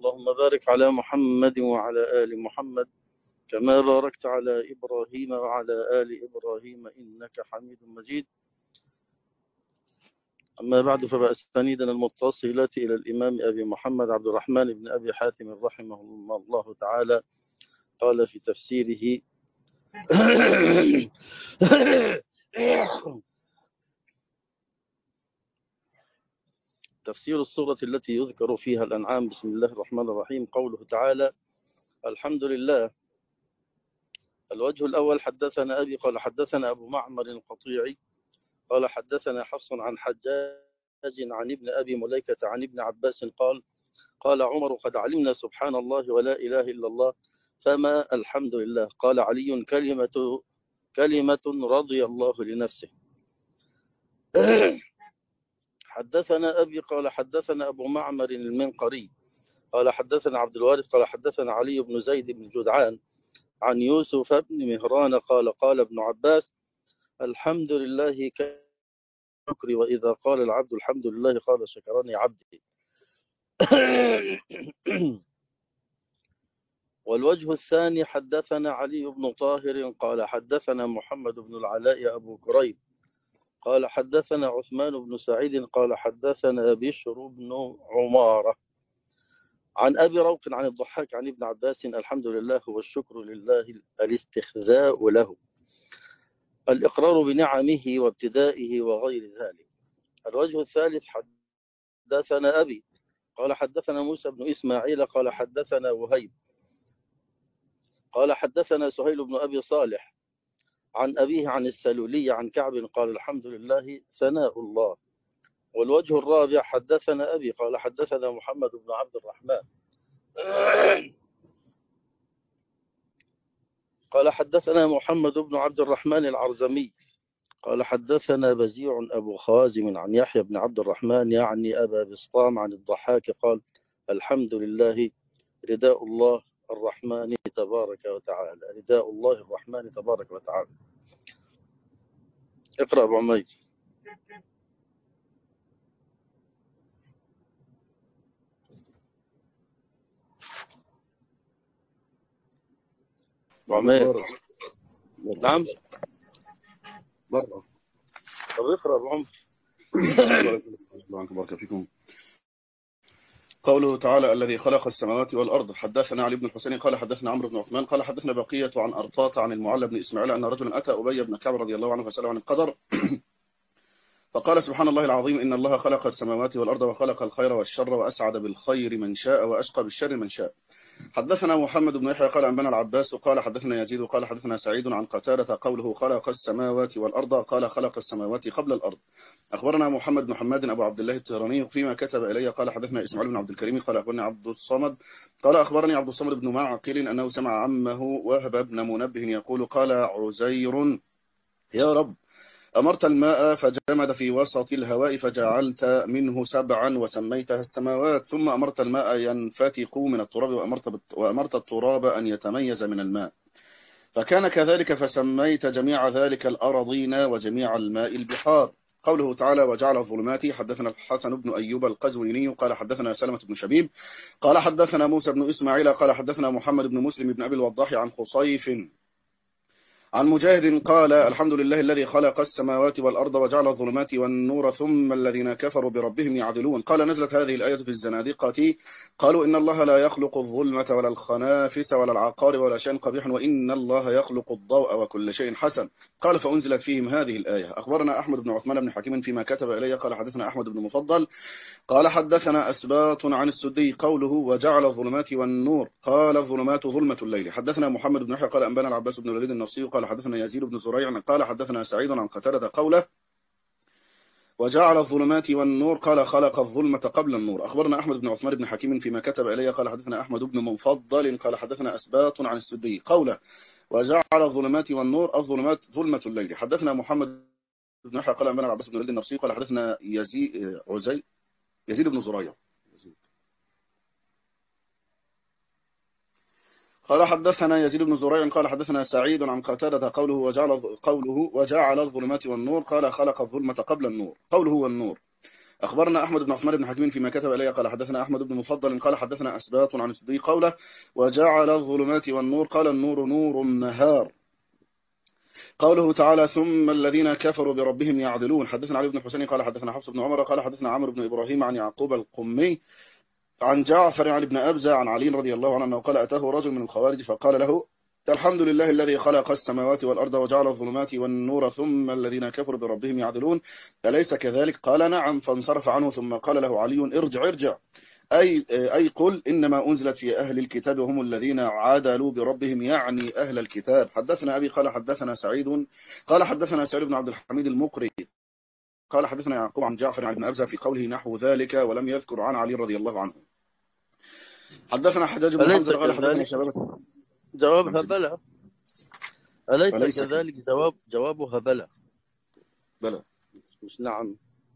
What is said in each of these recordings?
اللهم بارك على محمد وعلى آل محمد كما باركت على إبراهيم وعلى آل إبراهيم إنك حميد مجيد. أما بعد، فبأسانيدنا المتصلة إلى الإمام أبي محمد عبد الرحمن بن أبي حاتم رحمه الله تعالى قال في تفسيره تفسير السورة التي يذكر فيها الأنعام. بسم الله الرحمن الرحيم. قوله تعالى: الحمد لله. الوجه الأول: حدثنا أبي قال حدثنا أبو معمر القطيعي قال حدثنا حفص عن حجاج عن ابن أبي مليكة عن ابن عباس قال: قال عمر: قد علمنا سبحان الله ولا إله إلا الله، فما الحمد لله؟ قال علي: كلمة رضي الله لنفسه. حدثنا أبي قال حدثنا أبو معمر المنقري قال حدثنا عبد الوارث قال حدثنا علي بن زيد بن جدعان عن يوسف بن مهران قال: قال ابن عباس: الحمد لله كشكري، وإذا قال العبد الحمد لله قال: شكرني عبدي. والوجه الثاني: حدثنا علي بن طاهر قال حدثنا محمد بن العلاء أبو كريب قال حدثنا عثمان بن سعيد قال حدثنا بشر بن عمارة عن أبي روق عن الضحاك عن ابن عباس: الحمد لله والشكر لله، الاستخذاء له، الإقرار بنعمه وابتدائه وغير ذلك. الوجه الثالث: حدثنا أبي قال حدثنا موسى بن إسماعيل قال حدثنا وهيب قال حدثنا سهيل بن أبي صالح عن أبيه عن السلولي عن كعب قال: الحمد لله ثناء الله. والوجه الرابع: حدثنا أبي قال حدثنا محمد بن عبد الرحمن قال حدثنا محمد بن عبد الرحمن العرزمي قال حدثنا بزيع أبو خازم عن يحيى بن عبد الرحمن يعني أبا بسطام عن الضحاك قال: الحمد لله رداء الله الرحمن تبارك وتعالى، رداء الله الرحمن تبارك وتعالى. اقرأ أبو عمير. أبو عمير. نعم. مرة. طب اقرأ أبو عمر. بارك فيكم. قوله تعالى: الذي خلق السماوات والأرض. حدثنا علي بن الحسين قال حدثنا عمرو بن عثمان قال حدثنا بقية عن أرطاط عن المعلى بن إسماعيل أن رجلا أتى أبي بن كعب رضي الله عنه فسأله عن القدر فقال: سبحان الله العظيم، إن الله خلق السماوات والأرض وخلق الخير والشر وأسعد بالخير من شاء وأشقى بالشر من شاء. حدثنا محمد بن يحيى قال أنبانا العباس قال حدثنا يزيد قال حدثنا سعيد عن قتادة قوله خلق السماوات والأرض قال خلق السماوات قبل الأرض. أخبرنا محمد بن حماد أبو عبد الله الطهراني فيما كتب إلي قال حدثنا إسماعيل بن عبد الكريم قال أخبرني عبد الصمد قال أخبرني عبد الصمد بن معقل أنه سمع عمه وهب بن منبه يقول: قال عزير: يا رب، أمرت الماء فجمد في وسط الهواء فجعلت منه سبعا وسميتها السماوات، ثم أمرت الماء ينفتق من التراب وأمرت التراب أن يتميز من الماء، فكان كذلك فسميت جميع ذلك الأراضين وجميع الماء البحار. قوله تعالى: وجعل الظلمات. حدثنا الحسن بن أيوب القزويني قال حدثنا سلمة بن شبيب قال حدثنا موسى بن إسماعيل قال حدثنا محمد بن مسلم بن أبي الوضاح عن خصيف عن مجاهد قال: الحمد لله الذي خلق السماوات والأرض وجعل الظلمات والنور ثم الذين كفروا بربهم يعدلون. قال: نزلت هذه الآية في الزنادقة قالوا: إن الله لا يخلق الظلمة ولا الخنافس ولا العقار ولا شيء قبيح، وإن الله يخلق الضوء وكل شيء حسن. قال: فأنزلت فيهم هذه الآية. أخبرنا أحمد بن عثمان بن حكيم فيما كتب إلي قال حدثنا أحمد بن مفضل قال حدثنا أسباط عن السدي قوله: وجعل الظلمات والنور. قال: الظلمات ظلمة الليل. حدثنا محمد بن يحيى قال أنبانا العباس بن الوليد النصي قال حدثنا يزيد بن زريع قال حدثنا سعيد عن قتادة قوله: وجعل الظلمات والنور قال: خلق الظلمة قبل النور. أخبرنا أحمد بن عثمان بن حكيم فيما كتب إلي قال حدثنا أحمد بن مفضل قال حدثنا أسباط عن السدي قوله: وجعل الظلمات والنور. الظلمات ظلمة الليل. حدثنا محمد بن يحيى قال أنبانا العباس بن الوليد النصي قال حدثنا يزيد بن زريع قال حدثنا يزيد بن زريع قال حدثنا سعيد عن قتادة قوله: وجعل الظلمات والنور. قال: خلق الظلمة قبل النور. قوله والنور. أخبرنا أحمد بن عثمان بن حكيم فيما كتب إليه قال حدثنا أحمد بن مفضل قال حدثنا أسباط عن السدي قوله وجعل الظلمات والنور قال النور نور النهار. قوله تعالى ثم الذين كفروا بربهم يعدلون. حدثنا علي بن الحسين قال حدثنا حفص بن عمر قال حدثنا عمرو بن إبراهيم عن يعقوب القمي عن جعفر عن ابن أبزة عن علي رضي الله عنه أنه قال أتاه رجل من الخوارج فقال له الحمد لله الذي خلق السماوات والأرض وجعل الظلمات والنور ثم الذين كفروا بربهم يعدلون أليس كذلك؟ قال نعم. فانصرف عنه ثم قال له علي ارجع أي قل إنما أنزلت في أهل الكتاب وهم الذين عادلوا بربهم يعني أهل الكتاب. حدثنا أبي قال حدثنا سعيد قال حدثنا سعيد بن عبد الحميد المقري قال حدثنا يعقوب عن جعفر عن ابن أبزة في قوله نحو ذلك ولم يذكر عن علي رضي الله عنه. حدثنا حجاج بن حمزة قال حدثنا شباب جوابها بلى. أليس كذلك؟ جوابها بلى. بلى مش نعم.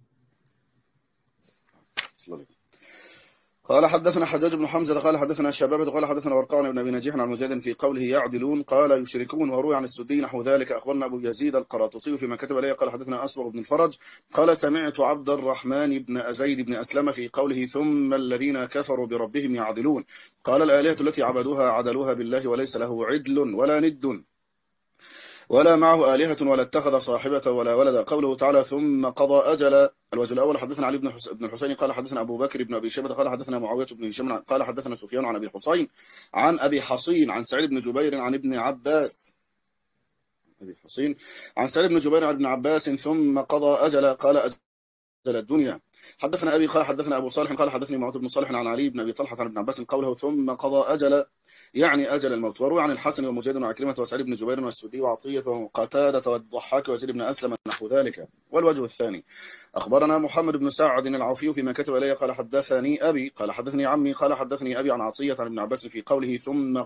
قال حدثنا حجاج بن حمزة قال حدثنا شبابة قال حدثنا ورقان بن أبي نجيح عن مجاهد في قوله يعدلون قال يشركون وروي عن السدي نحو ذلك. أخبرنا أبو يزيد القراطسي فيما كتب إليه قال حدثنا أصبغ بن الفرج قال سمعت عبد الرحمن بن زيد بن أسلم في قوله ثم الذين كفروا بربهم يعدلون قال الآلهة التي عبدوها عدلوها بالله وليس له عدل ولا ند ولا معه آلهة ولا اتخذ صاحبة ولا ولد. قوله تعالى ثم قضى أجل. الوجه الأول حدثنا علي بن الحسين قال حدثنا أبو بكر بن أبي شيبة قال حدثنا معاوية بن هشام قال حدثنا سفيان عن أبي حصين عن أبي حصين عن سعيد بن جبير عن ابن عباس أبي حصين عن سعيد بن جبير عن ابن عباس ثم قضى أجل قال أجل الدنيا. حدثنا أبي قال حدثنا أبو صالح قال حدثني معاذ بن صالح عن علي بن أبي طلحة عن ابن عباس قوله ثم قضى أجل يعني أجل الموت. وروى عن الحسن ومجاهد وعكرمة وسعيد بن جبير والسدي وعطية وقتادة والضحاك وزيد بن أسلم نحو ذلك. والوجه الثاني أخبرنا محمد بن سعد العوفي فيما كتب إليه قال حدثني أبي قال حدثني عمي قال حدثني أبي عن عطية عن ابن عباس في قوله ثم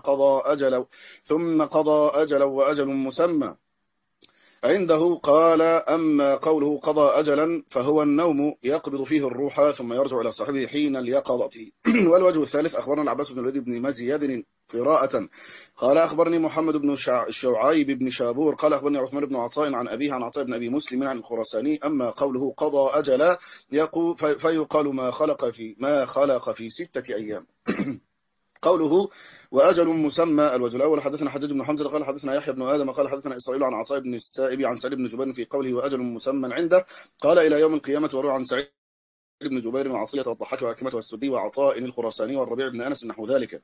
قضى أجل وأجل مسمى عنده. قال أما قوله قضى أجلا فهو النوم يقبض فيه الروح ثم يرجع إلى صاحبه حين اليقظة. والوجه الثالث أخبرنا العباس بن الوليد بن مزيد قراءة قال أخبرني محمد بن شعيب بن شابور قال أخبرني عثمان بن عطاء عن أبيه عن عطاء بن أبي مسلم عن الخراساني أما قوله قضى أجلا فيقال ما خلق في 6 أيام. قوله وأجل مسمى. الوجه الأول حدثنا حجاج بن حمزة قال حدثنا يحيى بن آدم قال حدثنا إسرائيل عن عطاء بن السائب عن سعيد بن جبير في قوله وأجل مسمى عنده قال إلى يوم القيامة. وروى عن سعيد بن جبير وعصية والضحاك وعكمة والسدي وعطاء الخراساني والربيع بن أنس نحو ذلك.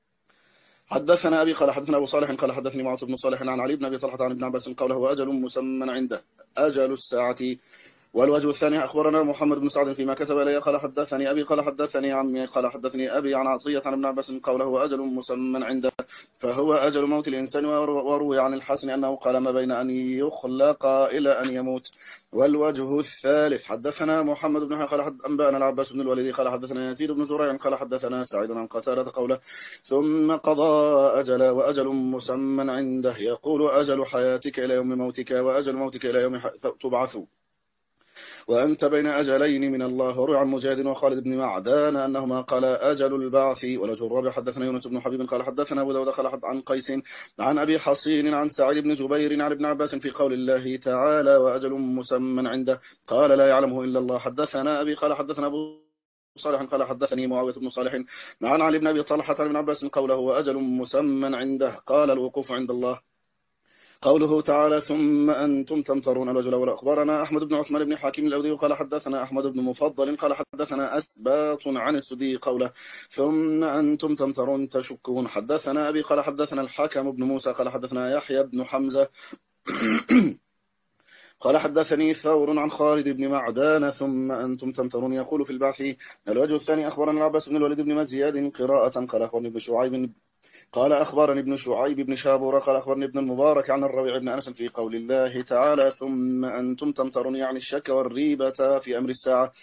حدثنا أبي قال حدثنا أبو صالح قال حدثني معاذ بن صالح عن علي بن أبي طلحة عن ابن عباس قوله وأجل مسمى عنده أجل الساعة. والوجه الثاني أخبرنا محمد بن سعد فيما كتب إليه قال حدثني أبي قال حدثني عمي قال حدثني أبي عن عطية عن ابن عباس قوله وأجل مسمى عنده فهو أجل موت الإنسان. وروي عن الحسن أنه قال ما بين أن يخلق إلى أن يموت. والوجه الثالث حدثنا محمد بن قال أنبأنا العباس بن الوليد قال حدثنا يزيد بن زريع قال حدثنا سعيد عن قتادة قوله ثم قضى أجل وأجل مسمى عنده يقول أجل حياتك إلى يوم موتك وأجل موتك إلى يوم تبعث وأنت بين أجلين من الله. وروى عن مجاهد وخالد بن معدان أنهما قال أجل البعث. والوجه الرابع حدثنا يونس بن حبيب قال حدثنا أبو داود قال عن قيس عن أبي حصين عن سعيد بن جبير عن ابن عباس في قول الله تعالى وأجل مسمى عنده قال لا يعلمه إلا الله. حدثنا أبي قال حدثنا أبو صالح قال حدثني معاوية بن صالح عن علي بن أبي طلحة عن ابن عباس قوله وأجل مسمى عنده قال الوقوف عند الله. قوله تعالى ثم أنتم تمترون. الوجه الأول أخبرنا أحمد بن عثمان بن حكيم الأودي قال حدثنا أحمد بن مفضل قال حدثنا أسباط عن السدي قوله ثم أنتم تمترون تشكون. حدثنا أبي قال حدثنا الحكم بن موسى قال حدثنا يحيى بن حمزة قال حدثني ثور عن خالد بن معدان ثم أنتم تمترون يقول في البعث. الوجه الثاني أخبرنا العباس بن الوليد بن مزياد قراءة قال أخبرني ابن شعيب قال أخبرني ابن شعيب بن شابور قال أخبرني ابن المبارك عن الربيع بن أنس في قول الله تعالى ثم أنتم تمترون يعني الشك والريبة في أمر الساعة.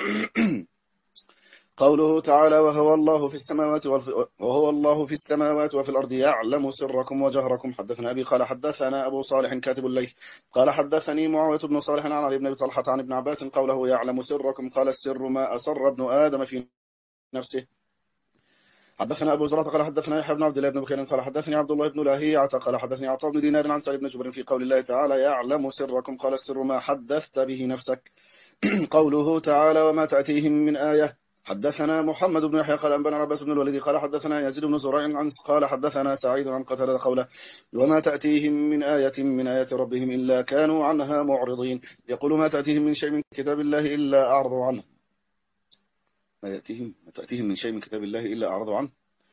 قوله تعالى وهو الله في السماوات وفي الأرض يعلم سركم وجهركم. حدثنا أبي قال حدثنا أبو صالح كاتب الليث قال حدثني معاوية بن صالح عن علي بن أبي طلحة عن ابن عباس قوله يعلم سركم قال السر ما أسر ابن آدم في نفسه. حدثنا أبو زرعة قال حدثنا يحيى بن عبد الله بن بكير قال حدثني عبد الله بن لهيعة قال حدثني عطاء بن دينار عن سعيد بن جبير في قول الله تعالى يعلم سركم قال السر ما حدثت به نفسك. قوله تعالى وما تأتيهم من آية. حدثنا محمد بن يحيى قال أنبأنا عباس بن الوليد قال حدثنا يزيد بن زريع عن قال حدثنا سعيد عن قتادة قوله وما تأتيهم من آية من آيات ربهم إلا كانوا عنها معرضين. يقول ما تأتيهم من شيء من كتاب الله إلا أعرضوا عنه. ما تأتيهم من شيء من كتاب الله إلا أعرضوا عنه.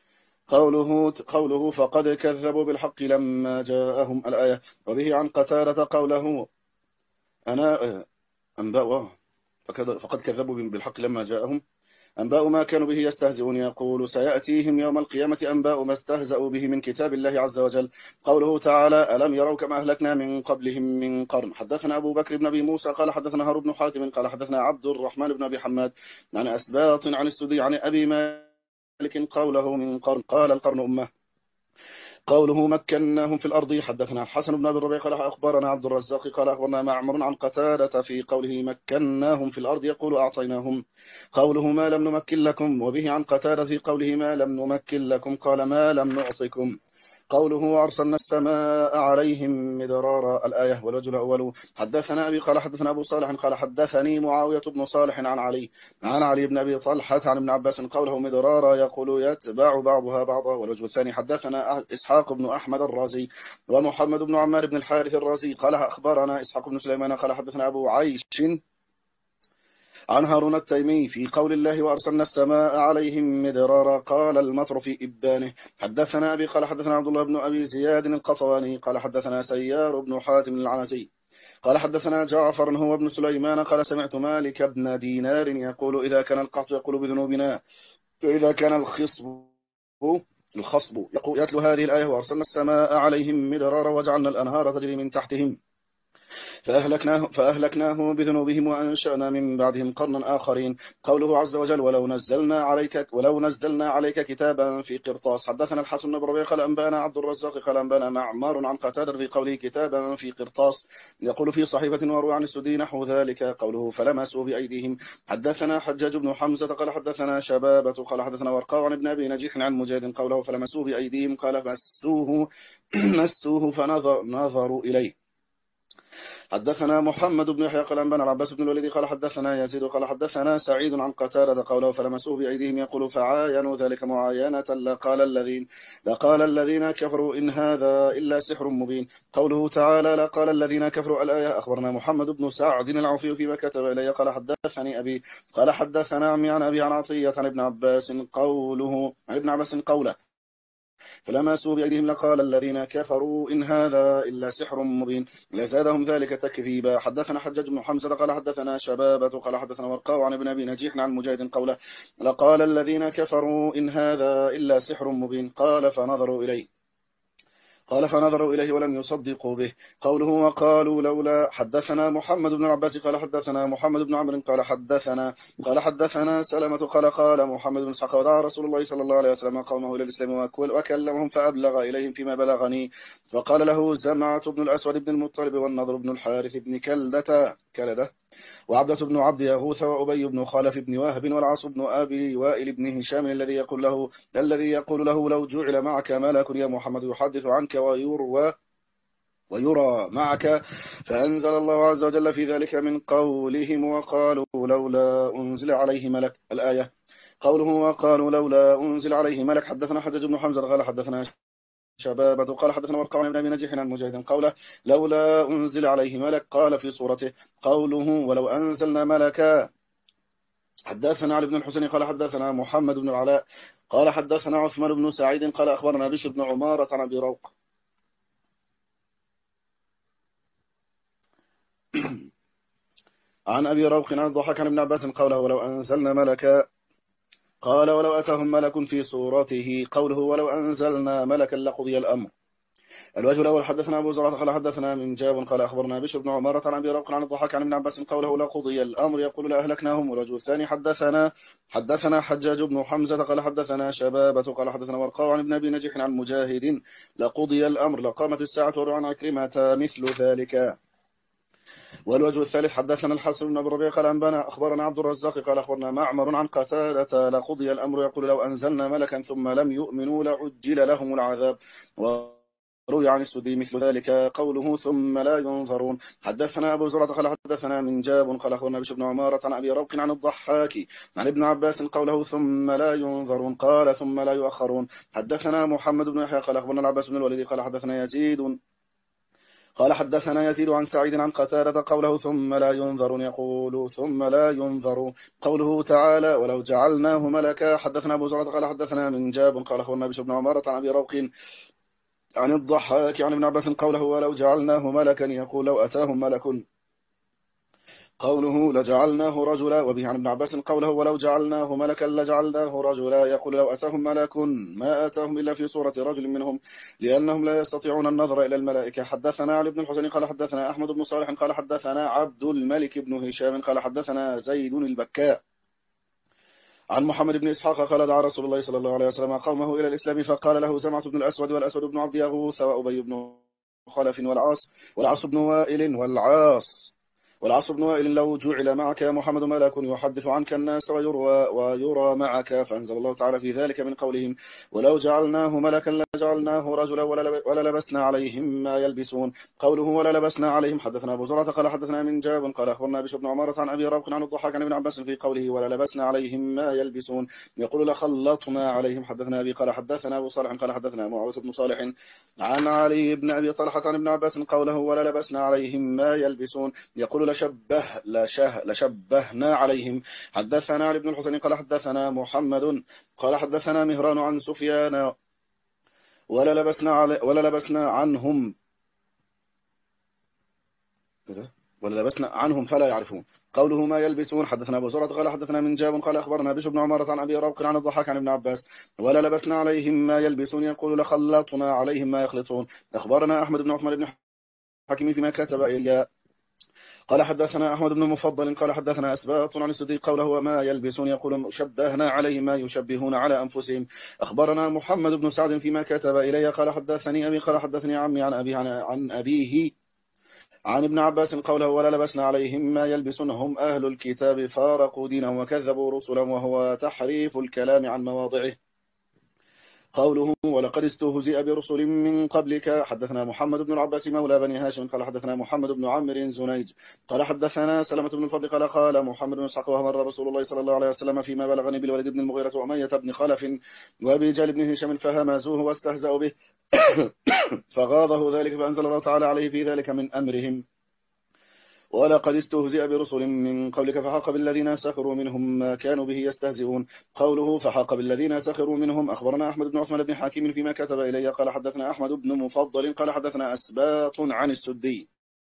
قوله فقد كذبوا بالحق لما جاءهم الآية. وبه عن قتادة قوله أنا أنباء فقد كذبوا بالحق لما جاءهم أنباء ما كانوا به يستهزئون. يقول سيأتيهم يوم القيامة أنباء ما استهزأوا به من كتاب الله عز وجل. قوله تعالى ألم يروا كما أهلكنا من قبلهم من قرن. حدثنا أبو بكر بن أبي موسى قال حدثنا هارون بن حاتم قال حدثنا عبد الرحمن بن أبي حماد عن أسباط عن السدي عن أبي مالك قوله من قرن قال القرن أمه. قوله مكناهم في الأرض. حدثنا الحسن بن أبي الربيع قال أخبرنا عبد الرزاق قال أخبرنا معمر عن قتادة في قوله مكناهم في الأرض يقول أعطيناهم. قوله ما لم نمكن لكم. وبه عن قتادة في قوله ما لم نمكن لكم قال ما لم نعطكم. قوله أرسلنا السماء عليهم مدرارا الآية. والوجه الأول حدثنا أبي قال حدثنا أبو صالح قال حدثني معاوية بن صالح عن علي بن أبي طلحة عن ابن عباس قوله مدرارا يقول يتبع بعضها بعضا. والوجه الثاني حدثنا إسحاق بن أحمد الرازي ومحمد بن عمار بن الحارث الرازي قال أخبرنا إسحاق بن سليمان قال حدثنا أبو عيش عن هارون التيمي في قول الله وأرسلنا السماء عليهم مدرارا قال المطر في إبانه. حدثنا أبي قال حدثنا عبد الله بن أبي زياد القطواني قال حدثنا سيار بن حاتم العنزي قال حدثنا جعفر هو ابن سليمان قال سمعت مالك بن دينار يقول إذا كان القحط يقول بذنوبنا فإذا كان الخصب يقول يتلو هذه الآية وأرسلنا السماء عليهم مدرارا وجعلنا الأنهار تجري من تحتهم فأهلكناه بذنوبهم وأنشأنا من بعدهم قرنا آخرين. قوله عز وجل ولو نزلنا عليك كتابا في قرطاس. حدثنا الحسن بن ربيع قال أنبانا عبد الرزاق قال أنبانا معمار عن قتادة في قوله كتابا في قرطاس يقول في صحيفة وروي عن السدي نحو ذلك. قوله فلمسوا بأيديهم. حدثنا حجاج بن حمزة قال حدثنا شبابة قال حدثنا ورقاء عن ابن أبي نجيح عن مجاهد قوله فلمسوا بأيديهم قال مسوه فنظروا إليه. حدثنا محمد بن يحيى قال أنبانا العباس بن الوليد قال حدثنا يزيد قال حدثنا سعيد عن قتادة قوله فلمسوه بأيديهم يقول فعاينوا ذلك معاينة لقال الذين كفروا إن هذا إلا سحر مبين. قوله تعالى لقال الذين كفروا الآية. أخبرنا محمد بن سعد العوفي فيما كتب إلي قال حدثني أبي قال حدثنا عمي عن أبي عن عطية عن ابن عباس قوله فلمسوا بأيديهم لقال الذين كفروا إن هذا إلا سحر مبين لزادهم ذلك تكذيبا. حدثنا حجاج بن حمزة قال حدثنا شبابة قال حدثنا ورقاء عن ابن أبي نجيح عن مجاهد قوله لقال الذين كفروا إن هذا إلا سحر مبين قال فنظروا إليه ولم يصدقوا به. قوله وقالوا لولا. حدثنا محمد بن العباس قال حدثنا محمد بن عمرو قال حدثنا سلمة قال محمد بن اسحاق ودعا رسول الله صلى الله عليه وسلم قومه إلى الإسلام وكلمهم فأبلغ إليهم فيما بلغني. فقال له زمعة بن الأسود بن المطلب والنضر بن الحارث بن كلدة وعبدة بن عبد يغوث وأبي بن خالف بن وهب والعاص بن أبي وائل بن هشام الذي يقول له لو جعل معك ملك يا محمد يحدث عنك ويرى معك. فأنزل الله عز وجل في ذلك من قولهم وقالوا لولا أنزل عليه ملك الآية. قوله وقالوا لولا أنزل عليه ملك. حدثنا حجاج بن حمزة قال حدثنا شبابة قال حدثنا ورقاء عن ابن أبي نجيح عن مجاهد قوله لولا أنزل عليه ملك. قال في صورته قوله ولو أنزلنا ملكا. حدثنا علي بن الحسين قال حدثنا محمد بن العلاء قال حدثنا عثمان بن سعيد قال أخبرنا بشر بن عمارة عن أبي روق عن الضحاك عن ابن عباس قوله ولو أنزلنا ملكا. قال ولو أتاهم ملك في صورته. قوله ولو أنزلنا ملكا لقضي الأمر. الوجه الأول حدثنا أبو زرعة قال حدثنا من جاب قال أخبرنا بشر بن عمارة عن أبي روق عن الضحاك عن ابن عباس قوله لقضي الأمر يقول لأهلكناهم. والوجه الثاني حدثنا حجاج بن حمزة قال حدثنا شبابة قال حدثنا ورقاء عن ابن أبي نجيح عن مجاهد لقضي الأمر لقامت الساعة وروى عن عكرمة مثل ذلك. والوجه الثالث حدثنا الحسن بن أبي الربيع قال أنبانا أخبرنا عبد الرزاق قال أخبرنا معمر عن قتادة لقضي الأمر يقول لو أنزلنا ملكا ثم لم يؤمنوا لعجل لهم العذاب روي عن السدي مثل ذلك قوله ثم لا ينظرون. حدثنا أبو زرعة قال حدثنا من جاب قال أخبرنا بشر بن عمارة عن أبي روق عن الضحاك عن ابن عباس قوله ثم لا ينظرون قال ثم لا يؤخرون. حدثنا محمد بن يحيى قال أخبرنا العباس بن الوليد قال حدثنا يزيد قال حدثنا يزيد عن سعيد عن قتادة قوله ثم لا ينظرون يقول ثم لا ينظر. قوله تعالى ولو جعلناه ملكا. حدثنا أبو زرعة قال حدثنا من جاب قال أخبرنا بشر بن عمارة عن أبي روق عن الضحاك عن ابن عباس قوله ولو جعلناه ملكا يقول لو أتاهم ملك. قوله لجعلناه رجلا. وبه عن ابن عباس قوله ولو جعلناه ملكا لجعلناه رجلا يقول لو أتاهم ملك ما أتاهم إلا في صورة رجل منهم لأنهم لا يستطيعون النظر إلى الملائكة. حدثنا علي بن الحسين قال حدثنا أحمد بن صالح قال حدثنا عبد الملك بن هشام قال حدثنا زيد البكاء عن محمد بن إسحاق قال دعا رسول الله صلى الله عليه وسلم قومه إلى الإسلام فقال له زمعة بن الأسود والأسود بن عبد يغوث وأبي بن خلف والعاص بن وائل والعاص بن وائل لو جعل معك يا محمد ملك يحدث عنك الناس ويرى معك. فأنزل الله تعالى في ذلك من قولهم ولو جعلناه ملكا لجعلناه رجلا وللبسنا عليهم ما يلبسون. قوله وللبسنا عليهم. حدثنا أبو زرعة قال حدثنا من جاب قال أخبرنا بشر بن عمارة عن أبي روق عن الضحاك عن ابن عباس في قوله وللبسنا عليهم ما يلبسون يقول لخلطنا عليهم. حدثنا أبي قال حدثنا أبو صالح قال حدثنا معاوية بن صالح عن علي بن أبي طلحة عن ابن عباس قوله وللبسنا عليهم ما يلبسون يقول لشبهنا عليهم. حدثنا علي بن الحسين قال حدثنا محمد قال حدثنا مهران عن سفيان وللبسنا عنهم وللبسنا عنهم فلا يعرفون. قوله ما يلبسون. حدثنا أبو زرعة قال حدثنا من جاب قال أخبرنا بشر بن عمارة عن أبي روق عن الضحاك عن ابن عباس وللبسنا عليهم ما يلبسون يقول لخلطنا عليهم ما يخلطون. أخبرنا أحمد بن عثمان بن حكيم فيما كتب إلى قال حدثنا أحمد بن مفضل قال حدثنا أسباط عن الصديق قوله وما يلبسون يقول شبهنا عليهم ما يشبهون على أنفسهم. أخبرنا محمد بن سعد فيما كتب إلي قال حدثني أبي قال حدثني عمي عن أبيه عن ابن عباس قوله ولا لبسنا عليهم ما يلبسون هم أهل الكتاب فارقوا دينهم وكذبوا رسلهم وهو تحريف الكلام عن مواضعه. قوله ولقد استهزئ برسل من قبلك. حدثنا محمد بن العباس مولى بني هاشم قال حدثنا محمد بن عمرو زنيج قال حدثنا سلمة بن الفضل قال محمد بن اسحاق ومر رسول الله صلى الله عليه وسلم فيما بلغني بالوليد بن المغيرة وأمية بن خلف وأبي جهل بن هشام فهمزوه واستهزأوا به فغاضه ذلك فأنزل الله تعالى عليه في ذلك من أمرهم ولقد استهزئ برسل من قبلك فحاق بالذين سخروا منهم ما كانوا به يستهزئون. قوله فحاق بالذين سخروا منهم. أخبرنا أحمد بن عثمان بن حكيم فيما كتب إلي قال حدثنا أحمد بن مفضل قال حدثنا أسباط عن السدي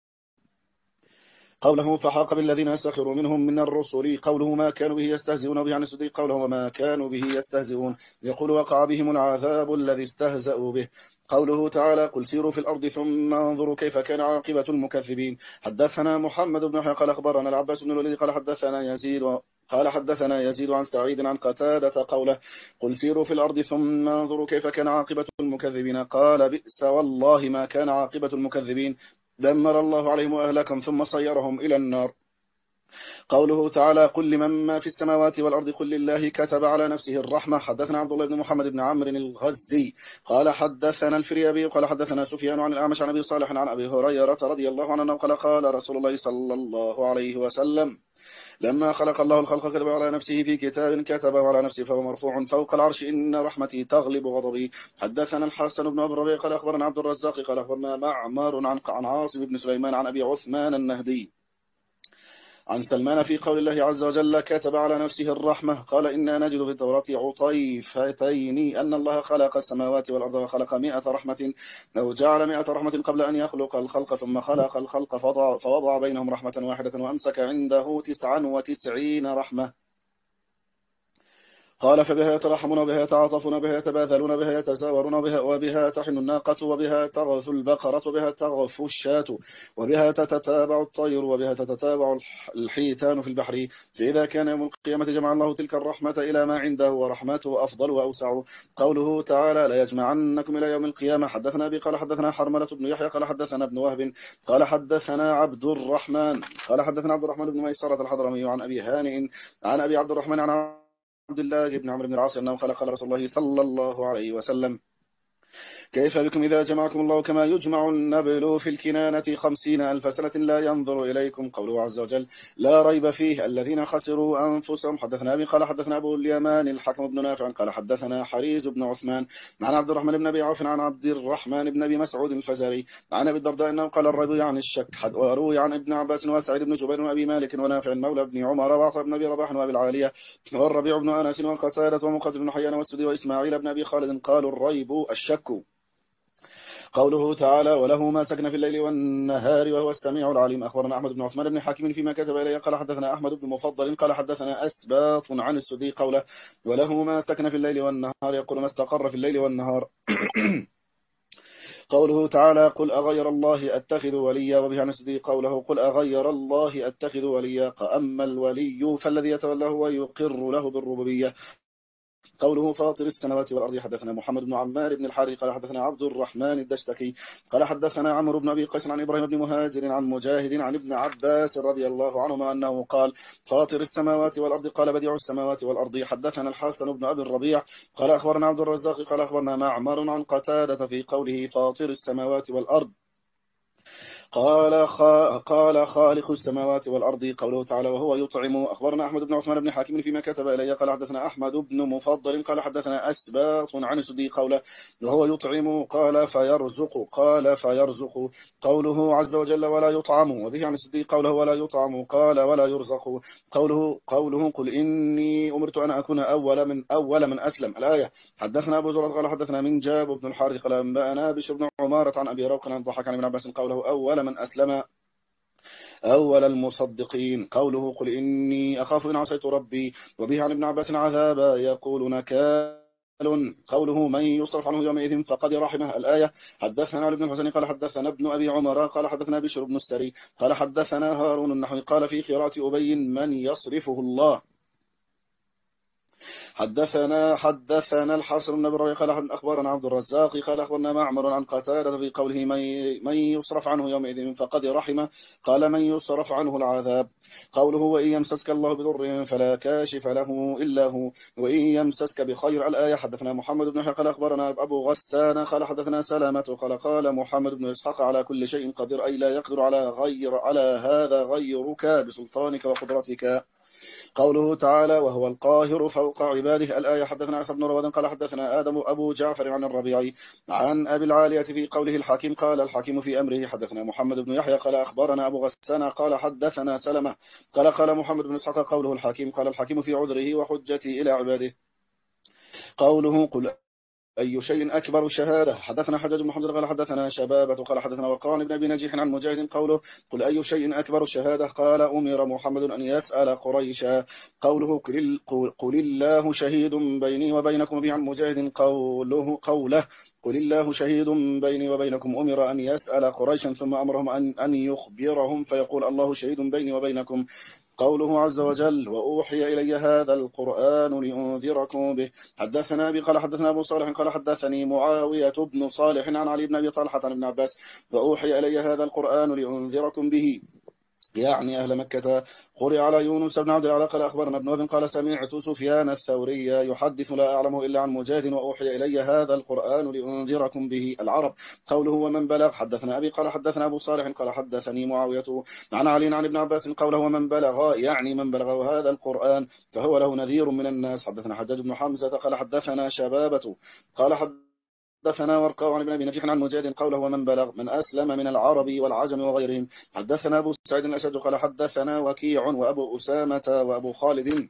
قوله فحاق بالذين سخروا منهم من الرسل. قوله ما كانوا به يستهزئون به عن السدي قوله وما كانوا به يستهزئون يقول وقع بهم العذاب الذي استهزأوا به. قوله تعالى قل سيروا في الأرض ثم انظروا كيف كان عاقبة المكذبين. حدثنا محمد بن يحيى قال أخبرنا العباس بن الوليد قال حدثنا يزيد عن سعيد عن قتادة قوله قل سيروا في الأرض ثم انظروا كيف كان عاقبة المكذبين قال بئس والله ما كان عاقبة المكذبين دمر الله عليهم وأهلكم ثم صيرهم إلى النار. قوله تعالى قل لمن ما في السماوات والأرض قل لله كتب على نفسه الرحمة. حدثنا عبد الله بن محمد بن عمرو الغزي قال حدثنا الفريابي قال حدثنا سفيان عن الأعمش عن أبي صالح عن أبي هريرة رضي الله عنه قال رسول الله صلى الله عليه وسلم لما خلق الله الخلق كتب على نفسه في كتاب كتبه على نفسه فهو مرفوع فوق العرش إن رحمتي تغلب غضبي. حدثنا الحسن بن أبي الربيع قال أخبرنا عبد الرزاق قال أخبرنا معمر عن عاصم بن سليمان عن أبي عثمان النهدي عن سلمان في قول الله عز وجل كتب على نفسه الرحمة قال إنا نجد في التوراة عطيفتين أن الله خلق السماوات والأرض وخلق 100 رحمة لو جعل 100 رحمة قبل أن يخلق الخلق ثم خلق الخلق فوضع بينهم رحمة واحدة وأمسك عنده 99 رحمة قال فبها يترحمون وبها يتعاطفون وبها يتباذلون وبها يتزاورون وبها تحن الناقة وبها تغث البقرة وبها تغف الشاة وبها تتتابع الطير وبها تتتابع الحيتان في البحر فإذا كان يوم القيامة جمع الله تلك الرحمة إلى ما عنده ورحمته أفضل وأوسع. قوله تعالى لا يجمعنكم إلى يوم القيامة. حدثنا أبي قال حدثنا حرملة بن يحيى قال حدثنا ابن وهب قال حدثنا عبد الرحمن قال حدثنا عبد الرحمن بن ميسرة الحضرمي عن أبي هانئ عن أبي عبد الرحمن عن عبد الله بن عمرو بن العاص أنه قال رسول الله صلى الله عليه وسلم كيف بكم إذا جمعكم الله كما يجمع النبل في الكنانة 50,000 سنة لا ينظر إليكم. قوله عز وجل لا ريب فيه الذين خسروا أنفسهم. حدثنا أبي قال حدثنا أبو اليمان الحكم بن نافع قال حدثنا حريز بن عثمان عن عبد الرحمن بن أبي عوف عن عبد الرحمن بن أبي مسعود الفزاري عن أبي الدرداء أنه قال الريب يعني الشك. وروي عن ابن عباس وسعيد بن جبير وأبي مالك ونافع مولى بن عمر وعطاء بن أبي رباح وأبي العالية والربيع بن أنس وقتادة ومقاتل بن حيان والسدي وإسماعيل بن أبي خالد قالوا الريب الشك. قوله تعالى وله ما سكن في الليل والنهار وهو السميع العليم. أخبرنا أحمد بن عثمان بن حكيم فيما كتب إليه قال حدثنا أحمد بن مفضل قال حدثنا أسباط عن السدي قوله وله ما سكن في الليل والنهار يقول ما استقر في الليل والنهار. قوله تعالى قل أغير الله أتخذ وليا. وبه عن السدي قوله قل أغير الله أتخذ وليا. أما الولي فالذي يتولاه ويقر له بالربوبية. قوله فاطر السماوات والأرض. حدثنا محمد بن عمار بن الحارث قال حدثنا عبد الرحمن الدشتكي قال حدثنا عمرو بن أبي قيس عن إبراهيم بن مهاجر عن مجاهد عن ابن عباس رضي الله عنهما أنه قال فاطر السماوات والأرض قال بديع السماوات والأرض. حدثنا الحسن بن أبي الربيع قال أخبرنا عبد الرزاق قال أخبرنا معمر عن قتادة في قوله فاطر السماوات والأرض قال خالق السماوات والأرض. قوله تعالى وهو يطعم. أخبرنا أحمد بن عثمان بن حاكم فيما كتب إليه قال حدثنا أحمد بن مفضل قال حدثنا أسباط عن السدي قوله وهو يطعم قال فيرزق. قوله عز وجل ولا يطعم. وبه عن السدي قوله ولا يطعم قال ولا يرزق. قوله قل إني أمرت أن أكون أول من أسلم الآية. حدثنا أبو زرعة قال حدثنا من جاب بن الحارث قال أنبأنا بشر بن عمارة عن أبي روق عن ضحك عن ابن عباس قوله أول من أسلم أول المصدقين. قوله قل إني أخاف إن عصيت ربي. وبه عن ابن عباس عذابا يقول نكال. قوله من يصرف عنه يومئذ فقد رحمه الآية. حدثنا علي بن الحسين قال حدثنا ابن أبي عمر قال حدثنا بشر بن السري قال حدثنا هارون النحوي قال في قراءة أبي من يصرفه الله. حدثنا الحسن بن ابراهيم قال اخبرنا عبد الرزاق قال اخبرنا معمر عن قتادة في قوله من يصرف عنه يومئذ فقد رحمه قال من يصرف عنه العذاب. قوله وإن يمسسك الله بضر فلا كاشف له إلا هو وإن يمسسك بخير الآية. حدثنا محمد بن يحيى قال أخبرنا أبو غسان قال حدثنا سلامة قال محمد بن إسحاق على كل شيء قدير أي لا يقدر على هذا غيرك بسلطانك وقدرتك. قوله تعالى وهو القاهر فوق عباده الآية. حدثنا عيسى بن رواد قال حدثنا آدم أبو جعفر عن الربيعي عن أبي العالية في قوله الحكيم قال الحكيم في أمره. حدثنا محمد بن يحيى قال أخبرنا أبو غسان قال حدثنا سلمة قال محمد بن إسحاق قوله الحكيم قال الحكيم في عذره وحجته إلى عباده. قوله قل أي شيء أكبر شهادة. حدثنا حجاج بن حمزة قال حدثنا شبابة قال حدثنا وقال بن أبي نجيح عن مجاهد قوله قل أي شيء أكبر شهادة قال أمر محمد أن يسأل قريشا. قوله قل الله شهيد بيني وبينكم. به عن مجاهد قوله قل الله شهيد بيني وبينكم أمر أن يسأل قريشا ثم أمرهم أن يخبرهم فيقول الله شهيد بيني وبينكم. قوله عز وجل وأوحي إلي هذا القرآن لأنذركم به. حدثنا أبي قال حدثنا أبو صالح قال حدثني معاوية بن صالح عن علي بن أبي طلحة عن ابن عباس وأوحي إلي هذا القرآن لأنذركم به يعني أهل مكة. قرئ على يونس بن عبد العلاء قال أخبرنا ابن وهب قال سمعت سفيان الثوري يحدث لا أعلمه إلا عن مجاهد وأوحي إلي هذا القرآن لأنذركم به العرب. قوله ومن بلغ. حدثنا أبي قال حدثنا أبو صالح قال حدثني معاوية عن علي عن ابن عباس قوله ومن بلغ يعني من بلغ هذا القرآن فهو له نذير من الناس. حدثنا حجاج بن حمزة قال حدثنا شبابة قال حدثنا ورقاء عن ابن أبي نجيح عن مجاهد قوله ومن بلغ من أسلم من العرب والعجم وغيرهم. حدثنا أبو سعيد الأشد قال حدثنا وكيع وأبو أسامة وأبو خالد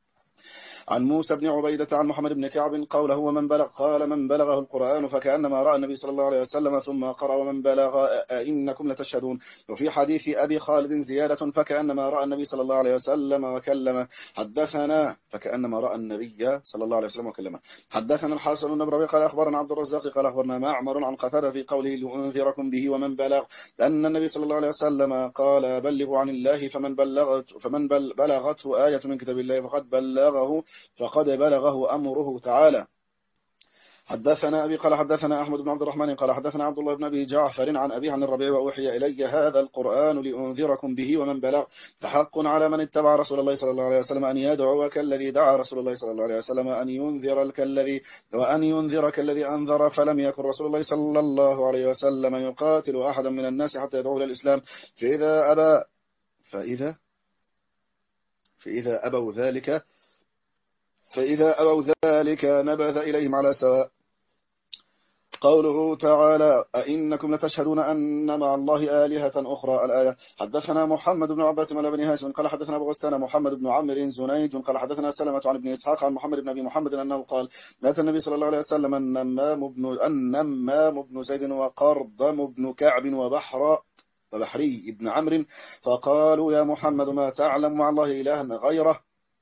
عن موسى بن عبيدة عن محمد بن كعب قوله ومن بلغ قال من بلغه القرآن فكأنما رأى النبي صلى الله عليه وسلم ثم قرأ ومن بلغ إنكم لتشهدون. وفي حديث أبي خالد زيادة فكأنما رأى النبي صلى الله عليه وسلم وكلمه. حدثنا فكأنما رأى النبي صلى الله عليه وسلم وكلمه. حدثنا الحسن بن ابراهيم قال أخبرنا عبد الرزاق قال أخبرنا معمر عن قتادة في قوله لأنذركم به ومن بلغ أن النبي صلى الله عليه وسلم قال بلغوا عن الله فمن بلغته آية من كتاب الله فقد بلغه أمره تعالى. حدثنا أبي قال حدثنا أحمد بن عبد الرحمن قال حدثنا عبد الله بن أبي جعفر عن أبي عن الربيع وأوحي إلي هذا القرآن لأنذركم به ومن بلغ فحق على من اتبع رسول الله صلى الله عليه وسلم أن يدعو كالذي دعا رسول الله صلى الله عليه وسلم وأن ينذر كالذي أنذر فلم يكن رسول الله صلى الله عليه وسلم يقاتل أحدا من الناس حتى يدعو إلى الإسلام فإذا أبوا ذلك نبذ إليهم على سواء. قوله تعالى أئنكم لتشهدون أن مع الله آلهة أخرى الآية. حدثنا محمد بن عباس مولى بن هاشم قال حدثنا أبو غسان محمد بن عمرو زنيد قال حدثنا سلمة عن ابن إسحاق عن محمد بن أبي محمد أنه قال مات النبي صلى الله عليه وسلم النمام بن زيد وقرضم بن كعب وبحري بن عمرو فقالوا يا محمد ما تعلم مع الله إلها غيره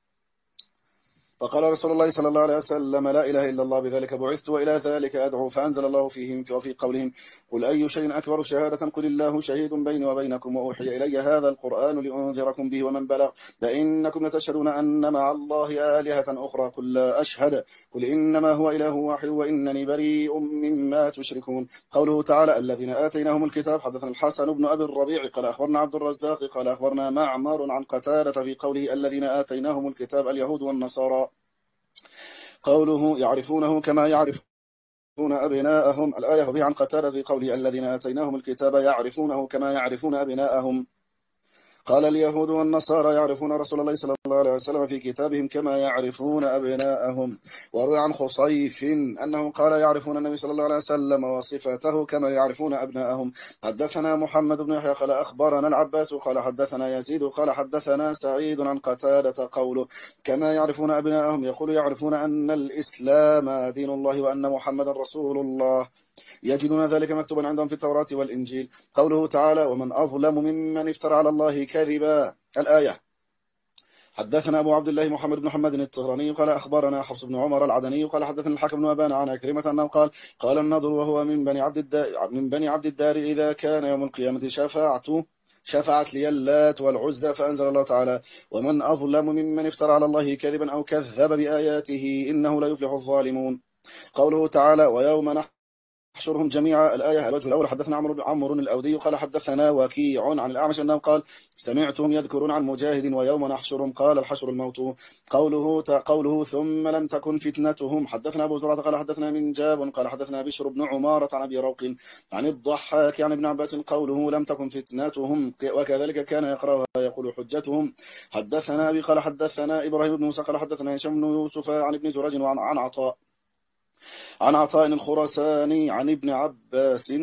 فقال رسول الله صلى الله عليه وسلم لا إله إلا الله بذلك بعثت وإلى ذلك أدعو فأنزل الله فيهم وفي قولهم قل أي شيء أكبر شهادة قل الله شهيد بيني وبينكم وأوحي إلي هذا القرآن لأنذركم به ومن بلغ لئنكم لتشهدون أن مع الله آلهة أخرى قل لا أشهد قل إنما هو إله واحد وإنني بريء مما تشركون. قوله تعالى الذين آتيناهم الكتاب. حدثنا الحسن بن أبي الربيع قال أخبرنا عبد الرزاق قال أخبرنا معمر عن قتادة في قوله الذين آتيناهم الكتاب اليهود والنصارى. قوله يعرفونه كما يعرفون أبناءهم الآية به عن قتادة في قوله الذين آتيناهم الكتاب يعرفونه كما يعرفون أبناءهم. قال اليهود والنصارى يعرفون رسول الله صلى الله عليه وسلم في كتابهم كما يعرفون أبناءهم. وروي عن خصيف أنه قال يعرفون النبي صلى الله عليه وسلم وصفاته كما يعرفون أبناءهم. حدثنا محمد بن يحيى قال أخبرنا العباس قال حدثنا يزيد قال حدثنا سعيد عن قتادة قوله كما يعرفون أبناءهم يقول يعرفون أن الإسلام دين الله وأن محمد رسول الله يجدون ذلك مكتوبا عندهم في التوراة والإنجيل. قوله تعالى ومن أظلم ممن افترى على الله كذبا الآية. حدثنا أبو عبد الله محمد بن محمد الطهراني قال أخبرنا حفص بن عمر العدني قال حدثنا الحكم بن أبان عن أكرمة أنه قال النضر وهو من بني عبد الدار إذا كان يوم القيامة شفعت لي اللات والعزى فأنزل الله تعالى ومن أظلم ممن افترى على الله كذبا أو كذب بآياته إنه لا يفلح الظالمون. قوله تعالى ويوم نحشرهم جميعا الآية. الوجه الأول حدثنا عمرو الأودي قال حدثنا وكيع عن الأعمش أنه قال سمعتهم يذكرون عن مجاهد ويوم نحشرهم قال الحشر الموت. قوله ثم لم تكن فتنتهم. حدثنا أبو زرعة قال حدثنا من جاب قال حدثنا بشر بن عمارة عن أبي روق عن الضحاك عن ابن عباس قوله لم تكن فتنتهم وكذلك كان يقرأها يقول حجتهم. حدثنا أبي قال حدثنا إبراهيم بن موسى قال حدثنا هشام بن يوسف عن ابن جريج عن عطاء الخراساني عن ابن عباس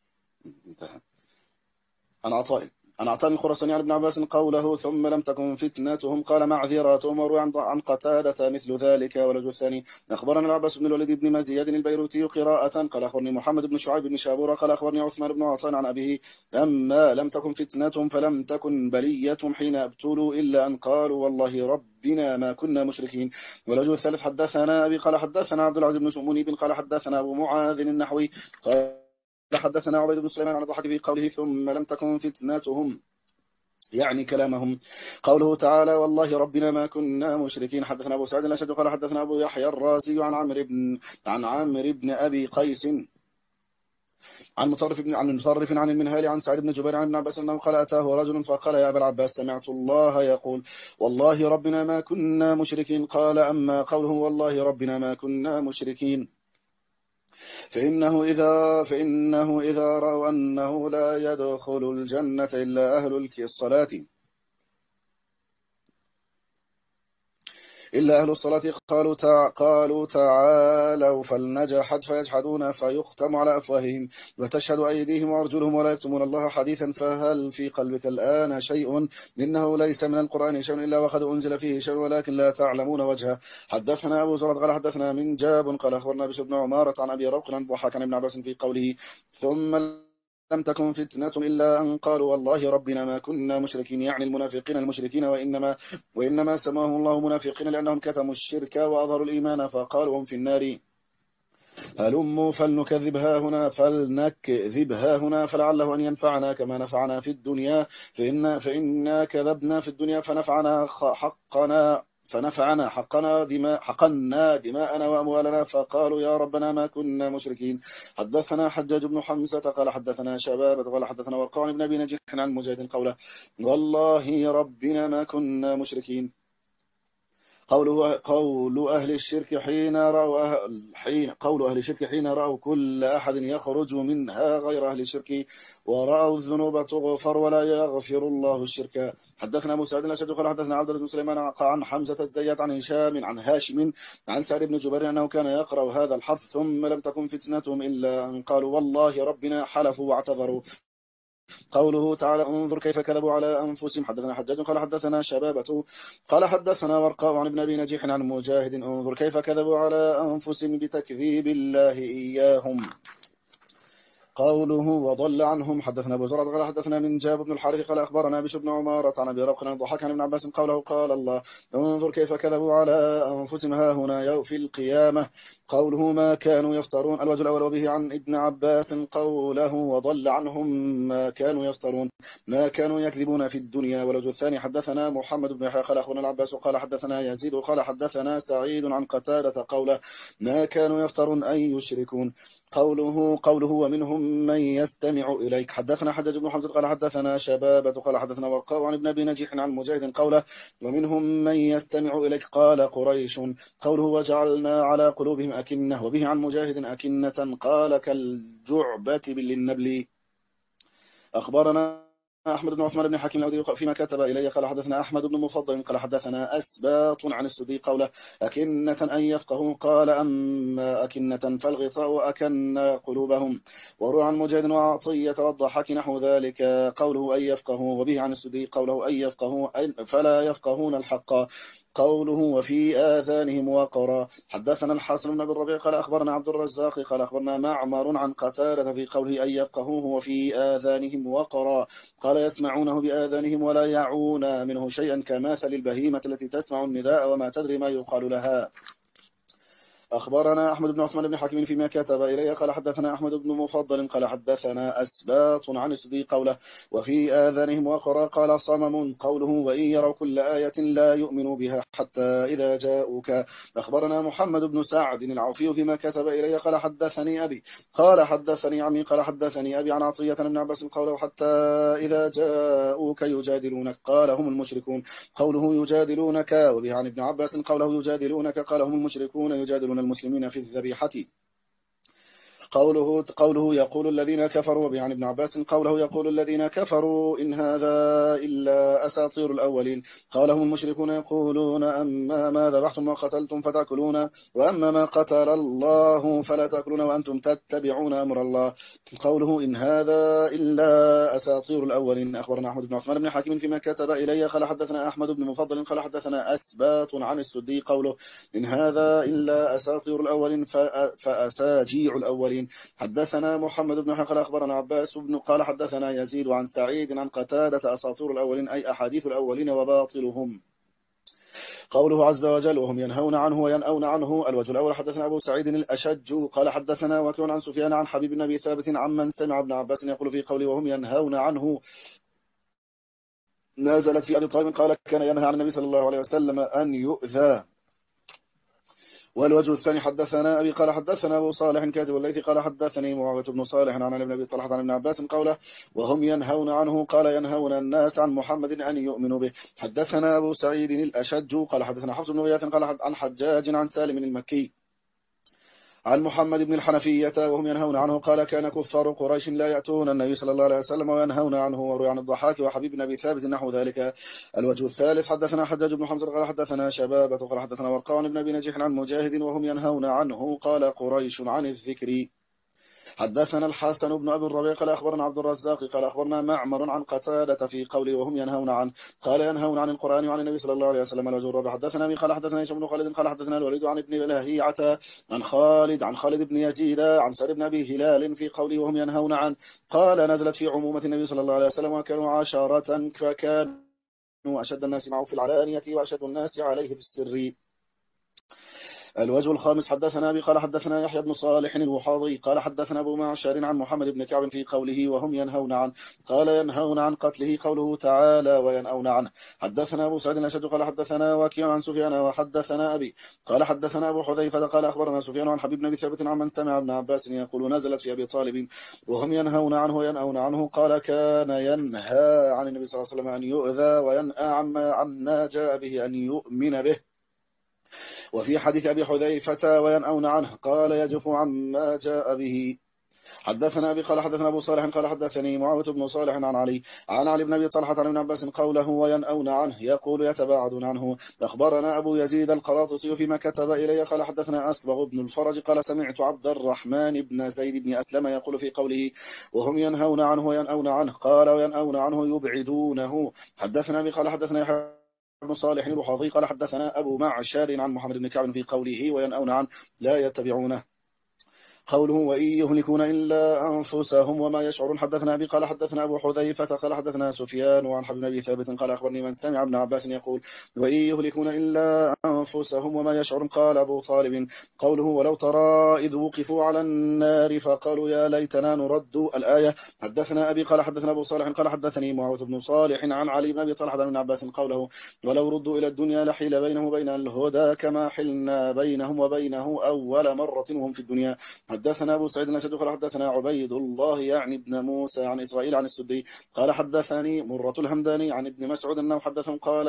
عن عطاء الخراساني عن ابن عباس قوله ثم لم تكن فتنتهم قال معذراتهم. وروي عن قتادة مثل ذلك. ولج الثاني أخبرنا العباس بن الوليد بن مزيد البيروتي قراءة قال أخبرني محمد بن شعيب بن شابورة قال أخبرني عثمان بن عطان عن أبيه أما لم تكن فتنتهم فلم تكن بليتهم حين ابتلوا إلا أن قالوا والله ربنا ما كنا مشركين. ولج الثالث حدثنا أبي قال حدثنا عبد العزيز بن منيب قال حدثنا أبو معاذ النحوي قال حدثنا عبيد بن سليمان عن الضحاك في قوله ثم لم تكن فتنتهم يعني كلامهم. قوله تعالى والله ربنا ما كنا مشركين. حدثنا أبو سعيد الأشد قال حدثنا أبو يحيى الرازي عن عمرو بن أبي قيس عن مطرف عن المنهال عن سعيد بن جبير عن ابن عباس أنه قال أتاه رجل فقال يا أبا العباس سمعت الله يقول والله ربنا ما كنا مشركين. قال أما قوله والله ربنا ما كنا مشركين فإنه إذا رأوا أنه لا يدخل الجنة إلا أهل الصلاة قالوا تعالوا فلنجحد فيجحدون فيختم على أفواههم وتشهد أيديهم وأرجلهم ولا يكتمون الله حديثا. فهل في قلبك الآن شيء إنه ليس من القرآن شيء إلا وقد أنزل فيه شيء ولكن لا تعلمون وجهه. حدثنا أبو زرعة قال حدثنا من جاب قال أخبرنا بشر بن عمارة عن أبي روق عن ضحاك عن ابن عباس في قوله ثم لم تكن فتنة إلا أن قالوا والله ربنا ما كنا مشركين يعني المنافقين المشركين وإنما سماهم الله منافقين لأنهم كتموا الشرك وأظهروا الإيمان فقالوا هم في النار هلموا فلنكذبها هنا فلعله أن ينفعنا كما نفعنا في الدنيا فإنا كذبنا في الدنيا فنفعنا فنفعنا حقنا دماءنا وأموالنا، فقالوا يا ربنا ما كنا مشركين. حدثنا حجاج بن حمزة قال حدثنا شبابة قال حدثنا ورقان بن أبي نجيح عن مجاهد قوله والله ربنا ما كنا مشركين. قول أهل الشرك حين رأوا كل أحد يخرج منها غير أهل الشرك ورأوا الذنوب تغفر ولا يغفر الله الشرك. حدثنا موسى بن الأشد قال حدثنا عبد الله بن سليمان عن حمزة الزيات عن هشام عن هاشم عن سعد بن جبير أنه كان يقرأ هذا الحرف ثم لم تكن فتنتهم إلا أن قالوا والله ربنا حلفوا واعتذروا. قوله تعالى انظر كيف كذبوا على أنفسهم. حدثنا حجاج قال حدثنا شبابة قال حدثنا ورقاء عن ابن أبي نجيح عن مجاهد انظر كيف كذبوا على أنفسهم بتكذيب الله إياهم. قوله وضل عنهم. حدثنا أبو زرعة قال حدثنا من جاب بن الحارث قال أخبرنا بشر بن عمارة عن أبي ربق عن الضحاك عن ابن عباس قوله قال الله انظر كيف كذبوا على أنفسهم ها هنا في القيامة. قوله ما كانوا يفترون. الوجه الأول وبه عن ابن عباس قوله وضل عنهم ما كانوا يفترون ما كانوا يكذبون في الدنيا. والوجه الثاني حدثنا محمد بن يحيى قال أخبرنا العباس قال حدثنا يزيد قال حدثنا سعيد عن قتادة قوله ما كانوا يفترون أي يشركون. قوله ومنهم من يستمع إليك. حدثنا حجاج بن حمزة قال حدثنا شبابة قال حدثنا ورقاء عن ابن أبي نجيح عن مجاهد قوله ومنهم من يستمع إليك قال قريش. قوله وجعلنا على قلوبهم أكنة. وبه عن مجاهد أكنة قال كالجعبة للنبل. أخبرنا أحمد بن عثمان بن حكيم الأودي فيما كتب إلي قال حدثنا أحمد بن مفضل قال حدثنا أسباط عن السدي قوله أكنة أن يفقهوا قال أما أكنة فالغطاء أكن قلوبهم. وروى عن مجاهد وعطية والضحاك نحو ذلك قوله أن يفقهوا. وبه عن السدي قوله أن يفقهوا فلا يفقهون الحق. قوله وفي آذانهم وقرا. حدثنا الحسن بن الربيع قال أخبرنا عبد الرزاق قال أخبرنا معمر عن قتادة في قوله أن يفقهوه وفي آذانهم وقرا قال يسمعونه بآذانهم ولا يعون منه شيئا كمثل البهيمة التي تسمع النداء وما تدري ما يقال لها. أخبرنا أحمد بن عثمان بن حكيم فيما كتب إليه قال حدثنا أحمد بن مفضل قال حدثنا أسباط عن السدي قوله وفي آذانهم وقرا قال صمم. قوله وإن يروا كل آية لا يؤمنوا بها حتى إذا جاءوك. أخبرنا محمد بن سعد العوفي فيما كتب إليه قال حدثني أبي قال حدثني عمي قال حدثني أبي عن عطية بن عباس قوله حتى إذا جاءوك يجادلونك قال هم المشركون. قوله يجادلونك. وبه عن ابن عباس قوله يجادلونك قال هم المشركون يجادلون المسلمين في الذبيحة. قوله يقول الذين كفروا. وبه عن ابن عباس قوله يقول الذين كفروا إن هذا إلا أساطير الأولين. قال هم المشركون يقولون أما ما ذبحتم وقتلتم فتأكلون وأما ما قتل الله فلا تأكلون وأنتم تتبعون أمر الله. قوله إن هذا إلا أساطير الأولين. أخبرنا أحمد بن عثمان بن حكيم فيما كتب إليه قال حدثنا أحمد بن مفضل قال حدثنا أسباط عن السدي قوله إن هذا إلا أساطير الأولين فأساجيع الأولين. حدثنا محمد بن حقل أخبرنا عباس بن قال حدثنا يزيد عن سعيد عن قتادة أساطير الأولين أي أحاديث الأولين وباطلهم. قوله عز وجل وهم ينهون عنه وينأون عنه. الوجه الأول حدثنا أبو سعيد الأشج قال حدثنا وكيع عن سفيان عن حبيب بن أبي ثابت عمن سمع ابن عباس يقول في قوله وهم ينهون عنه نزلت في أبي طالب قال كان ينهى عن النبي صلى الله عليه وسلم أن يؤذى. والوجه الثاني حدثنا أبي قال حدثنا أبو صالح كاتب الليثي قال حدثني معاوية بن صالح عن ابن أبي طلحة عن ابن عباس قوله وهم ينهون عنه قال ينهون الناس عن محمد أن يؤمنوا به. حدثنا أبو سعيد الأشج قال حدثنا حفص بن غياث قال عن حجاج عن سالم المكي عن محمد بن الحنفية وهم ينهون عنه قال كان كفار قريش لا يأتون النبي صلى الله عليه وسلم وينهون عنه. وروي عن الضحاك وحبيب بن أبي ثابت نحو ذلك. الوجه الثالث حدثنا حجاج بن حمزة قال حدثنا شبابة قال حدثنا ورقاء بن أبي نجيح عن مجاهد وهم ينهون عنه قال قريش عن الذكر. حدثنا الحسن بن أبي الربيع قال أخبرنا عبد الرزاق قال أخبرنا معمر عن قتادة في قوله وهم ينهون عنه قال ينهون عن القرآن وعن النبي صلى الله عليه وسلم. الوجه الرابع حدثنا أبي قال حدثنا هشام بن خالد قال حدثنا الوليد عن ابن لهيعة عن خالد بن يزيد عن سعد بن أبي هلال في قوله وهم ينهون عنه قال نزلت في عمومة النبي صلى الله عليه وسلم وكانوا عشرة فكانوا أشد الناس معه في العلانية وأشد الناس عليه في السر. الوجه الخامس حدثنا أبي قال حدثنا يحيى بن صالح الوحاضي قال حدثنا أبو معشر عن محمد بن كعب في قوله وهم ينهون عنه قال ينهون عن قتله قوله تعالى وينأون عنه. حدثنا أبو سعيد الأشج قال حدثنا وكيع عن سفيان وحدثنا أبي قال حدثنا أبو حذيفة قال أخبرنا سفيان عن حبيب بن ثابت عن من سمع ابن عباس يقول نزلت في أبي طالب وهم ينهون عنه وينأون عنه قال كان ينهى عن النبي صلى الله عليه وسلم أن يؤذى وينأى عما جاء به أن يؤمن به. وفي حديث أبي حذيفة وينأون عنه قال يجف عما جاء به. حدثنا أبي قال حدثنا أبو صالح قال حدثني معاوية بن صالح عن علي بن أبي طلحة عن ابن عباس قوله وينأون عنه يقول يتباعدون عنه. أخبرنا أبو يزيد القراطسي فيما كتب إلي قال حدثنا أسبغ بن الفرج قال سمعت عبد الرحمن بن زيد بن أسلم يقول في قوله وهم ينهون عنه وينأون عنه قال وينأون عنه يبعدونه. حدثنا أبي قال حدثنا يحيى بن صالح الوحاضي قال حدثنا أبو معشر عن محمد بن كعب في قوله وينأون عنه لا يتبعونه قوله وإن يهلكون إلا أنفسهم وما يشعرون. حدثنا أبي قال حدثنا أبو حذيفة قال حدثنا سفيان وعن حبيب بن ثابت قال أخبرني من سمع ابن عباس يقول وإن يهلكون إلا أنفسهم وما يشعرون. قال أبو طالب قوله ولو ترى إذ وقفوا على النار فقالوا يا ليتنا نرد الآية. حدثنا أبي قال حدثنا أبو صالح قال حدثني معاوية بن صالح عن علي بن أبي طلحة عن ابن عباس قوله ولو ردوا إلى الدنيا لحيل بينهم وبين الهدى كما حلنا بينهم وبينه أول مرة وهم في الدنيا. حدثنا أبو سعيد الأشج قال حدثنا عبيد الله يعني ابن موسى عن إسرائيل عن السدي قال حدثني مرة الهمداني عن ابن مسعود أنه حدثهم قال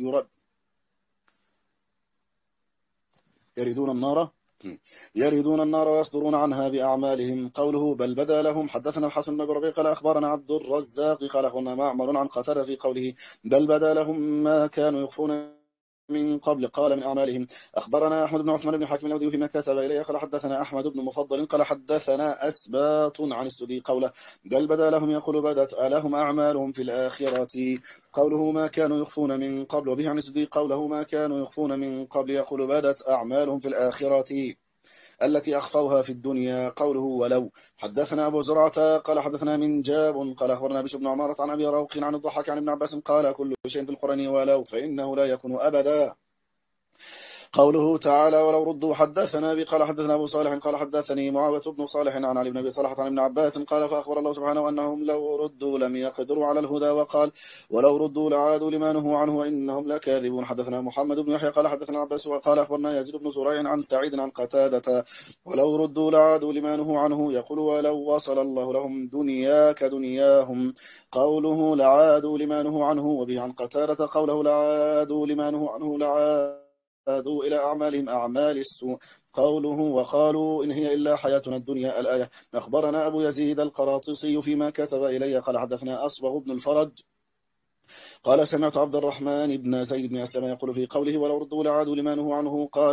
يردون النار ويصدرون عنها بأعمالهم قوله بل بدا لهم. حدثنا الحسن بن ربيع قال أخبرنا عبد الرزاق قال أخبرنا معمر عن قتادة في قوله بل بدا لهم ما كانوا يخفون من قبل قال من أعمالهم. أخبرنا أحمد بن عثمان بن حاكم الأودي فيما كتب إليه قال حدثنا أحمد بن مفضل قال حدثنا أسباط عن السدي قوله بل بدا لهم يقول بدت لهم أعمالهم في الآخرة قوله ما كانوا يخفون من قبل وبه عن السدي قوله ما كانوا يخفون من قبل يقول بدت أعمالهم في الآخرة التي أخفوها في الدنيا قوله ولو. حدثنا أبو زرعة قال حدثنا من جاب قال أخبرنا بشر بن عمارة عن أبي روق عن الضحاك عن ابن عباس قال كل شيء في القرآن ولو فإنه لا يكون أبدا. قوله تعالى ولو ردوا. حدثنا أبي قال حدثنا أبو صالح قال حدثني معاوية بن صالح عن علي بن أبي طلحة عن ابن عباس قال فأخبر الله سبحانه أنهم لو ردوا لم يقدروا على الهدى وقال ولو ردوا لعادوا لما نهوا عنه وإنهم لكاذبون. حدثنا محمد بن يحيى قال حدثنا عباس وقال أخبرنا يزيد بن زريع عن سعيد عن قتادة ولو ردوا لعادوا لما نهوا عنه يقول ولو وصل الله لهم دنيا كدنياهم قوله لعادوا لما نهوا عنه. وبه عن قتادة قوله لعادوا لما نهوا عنه لعادوا إلى أعمالهم أعمال السوء قوله وقالوا إن هي إلا حياتنا الدنيا الآية. أخبرنا أبو يزيد القراطسي فيما كتب إلي قال حدثنا أصبغ بن الفرج قال سمعت عبد الرحمن بن زيد بن أسلم يقول في قوله ولو ردوا لعادوا لما نهوا عنه قال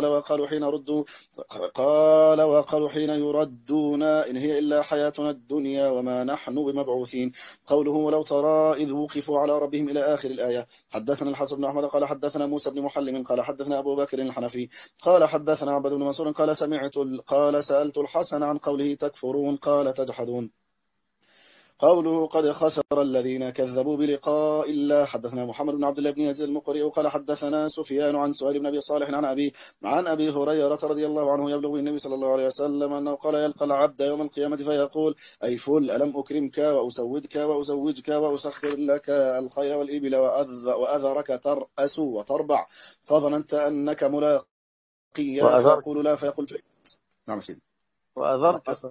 وقالوا حين يردون إن هي إلا حياتنا الدنيا وما نحن بمبعوثين قوله ولو ترى إذ وقفوا على ربهم إلى آخر الآية. حدثنا الحسن بن أحمد قال حدثنا موسى بن محلم قال حدثنا أبو بكر الحنفي قال حدثنا عبد بن منصور قال سألت الحسن عن قوله تكفرون قال تجحدون قوله قد خسر الذين كذبوا بلقاء الله. حدثنا محمد بن عبد الله بن يزيد المقرئ قال حدثنا سفيان عن سؤال بن أبي صالح عن أبي هريرة رضي الله عنه يبلغ النبي صلى الله عليه وسلم أنه قال يلقى العبد يوم القيامة فيقول أي فل ألم أكرمك وأسودك وأزوجك وأسخر لك الخيل والإبل وأذرك ترأس وتربع فظننت أنك ملاقي فيقول لا فيقول نعم سيدي وأذرك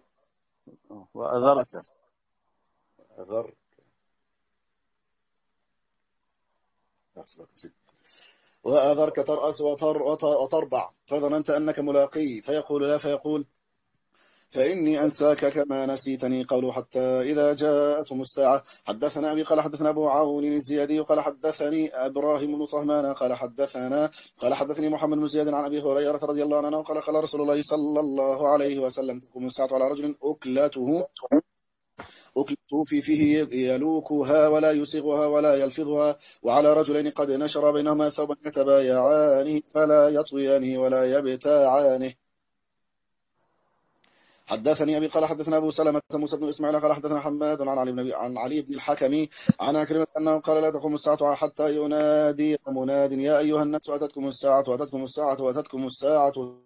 وأذرك ترأس وتربع فظننت أنك ملاقي فيقول لا فيقول فإني أنساك كما نسيتني قوله حتى إذا جاءتهم الساعة. حدثنا أبي قال حدثنا أبو عون الزيادي قال حدثني إبراهيم بن طهمان قال حدثني محمد بن زياد عن أبي هريرة رضي الله عنه قال رسول الله صلى الله عليه وسلم تقوم الساعة على رجل أكلته في فيه يلوكها ولا يسغها ولا يلفظها وعلى رجلين قد نشر بينهما ثوبا يتبايعانه فلا يطويانه ولا يبتاعانه. حدثني أبي قال حدثنا أبو سلمة موسى بن إسماعيل قال حدثنا حماد عن علي بن الحكم عن عكرمة أنه قال لا تقوم الساعة حتى ينادي مناد يا أيها الناس أتتكم الساعة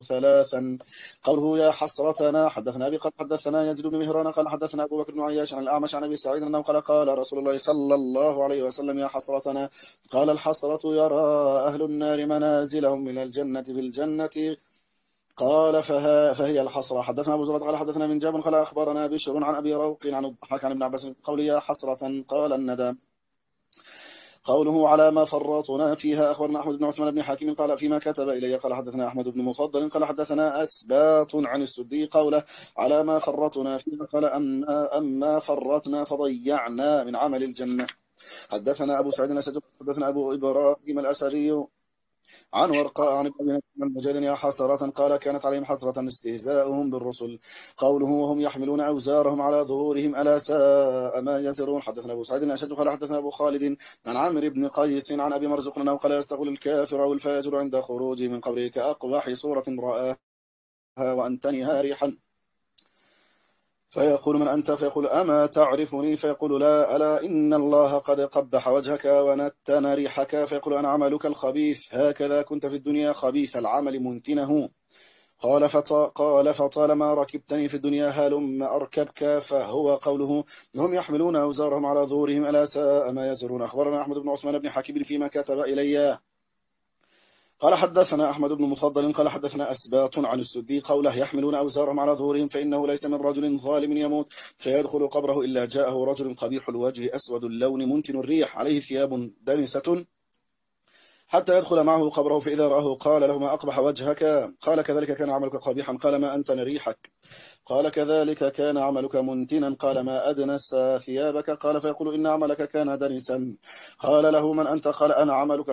ثلاثا. قوله يا حسرتنا. حدثنا أبي قال حدثنا يزيد بن مهران قال حدثنا أبو بكر بن عياش عن الأعمش عن أبي سعيد أنه قال قال رسول الله صلى الله عليه وسلم يا حسرتنا. قال الحسرة يرى أهل النار منازلهم من الجنة في الجنة. قال فهي الحسرة. حدثنا أبو زرعة قال حدثنا من جابر قال أخبرنا بشر عن أبي روق عن الضحاك عن ابن عباس قول يا حسرة قال الندم. قوله على ما فرطنا فيها. أخبرنا أحمد بن عثمان بن حكيم قال فيما كتب إلي قال حدثنا أحمد بن مفضل قال حدثنا أسباط عن السدي قوله على ما فرطنا فيها قال أما فرطنا فضيعنا من عمل الجنة. حدثنا أبو سعيد الأسد حدثنا أبو إبراهيم الأسري عن ورقاء عن ابن المجاهد يا حسرة قال كانت عليهم حسرة استهزاؤهم بالرسل. قوله وهم يحملون أوزارهم على ظهورهم ألا ساء ما يزرون. حدثنا أبو سعيد الأشد قال حدثنا أبو خالد عن عمرو بن قيس عن أبي مرزق أنه قال يستغل الكافر أو الفاجر عند خروجه من قبره كأقبح صورة رآها وأنتنها ريحا فيقول من أنت فيقول أما تعرفني فيقول لا ألا إن الله قد قبح وجهك ونتن ريحك فيقول أنا عملك الخبيث هكذا كنت في الدنيا خبيث العمل منتنه. قال فطالما ركبتني في الدنيا هلم أركبك. فهو قوله هم يحملون أوزارهم على ظهورهم ألا ساء ما يزرون. أخبرنا أحمد بن عثمان بن حكيم فيما كتب إلي قال حدثنا أحمد بن مفضل قال حدثنا أسباط عن السدي قوله يحملون أوزارهم على ظهورهم فإنه ليس من رجل ظالم يموت فيدخل قبره إلا جاءه رجل قبيح الوجه أسود اللون منتن الريح عليه ثياب دنسة حتى يدخل معه قبره فإذا رآه قال له ما أقبح وجهك قال كذلك كان عملك قبيحا قال ما أنتن ريحك قال كذلك كان عملك منتنا قال ما أدنس ثيابك قال فيقول إن عملك كان دنسا قال له من أنت قال أنا عملك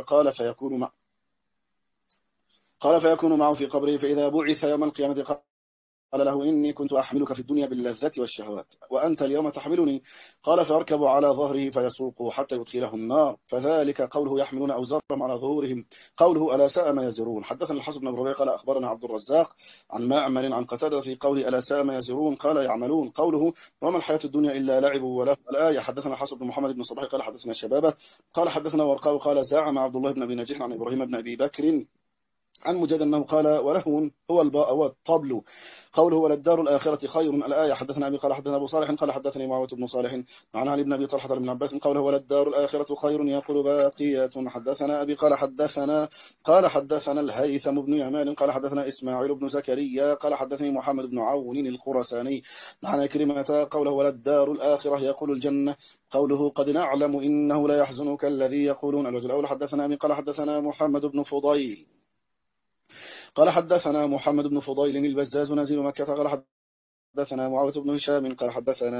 قال فيكون معه في قبره فإذا بعث يوم القيامة قال له إني كنت أحملك في الدنيا باللذة والشهوات وأنت اليوم تحملني قال فأركب على ظهره فيسوقه حتى يدخله النار فذلك قوله يحملون أوزارهم على ظهورهم قوله ألا ساء ما يزرون. حدثنا الحسن بن ربيع قال أخبرنا عبد الرزاق عن معمر عن قتادة في قوله ألا ساء ما يزرون قال يعملون قوله وما الحياة الدنيا إلا لعب وله الآية. حدثنا الحسن بن محمد بن صباح قال حدثنا الشبابة قال حدثنا ورقاء قال زعم عبد الله بن أبي نجيح عن إبراهيم بن أبي بكر عن مجد أنه قال ولهو هو الباء والطبل قوله وللدار الآخرة خير الآية. حدثنا أبي قال حدثنا أبو صالح قال حدثني معاوية بن صالح عن علي بن أبي طلحة بن عباس قوله وللدار الآخرة خير يقول باقية. حدثنا أبي قال حدثنا الهيثم بن يمان قال حدثنا إسماعيل بن زكريا قال حدثني محمد بن عون الخرساني عن كلمة قوله وللدار الآخرة يقول الجنة قوله قد نعلم إنه لا يحزنك الذي يقولون. الوجه الأول حدثنا أبي قال حدثنا محمد بن فضيل قال حدثنا محمد بن فضيل البزاز نزيل مكة قال حدثنا معاوية بن هشام قال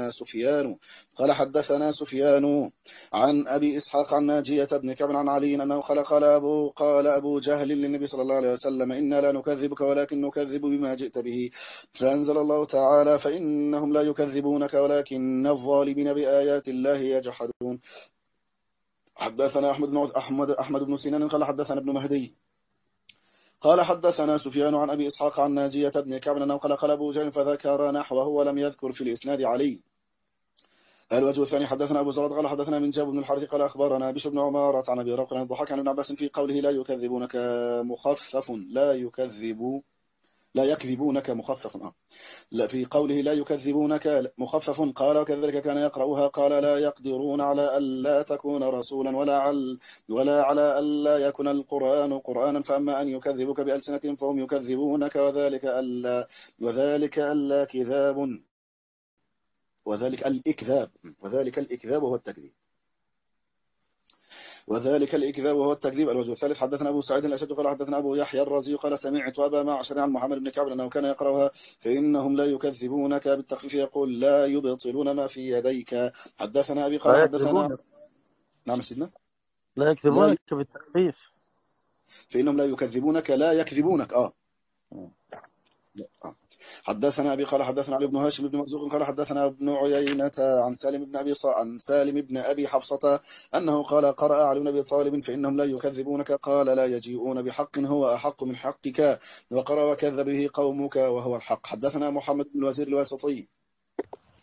حدثنا سفيان عن أبي إسحاق عن ناجية بن كعب عن علي أنه قال أبو جهل للنبي صلى الله عليه وسلم إنا لا نكذبك ولكن نكذب بما جئت به فأنزل الله تعالى فإنهم لا يكذبونك ولكن الظالمين بآيات الله يجحدون. حدثنا أحمد بن سنان قال حدثنا ابن مهدي قال حدثنا سفيان عن أبي إسحاق عن ناجية بن كعب أنه قال أبو جهل فذكر نحوه ولم يذكر في الإسناد علي. الوجه الثاني حدثنا أبو زرد قال حدثنا من جاب بن الحارث قال أخبرنا بشر بن عمارة عن أبي روق عن الضحاك عن ابن عباس في قوله لا يكذبونك مخفف لا يكذبونك مخفف لا في قوله لا يكذبونك مخفف قال وكذلك كان يقرأها قال لا يقدرون على ألا تكون رسولا ولا على ألا يكون القرآن قرآنا فأما أن يكذبوك بألسنتهم فهم يكذبونك وذلك الإكذاب وهو التكذيب وهو التكذيب. الوجه الثالث حدثنا أبو سعيد الأشد قال حدثنا أبو يحيى الرازي قال سمعت أبا معشر عن محمد بن كعب أنه كان يقرأها فإنهم لا يكذبونك بالتخفيف يقول لا يبطلون ما في يديك. حدثنا أبي قال حدثنا نعم سيدنا لا يكذبونك بالتخفيف فإنهم لا يكذبونك لا يكذبونك حدثنا أبي قال حدثنا علي بن هاشم بن مرزوق قال حدثنا ابن عيينة عن سالم بن أبي حفصة أنه قال قرأ علي بن أبي طالب فإنهم لا يكذبونك قال لا يجيئون بحق هو أحق من حقك وقرأ وكذب به قومك وهو الحق. حدثنا محمد بن الوزير الواسطي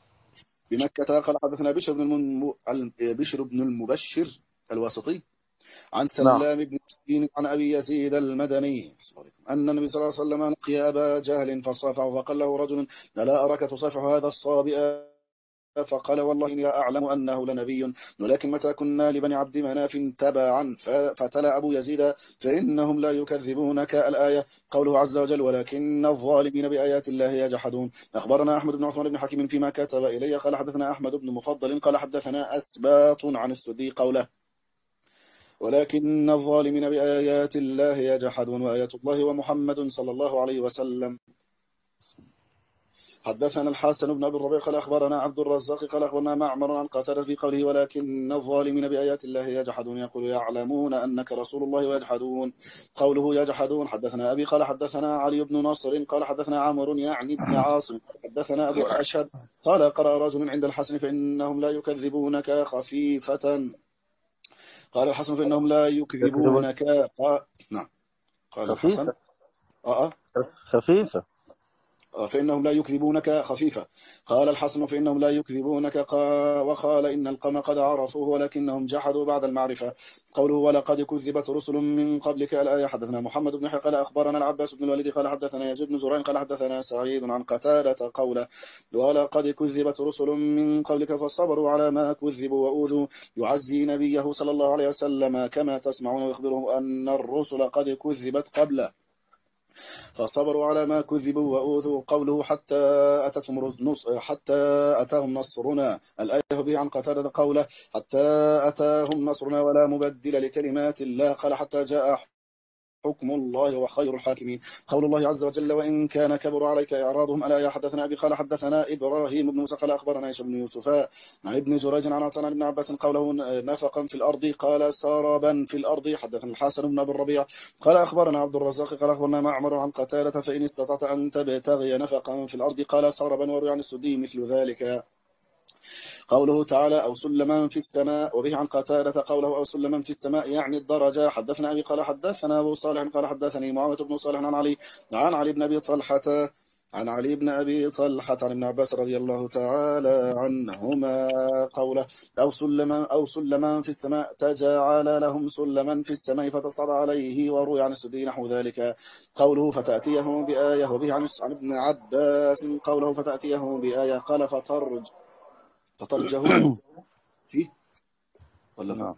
بمكة قال حدثنا بشر بن المبشر الواسطي عن نعم. سلام بن سكين عن أبي يزيد المدني أن النبي صلى الله عليه وسلم لقي أبا جهل فصافحه فقال له رجل: لا أراك تصافح هذا الصابئ. فقال: والله إني أعلم أنه لنبي، ولكن متى كنا لبني عبد مناف تبعا. فتلا أبو يزيد: فإنهم لا يكذبونك الآية. قوله عز وجل: ولكن الظالمين بآيات الله يجحدون. أخبرنا أحمد بن عثمان بن حكيم فيما كتب إلي قال حدثنا أحمد بن مفضل قال حدثنا أسباط عن السدي قوله: ولكن الظالمين بآيات الله يجحدون وآيات الله ومحمد صلى الله عليه وسلم. حدثنا الحسن بن أبي الربيع قال أخبرنا عبد الرزاق قال أخبرنا معمر عن قتادة في قوله: ولكن الظالمين بآيات الله يجحدون. يقول: يعلمون أنك رسول الله ويجحدون. قوله يجحدون. حدثنا أبي قال حدثنا علي بن نصر قال حدثنا عمرو يعني بن عاصم حدثنا أبو أشهد قال: قرأ رجل عند الحسن: فإنهم لا يكذبونك خفيفة. قال الحسن: فإنهم لا يكذبونك نعم. قال الحسن: خفيفة. آه خفيفة. فإنهم لا يكذبونك خفيفة. قال الحسن: فإنهم لا يكذبونك وقال: إن القوم قد عرفوه ولكنهم جحدوا بعد المعرفة. قوله: ولقد كذبت رسل من قبلك الآية. حدثنا محمد بن حي قال أخبرنا العباس بن الوليد قال حدثنا يزيد بن زرين قال حدثنا سعيد عن قتادة قوله: ولقد كذبت رسل من قبلك فصبروا على ما كذبوا وأوذوا. يعزي نبيه صلى الله عليه وسلم كما تسمعون ويخبره أن الرسل قد كذبت قبله فصبروا على ما كذبوا وأوذوا. قوله: حتى أتاهم نصرنا. الآية به عن قتادة قوله: حتى أتاهم نصرنا ولا مبدل لكلمات الله. قال: حتى جاء حكم الله وخير الحاكمين. قول الله عز وجل: وإن كان كبر عليك إعراضهم. الآية. حدثنا أبي قال حدثنا إبراهيم بن موسى قال أخبرنا هشام بن يوسف عن ابن جريج عن عطاء بن عباس قوله: نفقا في الأرض قال: سربا في الأرض. حدثنا الحسن بن أبي الربيع قال أخبرنا عبد الرزاق قال أخبرنا معمر عن قتادة: فإن استطعت أن تبتغي نفقا في الأرض قال: سربا. وروي عن السدي مثل ذلك. قوله تعالى: أو سلما في السماء. وبه عن قتادة قوله: أو سلما في السماء يعني الدرجة. حدثنا أبي قال حدثنا أبو صالح قال حدثني معاوية بن صالح عن علي بن أبي طلحة عن علي بن أبي طلحة عن ابن عباس رضي الله تعالى عنهما قوله: أو سلما في السماء تجعل لهم سلما في السماء فتصعد عليه. وروي عن السدي نحو ذلك. قوله: فتأتيه بآية. وبه عن ابن عباس قوله: فتأتيه بآية قال: فترجه فيه ولا نعم.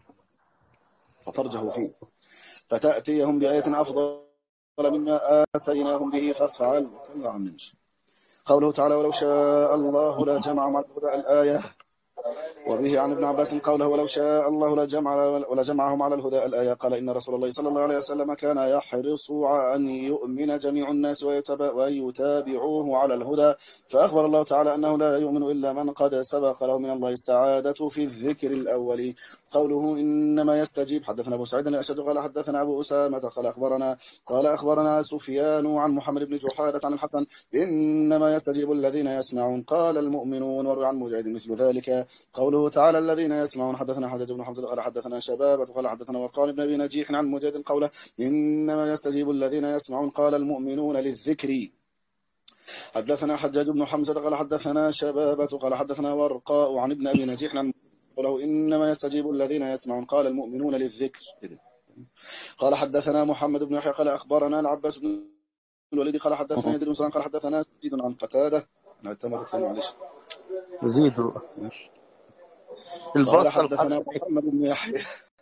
فترجه فيه فتأتيهم بآية أفضل مما آتيناهم به فافعل وطلع منه. قوله تعالى: ولو شاء الله لجمعهم على الهدى. الآية. وبه عن ابن عباس قوله: ولو شاء الله لجمعهم على الهدى. الآية. قال: إن رسول الله صلى الله عليه وسلم كان يحرص على أن يؤمن جميع الناس ويتابعوه على الهدى. فأخبر الله تعالى أنه لا يؤمن إلا من قد سبق له من الله السعادة في الذكر الأول. قوله: إنما يستجيب. حدثنا أبو سعيد الأشد قال حدثنا أبو أسامة قال أخبرنا سفيان عن محمد بن جحادة عن الحسن: إنما يستجيب الذين يسمعون. قال: المؤمنون. وروي عن مجاهد مثل ذلك. قوله تعالى: الذين يسمعون. حدثنا حجاج بن حمزة قال حدثنا شبابة قال حدثنا وقال بن أبي نجيح عن مجاهد قوله: إنما يستجيب الذين يسمعون. قال: المؤمنون للذكر. حدثنا حجاج بن حمزة قال حدثنا شبابة قال حدثنا ورقاء عن ابن أبي نجيح عن قوله: إنما يستجيب الذين يسمعون. قال: المؤمنون للذكر. قال حدثنا محمد بن يحيى قال أخبرنا العباس بن الوليد قال حدثنا يزيد بن سلام قال حدثنا سعيد عن قتادة. يزيد قال البصل حدثنا محمد بن يحيى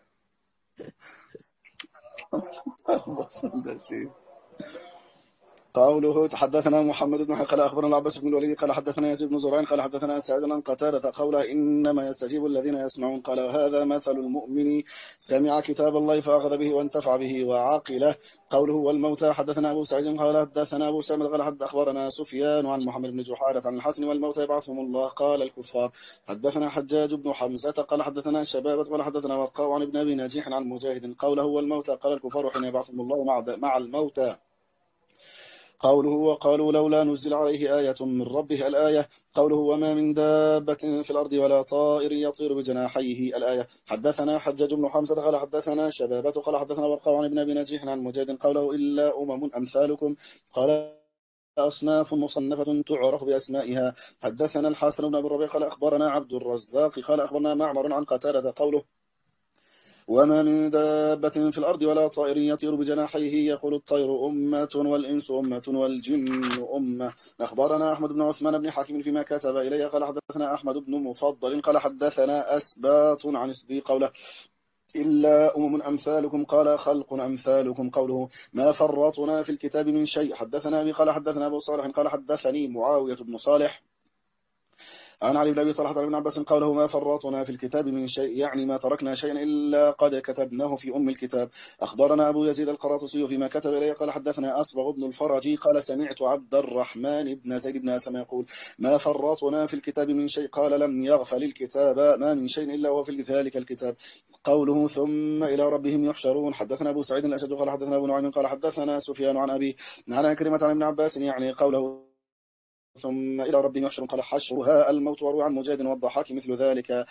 قوله: حدثنا محمد بن قال أخبرنا العباس بن الوليد قال حدثنا يزيد بن زرعين قال حدثنا سعيد عن قتادة قوله: إنما يستجيب الذين يسمعون. قال: هذا مثل المؤمن سمع كتاب الله فأخذ به وانتفع به وعقله. قوله: والموتى. حدثنا أبو سعيد قال حدثنا أبو سامد قال أخبرنا سفيان عن محمد بن جحادة عن الحسن: والموتى يبعثهم الله. قال الكفار. حدثنا حجاج بن حمزة قال حدثنا شبابة قال حدثنا ورقاء عن ابن أبي نجيح عن مجاهد قوله: والموتى. قال الكفار: حين يبعثهم الله مع الموتى. قوله: وقالوا لولا نزل عليه آية من ربه. الآية. قوله: وما من دابة في الأرض ولا طائر يطير بجناحيه. الآية. حدثنا حجاج بن حمزة قال حدثنا شبابة قال حدثنا ورقاء عن ابن أبي نجيح عن مجاهد قوله: إلا أمم أمثالكم. قال: أصناف مصنفة تعرف بأسمائها. حدثنا الحسن بن أبي الربيع قال أخبرنا عبد الرزاق قال أخبرنا معمر عن قتادة قوله: وما من دابة في الأرض ولا طائر يطير بجناحيه يقول الطير أمة والإنس أمة والجن أمة. أخبرنا أحمد بن عثمان بن حكيم فيما كتب إلي قال حدثنا أحمد بن مفضل قال حدثنا أسباط عن سدي قوله إلا أمثالكم قال خلق أمثالكم قوله ما فرطنا في الكتاب من شيء. حدثنا أبي قال حدثنا أبو صالح قال حدثني معاوية بن صالح عن علي بن أبي طلحة بن عباس قوله ما فرطنا في الكتاب من شيء يعني ما تركنا شيئا إلا قد كتبناه في أم الكتاب. أخبرنا أبو يزيد القراطسي فيما كتب إليه قال حدثنا أصبغ بن الفرج قال سمعت عبد الرحمن بن زيد بن أسلم يقول ما فرطنا في الكتاب من شيء قال لم يغفل الكتاب ما من شيء إلا هو في ذلك الكتاب. قوله ثم إلى ربهم يحشرون. حدثنا أبو سعيد الأشد قال حدثنا أبو نعيم قال حدثنا سفيان عن أبي عن كلمة عن ابن عباس يعني قوله ثم إلى ربهم يحشرون قال حشرها الموت. وروى عن مجاهد والضحاك مثل ذلك.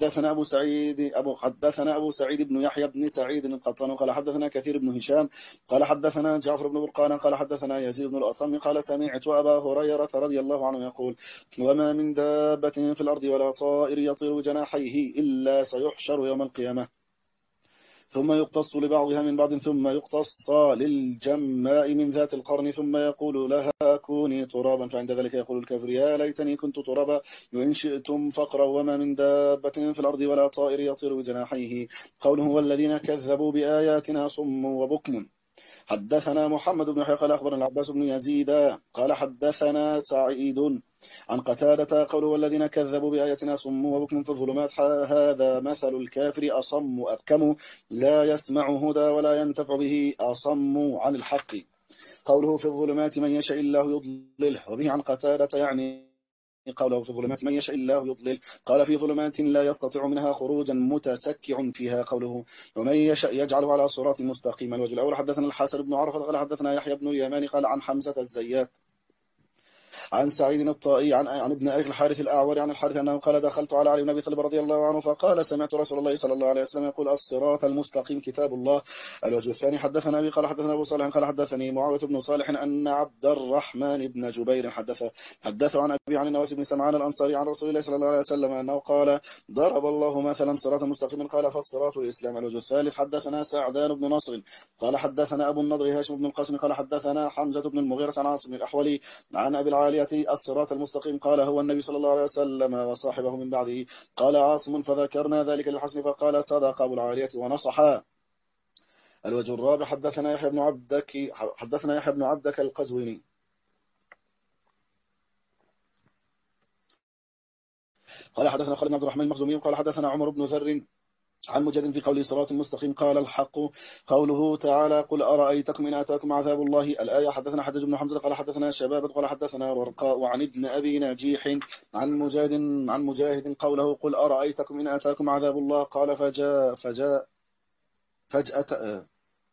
حدثنا أبو سعيد بن يحيى بن سعيد القطان قال حدثنا كثير بن هشام قال حدثنا جعفر بن برقان قال حدثنا يزيد بن الأصم قال سمعت أبا هريرة رضي الله عنه يقول وما من دابة في الأرض ولا طائر يطير جناحيه إلا سيحشر يوم القيامة ثم يقتص لبعضها من بعض ثم يقتص للجماء من ذات القرن ثم يقول لها كوني ترابا فعند ذلك يقول الكافر يا ليتني كنت ترابا وإن شئتم فقروا وما من دابة في الأرض ولا طائر يطير بجناحيه. قوله والذين كذبوا بآياتنا صم وبكم. حدثنا محمد بن يحيى قال أخبرنا العباس بن يزيد قال حدثنا سعيد عن قتادة قوله والذين كذبوا بآياتنا صم وبكم في الظلمات هذا مثل الكافر أصم أبكم لا يسمع هدى ولا ينتفع به أصم عن الحق. قوله في الظلمات من يشاء الله يضلله وبه عن قتادة يعني قوله في الظلمات من يشاء الله يضلل قال في ظلمات لا يستطيع منها خروجا متسكع فيها. قوله ومن يشاء يجعله على صراط مستقيم. الوجه الأول حدثنا الحسن بن عرفة قال حدثنا يحيى بن اليمان قال عن حمزة الزيات عن سعيد الطائي عن ابن أخي الحارث الأعور عن الحارث أنه قال دخلت على علي بن أبي طالب رضي الله عنه فقال سمعت رسول الله صلى الله عليه وسلم يقول الصراط المستقيم كتاب الله. الوجه الثاني حدثنا أبي قال حدثنا أبو صالح قال حدثني معاوية بن صالح أن عبد الرحمن بن جبير حدث عن أبي عن النواس بن سمعان الأنصاري عن رسول الله صلى الله عليه وسلم أنه قال ضرب الله مثلا صراطا مستقيما قال فالصراط الإسلام. الوجه الثالث حدثنا سعدان بن نصر قال حدثنا أبو النضر هاشم بن القاسم قال حدثنا حمزة بن المغيرة عن عاصم الأحولي عن أبي العالية الصراط المستقيم قال هو النبي صلى الله عليه وسلم وصاحبه من بعده. قال عاصم فذكرنا ذلك للحسن فقال صدق أبو العالية ونصحا. الوجه الرابع حدثنا يحيى بن عبدك القزويني قال حدثنا خالد بن عبد الرحمن المخزومي قال حدثنا عمر بن ذر عن مجاهد في قوله صراط المستقيم قال الحق قوله تعالى قل أرأيتكم إن أتاكم عذاب الله. الآية حدثنا حجاج بن حمزة قال حدثنا شباب قال حدثنا ورقاء عن ابن أبي نجيح عن مجاهد قوله قل أرأيتكم إن أتاكم عذاب الله قال فجاءة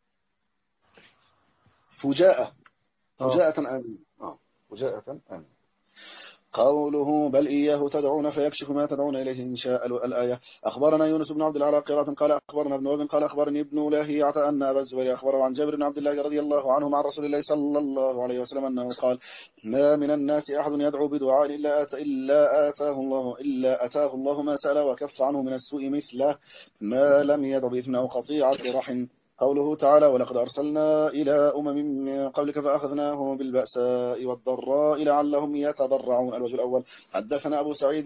آمين فجاءة آمين. قوله بل إياه تدعون فيكشف ما تدعون إليه إن شاء. الآية أخبرنا يونس بن عبد العلا قراءة قال أخبرنا ابن وهب قال أخبرني ابن لاهيعة أن أبا الزبير أخبره عن جابر بن عبد الله رضي الله عنه عن رسول الله صلى الله عليه وسلم أنه قال ما من الناس أحد يدعو بدعاء إلا أتاه الله ما سأل وكف عنه من السوء مثله ما لم يدع بإثم أو قطيعة رحم. قوله تعالى ولقد أرسلنا إلى من قبلك فأخذناهم بالبأساء والضراء لعلهم يتضرعون. الوجه الأول حدثنا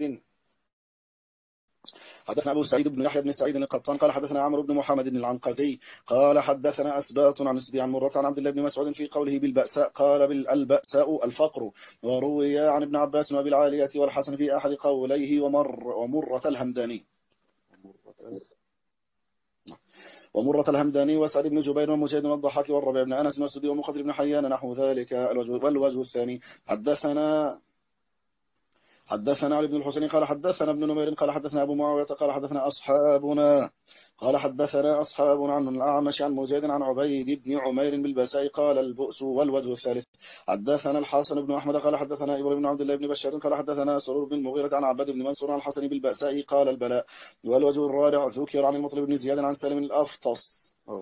أبو سعيد بن يحيى بن سعيد القطان قال حدثنا عمرو بن محمد العنقزي قال حدثنا أسباط عن نسبي عن مرة عن عبد الله بن مسعود في قوله بالبأساء قال بالبأساء الفقر. وروي عن ابن عباس وأبي العالية والحسن في أحد قوليه ومرة الهمداني وسعد بن جبير ومجاهد والضحاك والربيع بن أنس والسدي ومخدر بن حيان نحو ذلك. والوجه الثاني حدثنا علي بن الحسين قال حدثنا ابن نمير قال حدثنا أبو معاوية قال حدثنا أصحابنا عن الأعمش عن مجاهد عن عبيد بن عمير بالبساء قال البؤس. والوجه الثالث حدثنا الحسن بن أحمد قال حدثنا إبراهيم بن عبد الله بن بشار قال حدثنا سرور بن مغيرة عن عباد بن منصور عن الحسن بالبأساء قال البلاء. والوجه الرابع ذكر عن المطلب بن زياد عن سالم الأفطس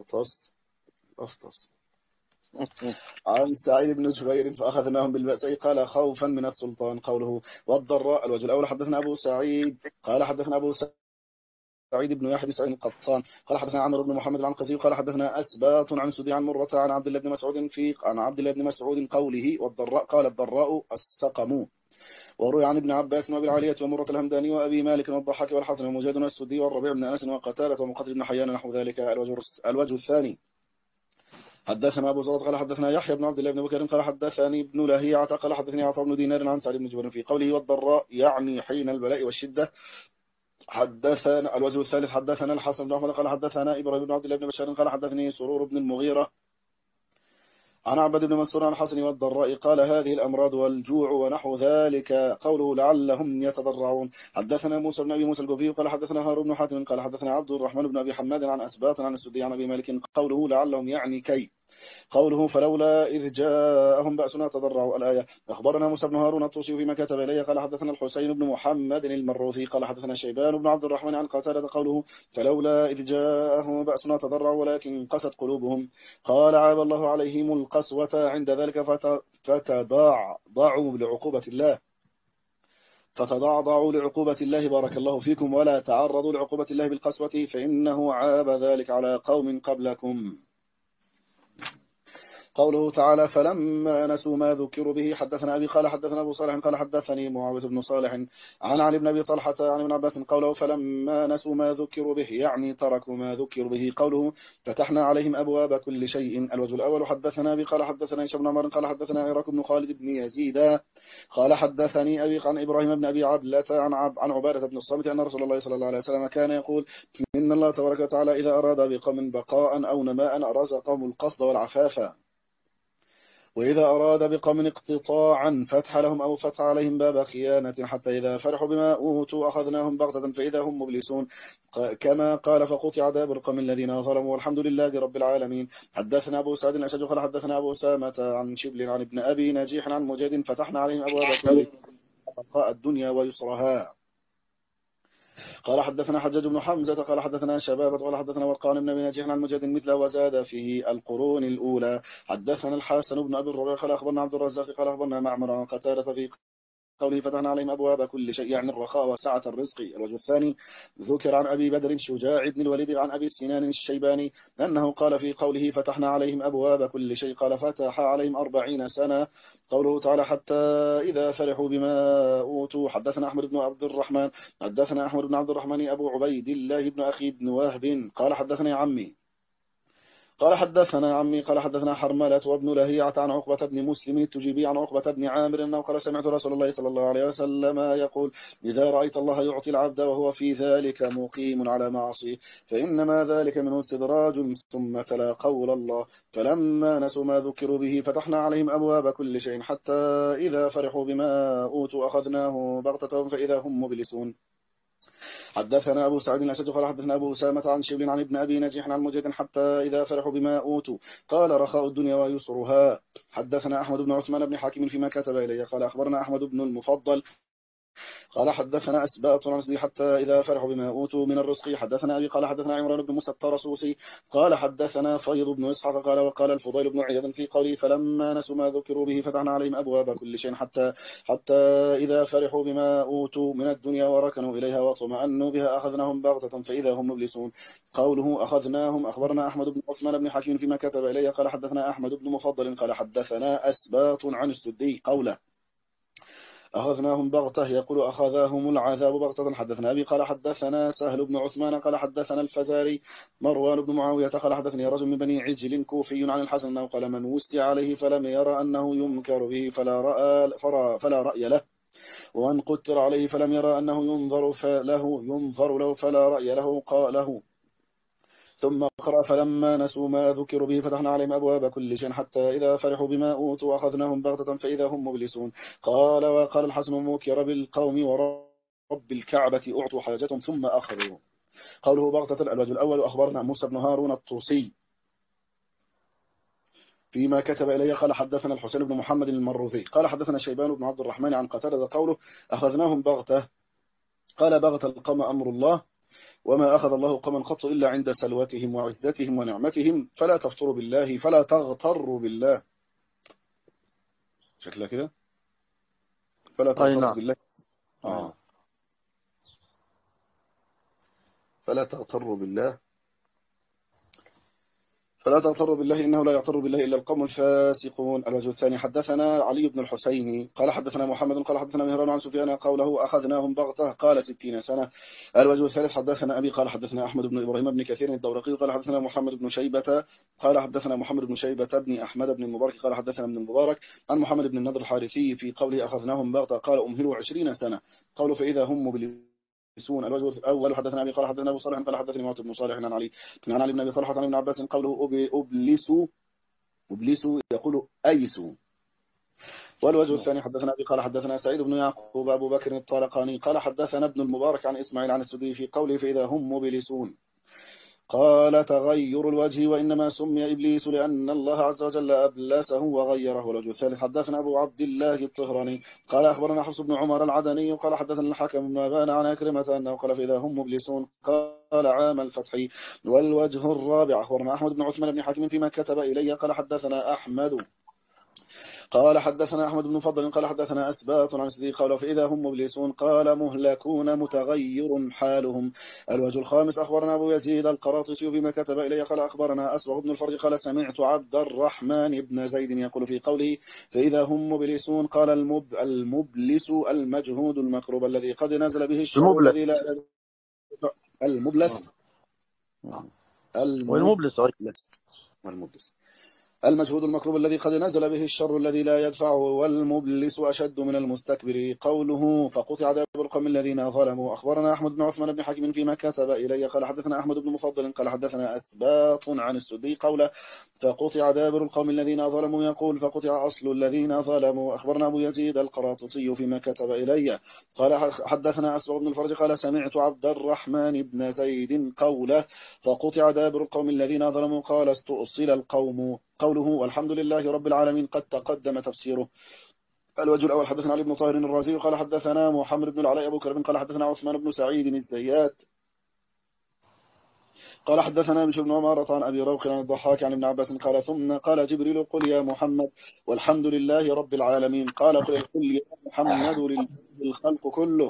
عن سعيد بن جبير فأخذناهم بالبأساء قال خوفا من السلطان. قوله والضراء. الوجه الأول حدثنا أبو سعيد قال حدثنا أبو سعيد بن يحيى بن سعيد القطان قال حدثنا عمرو بن محمد العنقزي قال حدثنا أسباط عن سدي عن مرة عن عبد الله بن مسعود عن عبد الله بن مسعود قوله والضراء قال الضراء السقم. وروي عن ابن عباس وابي العالية ومرة الهمداني وابي مالك والضحاك والحسن ومجاهد والسدي والربيع بن انس وقتادة ومقاتل بن حيان نحو ذلك. الوجه الثاني حدثنا أبو زرط قال حدثنا يحيى بن عبد الله بن بكر قال حدثني ابن لهيعة قال حدثني عطاء بن دينار عن سعد بن جبير في قوله والضراء يعني حين البلاء والشدة. حدثنا الوجه الثالث حدثنا الحسن بن أحمد قال حدثنا إبراهيم بن عبد الله بن بشار قال حدثني سرور بن المغيرة عن عبد بن منصور عن الحسن والضراء قال هذه الأمراض والجوع ونحو ذلك. قوله لعلهم يتضرعون. حدثنا موسى بن أبي موسى الكوفي قال حدثنا هارون بن حاتم قال حدثنا عبد الرحمن بن أبي حماد عن أسباط عن السدي عن أبي مالك قوله لعلهم يعني كي. قوله فلولا إذ جاءهم بأسنا تضرعوا الآية. أخبرنا موسى بن هارون الطوسي فيما كتب إليه قال حدثنا الحسين بن محمد المروثي قال حدثنا شيبان بن عبد الرحمن عن قتادة قوله فلولا إذ جاءهم بأسنا تضرعوا ولكن قست قلوبهم. قال عاب الله عليهم القسوة عند ذلك فتضعضعوا لعقوبة الله بارك الله فيكم ولا تعرضوا لعقوبة الله بالقسوة فإنه عاب ذلك على قوم قبلكم. قوله تعالى فلما نسوا ما ذكروا به. حدثنا أبي قال حدثنا أبو صالح قال حدثني معاوية بن صالح عن علي بن أبي طلحة عن ابن عباس قوله فلما نسوا ما ذكروا به يعني تركوا ما ذكروا به. قوله فتحنا عليهم أبواب كل شيء. الوجه الأول حدثنا أبي قال حدثنا هشام بن عمر قال حدثنا عراك بن خالد بن يزيد قال حدثني أبي عن إبراهيم بن أبي عبلة عن عبادة بن الصامت أن رسول الله صلى الله عليه وسلم كان يقول إن الله تبارك وتعالى إذا أراد بقوم بقاء أو نماء رزقهم القصد والعفاف وإذا أراد بقوم اقتطاعا فتح لهم أو فتح عليهم باب خيانة حتى إذا فرحوا بما أوتوا أخذناهم بغتة فإذا هم مبلسون كما قال فقطع دابر القوم الذين ظلموا والحمد لله رب العالمين. حدثنا أبو سعد الأشج قال حدثنا أبو سامة عن شبل عن ابن أبي نجيح عن مجاهد فتحنا عليهم أبواب كل بقاء الدنيا ويسرها. قال حدثنا حجاج بن حمزة قال حدثنا شبابة قال حدثنا ورقان بن أبي نجيح عن مجاهد مثل وزاد فيه القرون الأولى. حدثنا الحسن بن أبي الربيع قال أخبرنا عبد الرزاق قال أخبرنا معمر عن قتادة في قوله فتحنا عليهم أبواب كل شيء يعني الرخاء وسعة الرزق. الوجه الثاني ذكر عن أبي بدر شجاع بن الوليد عن أبي السنان الشيباني أنه قال في قوله فتحنا عليهم أبواب كل شيء قال فتح عليهم 40 سنة. قوله تعالى حتى إذا فرحوا بما أوتوا. حدثنا أحمد بن عبد الرحمن أبو عبيد الله بن أخي بن وهب قال حدثني عمي قال حدثنا عمي قال حدثنا حرملة وابن لهيعة عن عقبة بن مسلم التجيبي عن عقبة بن عامر أنه قال سمعت رسول الله صلى الله عليه وسلم يقول إذا رأيت الله يعطي العبد وهو في ذلك مقيم على معصيه فإنما ذلك منه استدراج. ثم تلا قول الله فلما نسوا ما ذكروا به فتحنا عليهم أبواب كل شيء حتى إذا فرحوا بما أوتوا أخذناه بغتة فإذا هم مبلسون. حدثنا أبو سعيد الأشج قال حدثنا أبو أسامة عن شبل عن ابن أبي نجيح عن مجاهد حتى إذا فرحوا بما أوتوا قال رخاء الدنيا ويسرها. حدثنا أحمد بن عثمان بن حاكم فيما كتب إليه قال أخبرنا أحمد بن المفضل قال حدثنا أسباط عن حتى إذا فرحوا بما أوتوا من الرزق. حدثنا أبي قال حدثنا عمران بن موسى الطرسوسي قال حدثنا فيض بن إسحاق قال وقال الفضيل بن عياض في قوله فلما نسوا ما ذكروا به فتحنا عليهم أبواب كل شيء حتى إذا فرحوا بما أوتوا من الدنيا وركنوا إليها واطمأنوا بها أخذناهم بغتة فإذا هم مبلسون. قوله أخذناهم أخبرنا أحمد بن عثمان بن حكيم فيما كتب إليه قال حدثنا أحمد بن مفضل قال حدثنا أسباط عن السدي قوله أخذناهم بغتة يقول أخذاهم العذاب بغتة. حدثنا أبي قال حدثنا سهل بن عثمان قال حدثنا الفزاري مروان بن معاوية قال حدثني رجل من بني عجل كوفي عن الحسن أنه قال من وسع عليه فلم يرى أنه ينكر به فلا رأي له ومن قتر عليه فلم يرى أنه ينظر له فلا رأي له قاله. ثم قرأ فلما نسوا ما ذكروا به فتحنا عليهم أبواب كل شيء حتى إذا فرحوا بما أوتوا أخذناهم بغتة فإذا هم مبلسون. وقال الحسن موكر بالقوم ورب الكعبة أعطوا حاجتهم ثم أخذوا. قوله بغتة. الوجه الأول أخبرنا موسى بن هارون الطوسي فيما كتب إليه قال حدثنا الحسين بن محمد المروزي قال حدثنا شيبان بن عبد الرحمن عن قتادة قوله أخذناهم بغتة قال بغتة القوم أمر الله وما أخذ الله قوما قط إلا عند سلوتهم وعزتهم ونعمتهم فلا تغتروا بالله شكلها كده فلا تغتروا نعم. بالله. فلا تغتروا بالله إنه لا يغتر بالله إلا القوم الفاسقون. الوجه الثاني حدثنا علي بن الحسين قال حدثنا محمد قال حدثنا مهران عن سفيان قوله أخذناهم بغتة قال 60 سنة. الوجه الثالث حدثنا أبي قال حدثنا أحمد بن إبراهيم بن كثير الدورقي قال حدثنا محمد بن شيبة قال حدثنا محمد بن شيبة بن أحمد بن المبارك قال حدثنا ابن المبارك عن محمد بن النضر الحارثي في قوله أخذناهم بغتة قال أمهلوا 20 سنة. قالوا فإذا هم الوجه الأول حدثنا أبي قال حدثنا أبو صالح قال حدثني معاذ بن صالح عن علي بن أبي طلحة عن ابن عباس قوله أبلس يقول أيس. والوجه الثاني حدثنا أبي قال حدثنا سعيد بن يعقوب أبو بكر الطالقاني قال حدثنا ابن المبارك عن إسماعيل عن السدي في قوله فإذا هم مبلسون قال تغير الوجه وإنما سمي إبليس لأن الله عز وجل أبلسه وغيره. والوجه الثالث حدثنا أبو عبد الله الطهراني قال أخبرنا حفص بن عمر العدني قال حدثنا الحكم بن أبان عن أكرمة أنه قال فإذا هم مبلسون قال عام الفتح. والوجه الرابع أخبرنا أحمد بن عثمان بن حكيم فيما كتب إلي قال حدثنا أحمد بن فضل قال حدثنا أسباط عن سدي قال فإذا هم مبلسون قال مهلكون متغير حالهم. الوجه الخامس أخبرنا أبو يزيد القراطسي فيما كتب إلي قال أخبرنا أسبغ بن الفرج قال سمعت عبد الرحمن بن زيد يقول في قوله فإذا هم مبلسون قال المبلس المجهود المكروب الذي قد نزل به الشر الذي لا المبلس المجهود المكروب الذي قد نزل به الشر الذي لا يدفعه والمبلس أشد من المستكبر. قوله فقطع دابر القوم الذين ظلموا. أخبرنا أحمد بن عثمان بن حكيم فيما كتب إلي قال حدثنا أحمد بن مفضل قال حدثنا أسباط عن السدي قوله فقطع دابر القوم الذين ظلموا يقول فقطع أصل الذين ظلموا. أخبرنا أبو يزيد القراطسي فيما كتب إلي قال حدثنا أسباط بن الفرج قال سمعت عبد الرحمن بن زيد قوله فقطع دابر القوم الذين ظلموا قال استؤصل القوم. قوله والحمد لله رب العالمين قد تقدم تفسيره. الوجه الأول حدثنا علي بن طاهر الرازي قال حدثنا محمد بن العلاء أبو كرب قال حدثنا عثمان بن سعيد الزيات قال حدثنا بشر بن عمارة عن أبي روق عن الضحاك عن ابن عباس قال ثم قال جبريل قل يا محمد والحمد لله رب العالمين قال قل يا محمد لله الخلق كله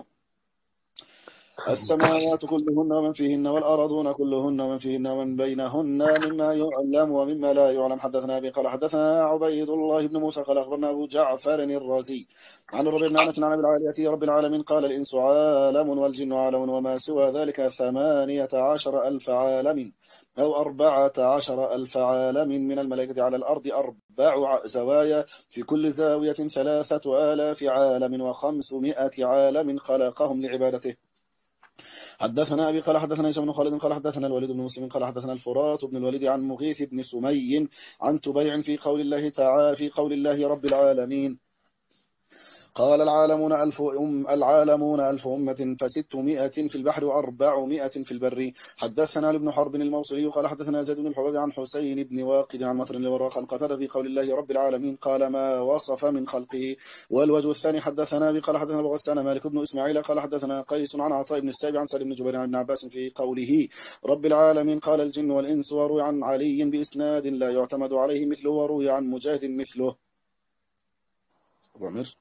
السماوات كلهن ومن فيهن والأرضون كلهن ومن فيهن ومن بينهن مما يعلم ومما لا يعلم. حدثنا أبي قال حدثنا عبيد الله بن موسى قال أخبرنا أبو جعفر الرازي عن ربيع بن أنس عن أبي العالية رب العالمين قال الإنس عالم والجن عالم وما سوى ذلك 18,000 عالم أو 14,000 عالم من الملائكة على الأرض 4 زوايا في كل زاوية 3,000 عالم و500 عالم خلقهم لعبادته. حدثنا أبي قال حدثنا هشام بن خالد قال حدثنا الوليد بن مسلم قال حدثنا الفرات بن الوليد عن مغيث بن سمي عن تبيع في قول الله تعالى في قول الله رب العالمين قال العالمون 1000 أمة ف600 في البحر و400 في البر. حدثنا ابن حرب الموصلي قال حدثنا زيد بن الحباب عن حسين بن واقد عن مطر الوراق عن قتادة في قول الله رب العالمين قال ما وصف من خلقه. والوجه الثاني حدثنا أبي قال حدثنا بغسان مالك بن إسماعيل قال حدثنا قيس عن عطاء بن السائب عن سالم بن جبير عن ابن عباس في قوله رب العالمين قال الجن والإنس. وروي عن علي بإسناد لا يعتمد عليه مثله وروي عن مجاهد مثله. أبو عمر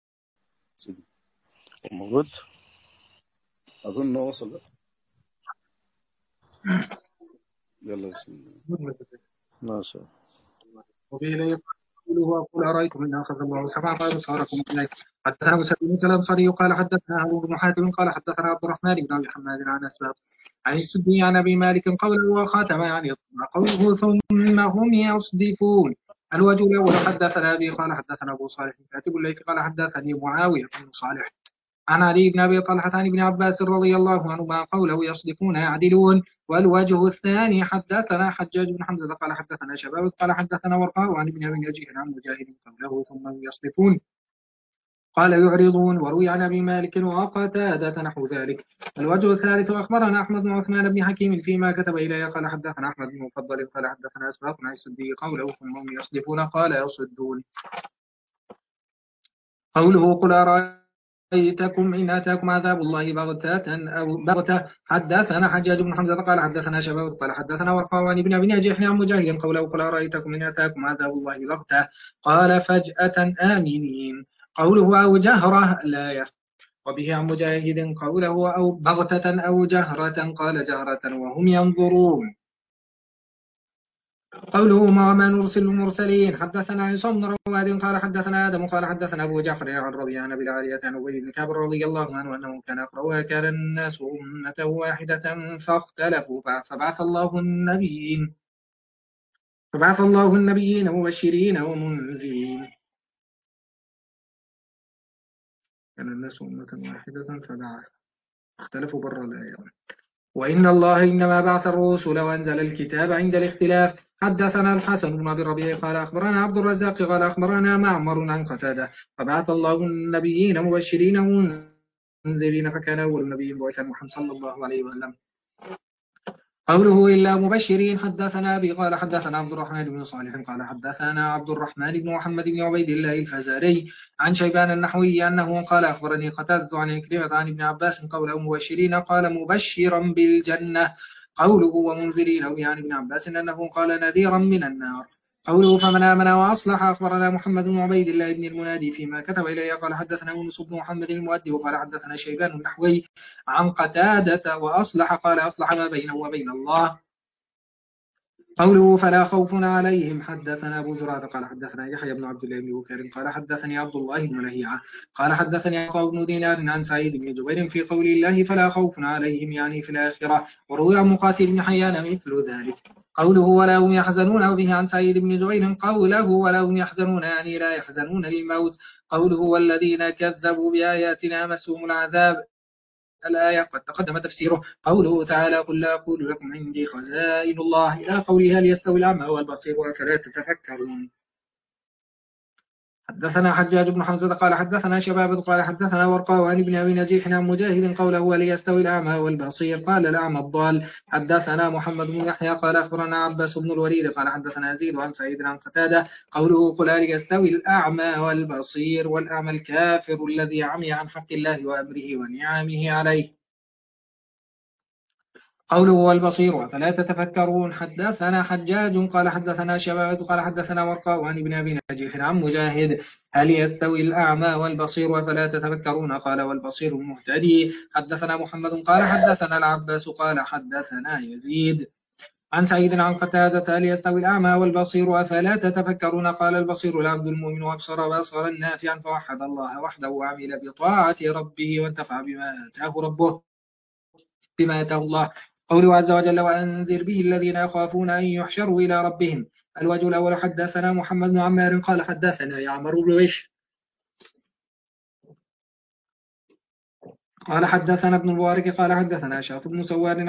موجود أظن وصل. يلا بسم الله ما شاء الله. وقل أرأيتم إن أخذ الله 7 أبصاركم إليه. حدثنا أبو سعيد الأنصاري قال حدثنا أبو بن حاتم قال حدثنا عبد الرحمن بن أبي حماد عن أسباب عن السدي عن أبي مالك قوله وخاتم يعني قوله ثم هم يصدفون. الوجه الأول حدثنا أبي قال حدثنا أبو صالح كاتب الليث قال حدثني معاوية بن صالح عن علي بن أبي طلحة عن ابن عباس رضي الله عنهما قوله يصدفون يعدلون. والوجه الثاني حدثنا حجاج بن حمزة قال حدثنا شباب قال حدثنا ورقاء عن ابن أبي نجيح عن مجاهد قوله ثم يصدفون قال يعرضون. وروي عن أبي مالك وقتادة نحو ذلك. الوجه الثالث أخبرنا أحمد بن عثمان بن حكيم فيما كتب إليه قال حدثنا أحمد بن مفضل قال حدثنا أسباط عن السدي قوله ثم هم يصدفون قال يصدون. قوله قل أرأيتكم إن أتاكم عذاب الله بغتة. حدثنا حجاج بن حمزة قال حدثنا شباب قال حدثنا ورقاء عن ابن أبي نجيح عن مجاهد قوله قل أرأيتكم إن أتاكم عذاب الله بغتة قال فجأة آمنين. قوله أو جهرة الآية. وبه عن مجاهد قوله أو بغتة أو جهرة قال جهرة وهم ينظرون. قوله وما نرسل المرسلين. حدثنا عصام بن رواد قال حدثنا آدم قال حدثنا أبو جعفر عن ربيعة عن أبي العالية عن أبي بن كعب رضي الله عنه أنه كان يقرأ كان الناس أمة واحدة فاختلفوا فبعث الله النبيين مبشرين ومنذرين. كان الناس أمة واحدة فبعث اختلفوا برا الآية. وإن الله إنما بعث الرسل وأنزل الكتاب عند الاختلاف. حدثنا الحسن بن أبي الربيع قال أخبرنا عبد الرزاق قال أخبرنا معمر عن قتادة فبعث الله النبيين مبشرين ومنذرين فكان أول نبي بعث محمد صلى الله عليه وسلم. قوله إلا مبشرين. حدثنا أبي قال حدثنا عبد الرحمن بن صالح قال حدثنا عبد الرحمن بن محمد بن عبيد الله الفزاري عن شيبان النحوي أنه قال أخبرني قتادة عن كلمة عن ابن عباس قوله مبشرين قال مبشرا بالجنة. قوله ومنذرين يعني ابن عباس أنه قال نذيرا من النار. قوله فمن آمن وأصلح. أخبرنا محمد بن عبيد الله بن المنادي فيما كتب إليه قال حدثنا يونس بن محمد المؤدب قال حدثنا شيبان النحوي عن قتادة وأصلح قال أصلح ما بينه وبين الله. قوله فلا خوف عليهم. حدثنا أبو زرعة قال حدثنا يحيى بن عبد الله بن بكير قال حدثني عبد الله بن لهيعة قال حدثني عطاء بن دينار عن سعيد بن جبير في قول الله فلا خوف عليهم يعني في الآخرة. وروي عن مقاتل بن حيان مثل ذلك. قوله ولا هم يحزنون وبه عن سعيد بن جبير قوله ولا هم يحزنون يعني لا يحزنون للموت. قوله والذين كذبوا بآياتنا مسهم العذاب. الآية قد تقدم تفسيره. قوله تعالى قل لا أقول لكم عندي خزائن الله إلى قوله هل يستوي الأعمى والبصير أفلا تتفكرون. حدثنا حجاج بن حمزة قال حدثنا شباب قال حدثنا ورقاء عن ابن أبي نجيح عن مجاهد قوله هل يستوي الأعمى والبصير قال الأعمى الضال. حدثنا محمد بن يحيى قال أخبرنا عباس بن الوليد قال حدثنا يزيد عن سعيد عن قتادة قوله قل هل يستوي الأعمى والبصير والأعمى الكافر الذي عمي عن حق الله وأمره ونعمه عليه. قوله والبصير أفلا تتفكرون. حدثنا حجاج قال حدثنا شباب قال حدثنا ورقاء عن ابن أبي نجيح عن مجاهد هل يستوي الأعمى والبصير أفلا تتفكرون قال والبصير المهتدي. حدثنا محمد قال حدثنا العباس قال حدثنا يزيد عن سعيد عن قتادة هل يستوي الأعمى والبصير أفلا تتفكرون قال البصير العبد المؤمن وأبصر بصرا نافعا فوحد الله وحده وعمل بطاعة ربه وانتفع بما آتاه الله. قوله عز وجل وأنذر به الذين يخافون أن يحشروا إلى ربهم. الوجه الأول حدثنا محمد بن عمار قال حدثنا يعمر بن بشر قال حدثنا ابن المبارك قال حدثنا شاف بن سوار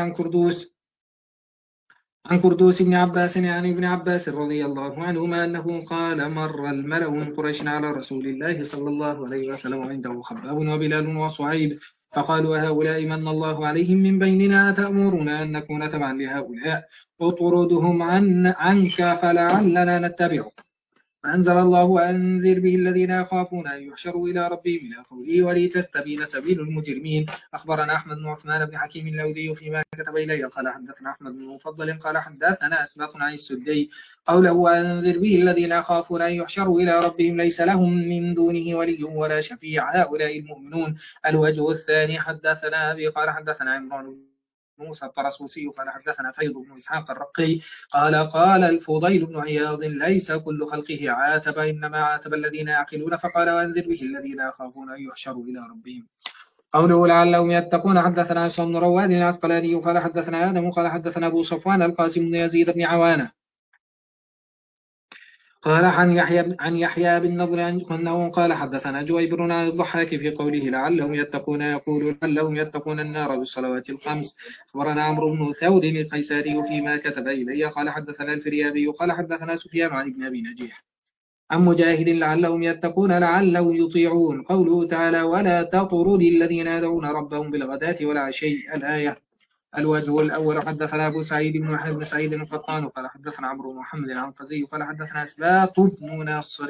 عن كردوس بن عباس عن ابن عباس رضي الله عنهما أنه قال مر الملأ من قريش على رسول الله صلى الله عليه وسلم وعنده خباب وبلال وصعيب فقالوا هؤلاء من الله عليهم من بيننا تأمرنا أن نكون تبعا لهؤلاء اطردهم عنك فلعلنا نتبعه. فأنزل الله وأنذر به الذين يخافون أن يحشروا إلى ربهم إلى قوله ولتستبين سبيل المجرمين. أخبرنا أحمد بن عثمان بن حكيم اللودي فيما كتب إليه قال حدثنا أحمد بن مفضل قال حدثنا أسباط عن السدي قوله وأنذر به الذين يخافون أن يحشروا إلى ربهم ليس لهم من دونه ولي ولا شفيع هؤلاء المؤمنون. الوجه الثاني حدثنا أبي قال حدثنا عمران موسى الطرسوسي قال حدثنا فيض بن إسحاق الرقي قال الفضيل بن عياض ليس كل خلقه عاتب إنما عاتب الذين يعقلون فقال وأنذر به الذين يخافون أن يحشروا إلى ربهم. قوله لعلهم يتقون. حدثنا عصام بن رواد العسقلاني قال حدثنا آدم قال حدثنا أبو صفوان القاسم بن يزيد بن عوانة قال عن يحيى بن نضر أنه قال حدثنا جويبر عن الضحاك في قوله لعلهم يتقون يقول لعلهم يتقون النار بالصلوات الخمس. أخبرنا عمرو بن ثور القيساري فيما كتب إليه قال حدثنا الفريابي قال حدثنا سفيان عن ابن أبي نجيح عن مجاهد لعلهم يتقون لعلهم يطيعون. قوله تعالى ولا تطرد الذين يدعون ربهم بالغداة والعشي. الآية. الوجه الأول حدثنا أبو سعيد بن محمد بن سعيد القطان قال حدثنا عمرو بن محمد العنقزي قال حدثنا أسباط بن ناصر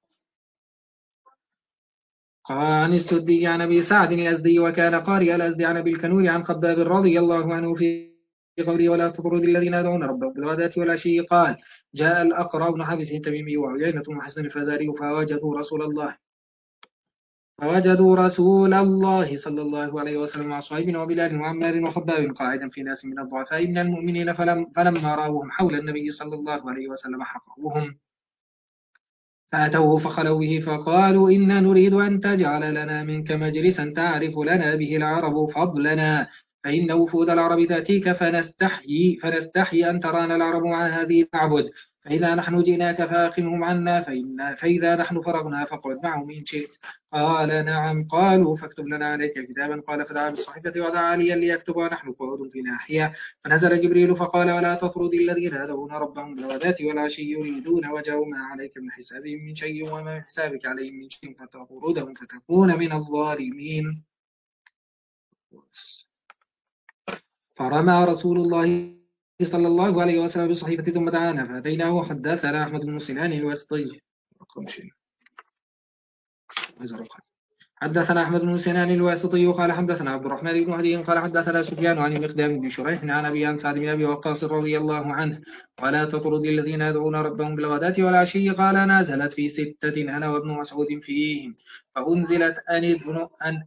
قال عن السدي عن أبي سعد الأزدي وكان قارئ الأزدي عن أبي الكنور عن خباب رضي الله عنه في قوله ولا تطرد الذين يدعون ربهم بالغداة والعشي قال جاء الأقرع بن حابس التميمي وعيينة بن حسن الفزاري فواجهوا رسول الله فوجدوا رسول الله صلى الله عليه وسلم مع صهيب وبلال وعمار وخباب قاعدا في ناس من الضعفاء من المؤمنين فلما رأوهم حول النبي صلى الله عليه وسلم حقروهم فأتوه فخلوا به فقالوا إنا نريد أن تجعل لنا منك مجلسا تعرف لنا به العرب فضلنا فإن وفود العرب تأتيك فنستحي أن ترانا العرب مع هذه المعبد فإذا نحن جئناك فأقمهم عنا فإذا نحن فرغنا فاقعد معهم إن شئت قال نعم قالوا فاكتب لنا عليك كتابا قال فدعا بالصحيفة ودعا عليا ليكتب ونحن قعود في ناحية فنزل جبريل فقال ولا تطرد الذين يدعون ربهم بالغداة والعشي يريدون وجهه ما عليك من حسابهم من شيء وما من حسابك عليهم من شيء فتطردهم فتكون من الظالمين فرمى رسول الله صلى الله عليه وسلم بالصحيفة ثم دعانا فأتيناه حدثنا أحمد بن سنان الواسطي حدثنا أحمد بن سنان الواسطي قال حدثنا عبد الرحمن بن هدي قال حدثنا سفيان عن المقدام بن شريح عن أبي عن سعد بن أبي وقاص رضي الله عنه ولا تطرد الذين يدعون ربهم بالغداة والعشي قال نازلت في 6 أنا وابن مسعود فيهم فأنزلت أن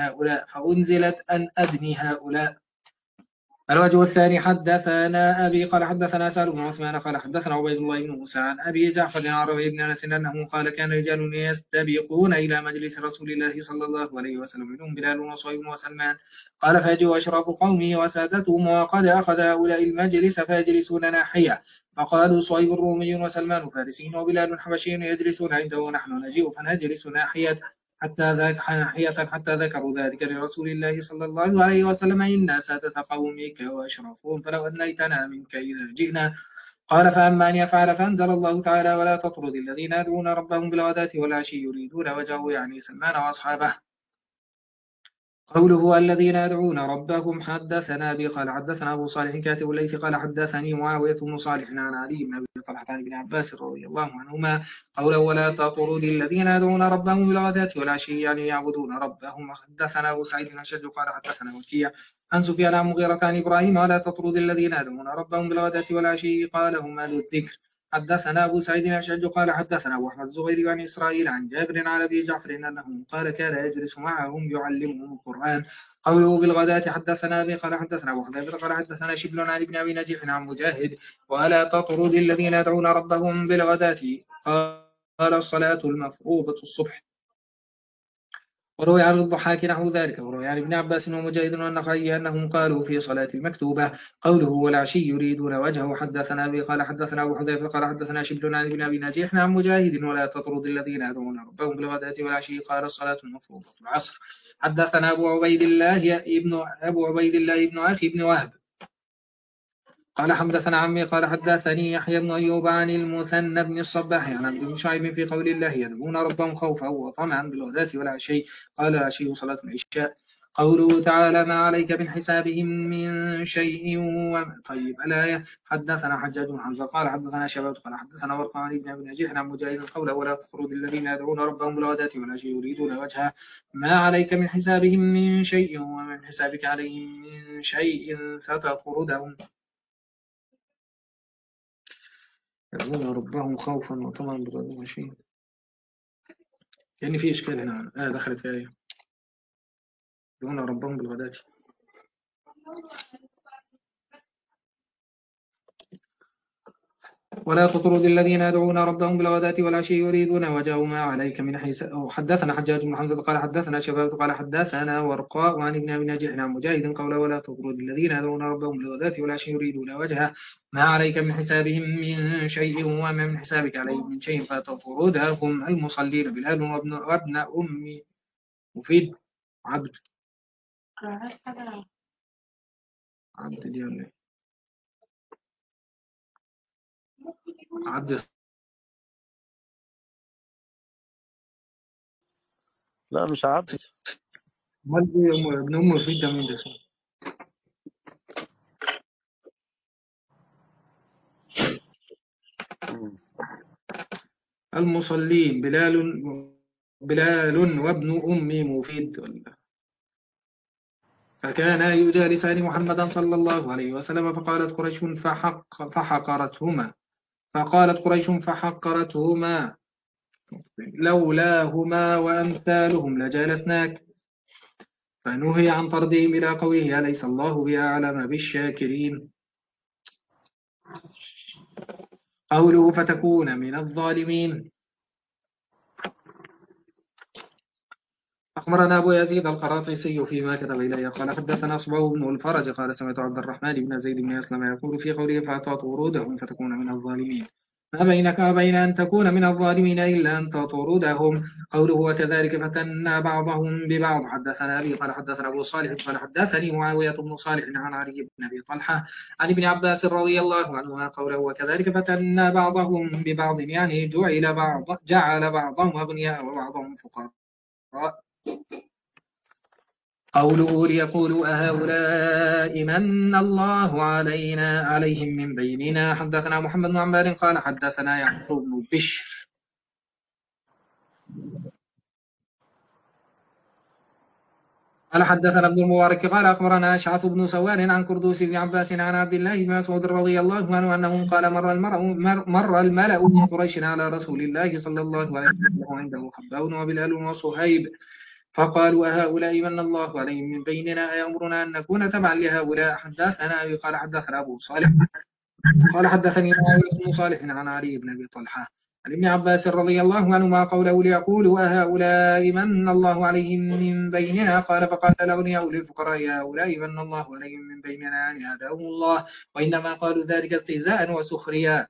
أدني هؤلاء الوجه الثاني حدثنا أبي قال حدثنا سالم بن عثمان قال حدثنا عبيد الله بن موسى عن أبي جعفر عن ربيع بن أنس أنه قال كان رجال يستبقون إلى مجلس رسول الله صلى الله عليه وسلم منهم بلال وصهيب وسلمان قال فيجوا أشراف قومه وسادتهم وقد أخذ هؤلاء المجلس فيجلسون ناحية فقالوا صهيب الرومي وسلمان فارسي وبلال حبشي يجلسون عنده ونحن نجيء فنجلس ناحية حتى ذكروا ذلك لرسول الله صلى الله عليه وسلم إنا سادة قومك وأشرفهم فلو أدنيتنا منك إذا جئنا قال فأما أن يفعل فأنزل الله تعالى ولا تطرد الذين يدعون ربهم بالغداة والعشي يريدون وجهه يعني سلمان وأصحابه قوله الذين يدعون ربهم حدثنا أبي قال حدثنا أبو صالح كاتب الليث قال حدثني معاوية بن صالح عن علي بن أبي طلحة عن ابن عباس رضي الله عنهما قوله ولا تطرد الذين يدعون ربهم بالغداة والعشي يعني يعبدون ربهم حدثنا أبو سعيد بن أشج قال حدثنا وكيع عن سفيان عن مغيرة عن إبراهيم ولا تطرد الذين يدعون ربهم بالغداة والعشي قال هم أهل الذكر حدثنا أبو سعيد الأشج قال حدثنا أبو أحمد الزبيري عن إسرائيل عن جابر عن أبي جعفر أنه قال كان يجلس معهم يعلمهم القرآن قوله بالغداة حدثنا أبي قال حدثنا أبو حذيفة قال حدثنا شبل عن ابن أبي نجيح عن مجاهد ولا تطرد الذين يدعون ربهم بالغداة قال الصلاة المفروضة الصبح وروي عن الضحاك نحو ذلك وروي عن ابن عباس ومجاهد والنخعي أنهم قالوا في صلاة المكتوبة قوله والعشي يريدون وجهه حدثنا أبي قال حدثنا أبو حذيفة قال حدثنا شبل عن ابن أبي نجيح عن مجاهد ولا تطرد الذين يدعون ربهم بالغداة والعشي قال الصلاة المفروضة العصر حدثنا أبو عبيد الله ابن أخي بن وهب قال حدثنا عمي قال حدثني يحيى بن أيوب عن المثنى بن الصباح عن عبد بن شعيب في قول الله يدعون ربهم خوفا وطمعا بالغداة والعشي قال العشي صلاة العشاء قوله تعالى ما عليك من حسابهم من شيء طيب الآية حدثنا حجاج بن حمزة قال حدثنا شباب قال حدثنا ورقة عن ابن أبي نجيح عن مجاهد قوله ولا تطرد الذين يدعون ربهم بالغداة والعشي يريدون وجهه ما عليك من حسابهم من شيء ومن حسابك عليهم من شيء فتطردهم يدعون ربهم خوفا وطمعا بالغداة والعشي يعني في إشكال هنا دخلت في آية يدعون ربهم بالغداة ولا تطرد الذين يدعون ربهم بالغداة والعشي يريدون وجهه ما عليك من حساب حدثنا حجاج بن حمزة قال حدثنا شباب قال حدثنا ورقاء عن ابن أبي نجيح عن مجاهد قال ولا تطرد الذين يدعون ربهم بالغداة والعشي يريدون وجهه ما عليك من حسابهم من شيء وما من حسابك عليهم من شيء فتطردهم المصلين بلال وابن أم مفيد عبد ديالي عبد لا مش عبد ابن أم مفيد ده مين ده المصلين بلال وابن أم مفيد فكان يجالسان محمدا صلى الله عليه وسلم فقالت قريش فحقرتهما لولاهما وأمثالهم لجالسناك. فنهي عن طردهم إلى قوله أليس الله بأعلم بالشاكرين. قوله فتكون من الظالمين. أخبرنا أبو يزيد القراطيسي فيما كتب إليه قال حدثنا صباح بن الفرج قال سمعت عبد الرحمن بن زيد بن أسلم يقول في قوله فأعطت ورودهم فتكون من الظالمين ما بينك وبين أن تكون من الظالمين إلا أن تطردهم. قوله وكذلك فتنا بعضهم ببعض. حدثنا أبي قال حدثنا أبو صالح قال حدثني معاوية بن صالح عن علي بن أبي طلحة عن ابن عباس رضي الله عنهما قوله وكذلك فتنا بعضهم ببعض يعني جعل بعضهم أغنياء وبعضهم فقراء. قوله ليقولوا أهؤلاء من الله عليهم من بيننا. حدثنا محمد بن عمار قال حدثنا يعقوب بن بشر قال حدثنا ابن المبارك قال أخبرنا أشعث بن سوار عن كردوس بن عباس عن عبد الله بن مسعود رضي الله عنه أنه قال مر الملأ من قريش على رسول الله صلى الله عليه وسلم عنده خباب وبلال وصهيب فقالوا أهؤلاء من الله عليهم من بيننا أيأمرنا أن نكون تبعا لهؤلاء. حدثنا أبي قال حدثنا أبو صالح قال حدثني معاوية بن صالح عن علي بن أبي طلحة عن ابن عباس رضي الله عنهما قوله ليقولوا أهؤلاء من الله عليهم من بيننا قال فقال الأغنياء للفقراء هؤلاء من الله عليهم من بيننا يعني هداهم الله وإنما قالوا ذلك استهزاء وسخريا.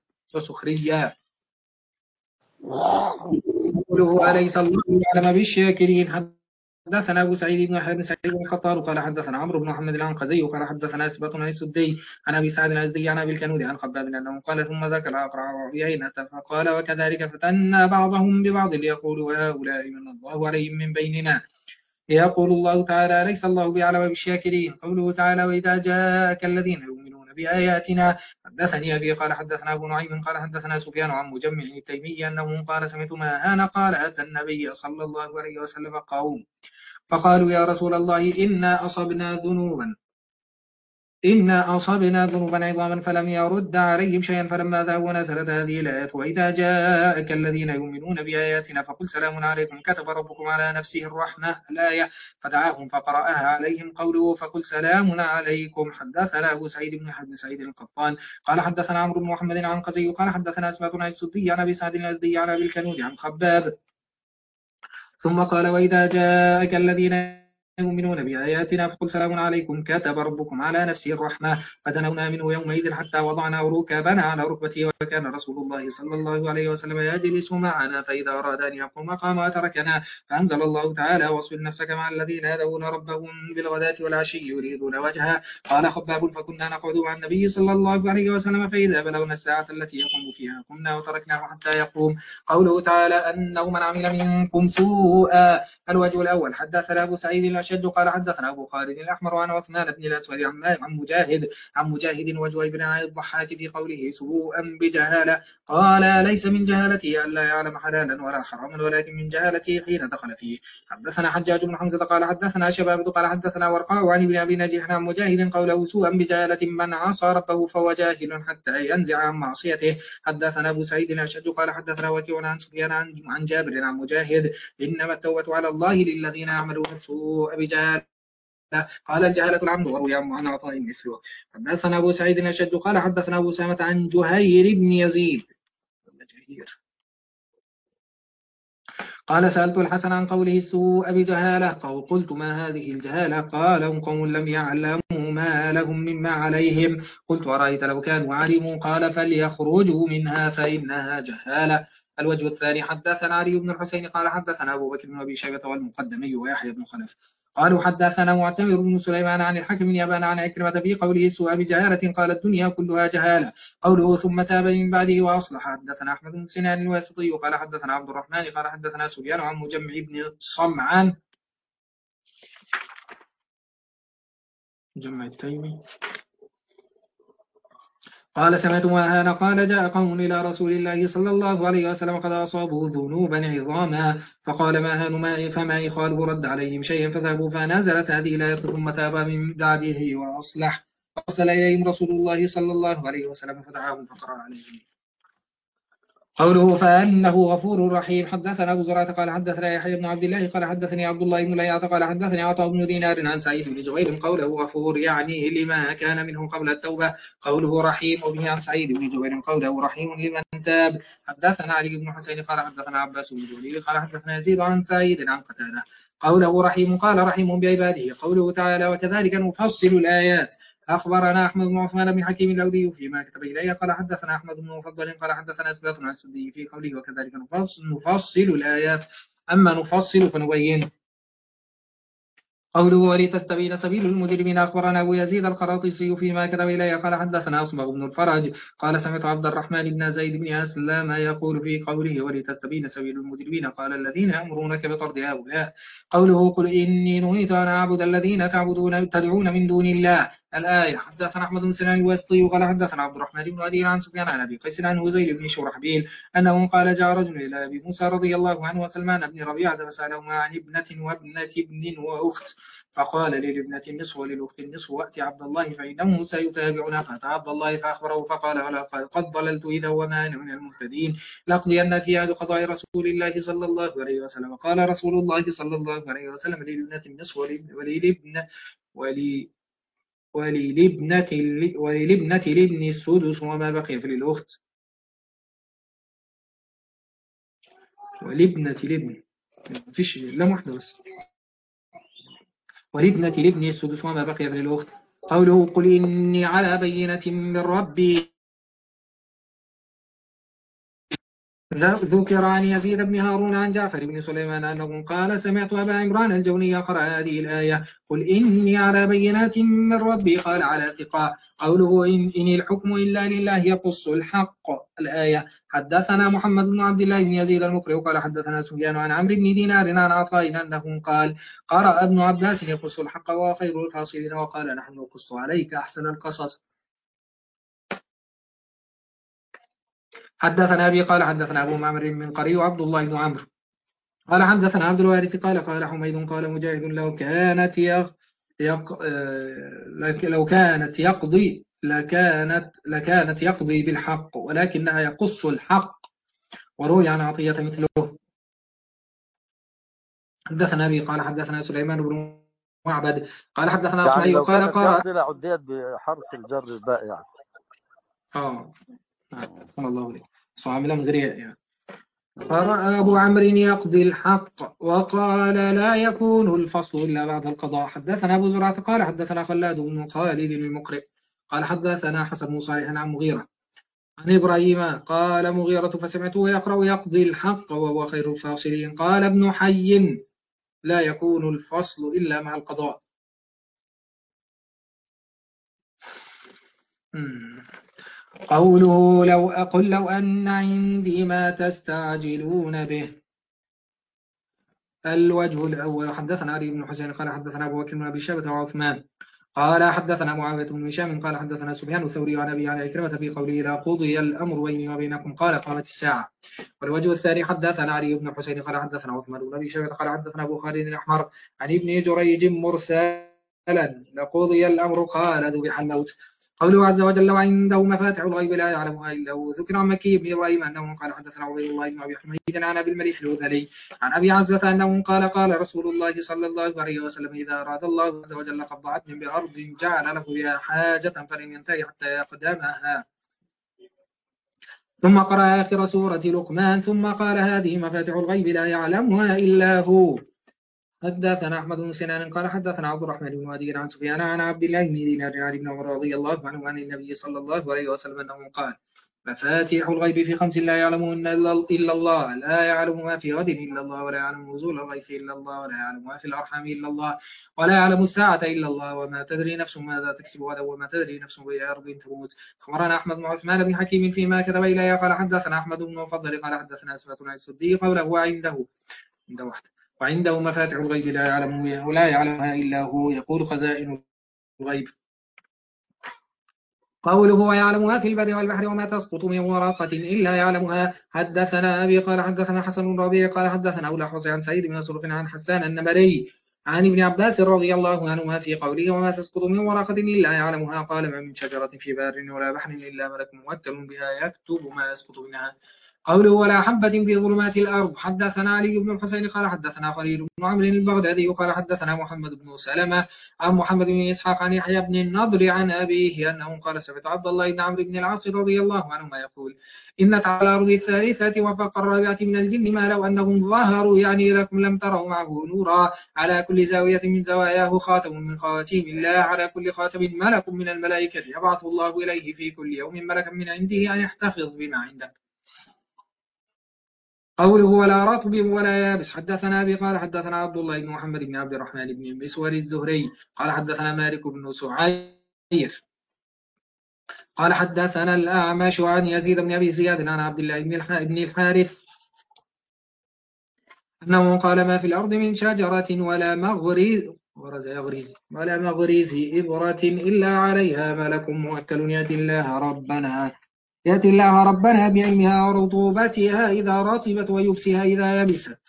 قوله أليس الله أعلم بالشاكرين. حدثنا أبو سعيد بن سعيد بن الخطاب قال حدثنا عمرو بن محمد العنقزي قال حدثنا أسباط عن السدي عن أبي سعد الأزدي عن أبي الكنود عن خباب أنه قال ثم ذكر أقرع وعيينة فقال وكذلك فتنا بعضهم ببعض ليقولوا هؤلاء من الله عليهم من بيننا. يقول الله تعالى ليس الله بأعلم بالشاكرين. قوله تعالى وإذا جاءك الذين يؤمنون بآياتنا. حدثني أبي قال حدثنا أبو نعيم قال حدثنا سفيان عن مجمع التيمي أنه قال سمعت ماهان قال أتى النبي صلى الله عليه وسلم قوم فقالوا يا رسول الله إنا أصبنا ذنوبا عظاما فلم يرد عليهم شيئا فلما ذهبوا نزلت هذه الآية وإذا جاءك الذين يؤمنون بآياتنا فقل سلام عليكم كتب ربكم على نفسه الرحمة الآية فدعاهم فقرأها عليهم قوله فقل سلام عليكم. حدثنا أبو سعيد بن حبن سعيد القطان قال حدثنا عمرو بن محمد عن قزي قال حدثنا أسماء عن السدي عن أبي سعد الأزدي عن أبي الكنود عن خباب ثم قال وإذا جاءك الذين يؤمنون بآياتنا فقل سلام عليكم كتب ربكم على نفسه الرحمة فدنونا منه يومئذ حتى وضعنا ركبنا على ركبته وكان رسول الله صلى الله عليه وسلم يجلس معنا فإذا أراد أن يقوم قام وتركنا فأنزل الله تعالى واصبر نفسك مع الذين يدعون ربهم بالغداة والعشي يريدون وجهه. قال خباب فكنا نقعد مع النبي صلى الله عليه وسلم فإذا بلغنا الساعة التي يقوم فيها قمنا وتركناه حتى يقوم. قوله تعالى أنه من عمل منكم سوءا. الوجه الأول حدثنا أبو سعيد الأشج قال حدثنا أبو خالد الأحمر عن عثمان بن الأسود عن مجاهد وجويب بن الضحاك في قوله سوءا بجهالة قال ليس من جهالته ألا يعلم حلالا ولا حراما ولكن من جهالته حين دخل فيه. حدثنا حجاج بن حمزة قال حدثنا شباب قال حدثنا ورقاء عن ابن أبي نجيح عن مجاهد قوله سوءا بجهالة من عصى ربه فهو جاهل حتى ينزع عن معصيته. حدثنا أبو سعيد الأشج قال حدثنا وكيع عن سفيان عن جابر عن مجاهد إنما التوبة على الله للذين يعملون السوء بجهالة قال الجهالة العمد وروي عن عطاء مثله. حدثنا أبو سعيد الأشج قال حدثنا أبو سامة عن جهير بن يزيد قال سألت الحسن عن قوله السوء بجهالة قلت ما هذه الجهالة قال هم قوم لم يعلموا ما لهم مما عليهم. قلت ورأيت لو كانوا علموا قال فليخرجوا منها فإنها جهالة. الوجه الثاني حدثنا علي بن الحسين قال حدثنا أبو بكر بن أبي شيبة والمقدمي ويحيى بن خلف قالوا حدثنا معتمر بن سليمان عن الحكم بن يبان عن عكرمة في قوله السوء بجهالة قال الدنيا كلها جهالة. قوله ثم تاب من بعده وأصلح. حدثنا أحمد بن سنان الواسطي قال حدثنا عبد الرحمن قال حدثنا سفيان عن مجمع بن صمعان مجمع التيمي قال سمعت ماهان قال جاء قوم إلى رسول الله صلى الله عليه وسلم قد أصابوا ذنوبا عظاما فقال ماهان فما يخالف رد عليهم شيئا فذهبوا فنزلت هذه الآية ثم تاب من بعده وأصلح فأرسل إليهم رسول الله صلى الله عليه وسلم فدعاهم فقرأ عليهم. قوله فأنه غفور رحيم. حدثنا أبو زرعة قال حدثنا يحيى بن عبد الله قال حدثني عبد الله بن ليعة قال حدثني عطاء بن دينار عن سعيد بن جبير قوله غفور يعني لما كان منه قبل التوبة. قوله رحيم وبه عن سعيد بن جبير قوله رحيم لمن تاب. حدثنا علي بن حسين قال حدثنا عباس بن جليل قال حدثنا يزيد عن سعيد عن قتادة قوله رحيم قال رحيم بعباده. قوله تعالى وكذلك نفصل الآيات. أخبرنا أحمد بن عثمان بن حكيم الأودي فيما كتب إليه قال حدثنا أحمد بن مفضل قال حدثنا أسباط عن السدي في قوله وكذلك نفصل الآيات. أما نفصل فنبين. قوله ولتستبين سبيل المجرمين. أخبرنا أبو يزيد القراطيسي فيما كتب إليه قال حدثنا أصبغ بن الفرج قال سمعت عبد الرحمن بن زيد بن أسلم يقول في قوله ولتستبين سبيل المجرمين قال الذين يأمرونك بطرد هؤلاء. قوله قل إني نهيت أن أعبد الذين تدعون من دون الله الآية. حدثنا أحمد بن سنان الواسطي قال حدثنا عبد الرحمن بن عدي عن سفيان عن أبي قيس عن هزيل بن شرحبيل أنه قال جاء رجل إلى أبي موسى رضي الله عنه وسلمان بن ربيعة فسألهما عن ابنة وابنة ابن وأخت فقال للابنة النصف وللأخت النصف وأتي عبد الله فإنه سيتابعنا. فأتى عبد الله فأخبره فقال قد ضللت إذا وما أنا من المهتدين لأقضين فيها بقضاء رسول الله صلى الله عليه وسلم. قال رسول الله صلى الله عليه وسلم للابنة النصف وللابنة لابن السدس وما بقي فللأخت ولابنة لابن مفيش لم واحدة بس ولابنة لابن السدس وما بقي فللأخت. قوله قل إني على بينة من ربي. ذكر عن يزيد بن هارون عن جعفر بن سليمان أنه قال سمعت أبا عمران الجوني يقرأ هذه الآية قل إني على بينات من ربي قال على ثقة. قوله إن الحكم إلا لله يقص الحق الآية. حدثنا محمد بن عبد الله بن يزيد المقرئ قال حدثنا سفيان عن عمرو بن دينار عن عطاء أنه قال قرأ ابن عباس يقص الحق وخير الفاصلين وقال نحن نقص عليك أحسن القصص. حدثنا أبي قال حدثنا أبو معمر من قري وعبد الله بن عمرو قال حدثنا عبد الوارث قال حميد قال مجاهد لو كانت يقضي لكانت يقضي بالحق ولكنها يقص الحق. وروي عن عطية مثله. حدثنا أبي قال حدثنا سليمان بن معبد قال حدثنا يعني أصمعي قال قال عديت بحرف الجر الباء يعني. صلى الله عليه وسلم من غير يعني. فرأى أبو عمرو يقضي الحق وقال لا يكون الفصل إلا بعد القضاء. حدثنا أبو زرعة قال حدثنا خلاد بن خالد المقرئ قال حدثنا حسن بن صالح عن مغيرة عن إبراهيم قال مغيرة فسمعته يقرأ يقضي الحق وهو خير الفاصلين. قال ابن حي لا يكون الفصل إلا مع القضاء. قوله لو أن عندي ما تستعجلون به. الوجه الأول حدثنا علي بن حسين قال حدثنا أبو بكر بن أبي شيبة وعثمان قال حدثنا معاوية بن هشام قال حدثنا سفيان الثوري عن أبي عن عكرمة في قوله لا قضي الأمر بيني وبينكم قال قامت الساعة. والوجه الثاني حدثنا علي بن حسين قال حدثنا عثمان بن أبي شيبة قال حدثنا أبو خالد الأحمر عن ابن جريج مرسلا لقضي الأمر قال ذبح الموت. قوله عز وجل وعنده مفاتح الغيب لا يعلمها إلا هو. ذكر عن مكي بن إبراهيم أنه قال حدثنا عبيد الله بن أبي حميد عن أبي المليح الهذلي عن أبي عزة أنه قال رسول الله صلى الله عليه وسلم إذا أراد الله عز وجل قبض عبد بأرض جعل له بها حاجة فلم ينتهي حتى يقدمها. ثم قرأ آخر سورة لقمان ثم قال هذه مفاتح الغيب لا يعلمها إلا هو. حدثنا أحمد بن سنان قال حدثنا عبد الرحمن بن هادي عن سفيان عن عبد الله بن دينار عن ابن عمر رضي الله عنه عن النبي صلى الله عليه وسلم أنه قال مفاتيح الغيب في 5 لا يعلمهن إلا الله لا يعلم ما في غد إلا الله ولا يعلم نزول الغيث إلا الله ولا يعلم ما في الأرحام إلا الله ولا يعلم الساعة إلا الله وما تدري نفس ماذا تكسب غدا وما تدري نفس بأي أرض تموت. أخبرنا أحمد بن عثمان بن حكيم فيما كتب إليه قال حدثنا أحمد بن مفضل قال حدثنا أسباط عن السدي قوله عنده واحد وعنده مفاتح الغيب لا يعلمها إلا هو يقول خزائن الغيب. قوله ويعلمها في البر والبحر وما تسقط من ورقة إلا يعلمها. حدثنا أبي قال حدثنا حسن بن ربيع قال حدثنا أبو الأحوص عن سعيد بن مسروق عن حسان النمري عن ابن عباس رضي الله عنهما في قوله وما تسقط من ورقة إلا يعلمها قال ما من شجرة في بار ولا بحر إلا ملك موكل بها يكتب ما يسقط منها. قوله ولا حبة في ظلمات الأرض. حدثنا علي بن الحسين قال حدثنا خليل بن عمرو البغدادي قال حدثنا محمد بن سلمة عن محمد بن إسحاق عن يحيى بن النضر عن أبيه أنه قال سمعت عبد الله بن عمرو بن العاص رضي الله عنهما يقول إن على الأرض الثالثة وفوق الرابعة من الجن ما لو أنهم ظهروا يعني لكم لم تروا معه نورا على كل زاوية من زواياه خاتم من خواتيم الله على كل خاتم ملك من الملائكة يبعث الله إليه في كل يوم ملكا من عنده أن يحتفظ بما عنده. قوله ولا رطب ولا يابس. حدثنا أبي قال حدثنا عبد الله بن محمد بن عبد الرحمن بن المسور الزهري قال حدثنا مالك بن سعير قال حدثنا الأعمش عن يزيد بن أبي زياد عن عبد الله بن الحارث أنه قال ما في الأرض من شجرة ولا مغريز إبرة إلا عليها ملك موكل يأتي الله ربنا بعلمها ورطوبتها إذا رطبت ويبسها إذا يبست.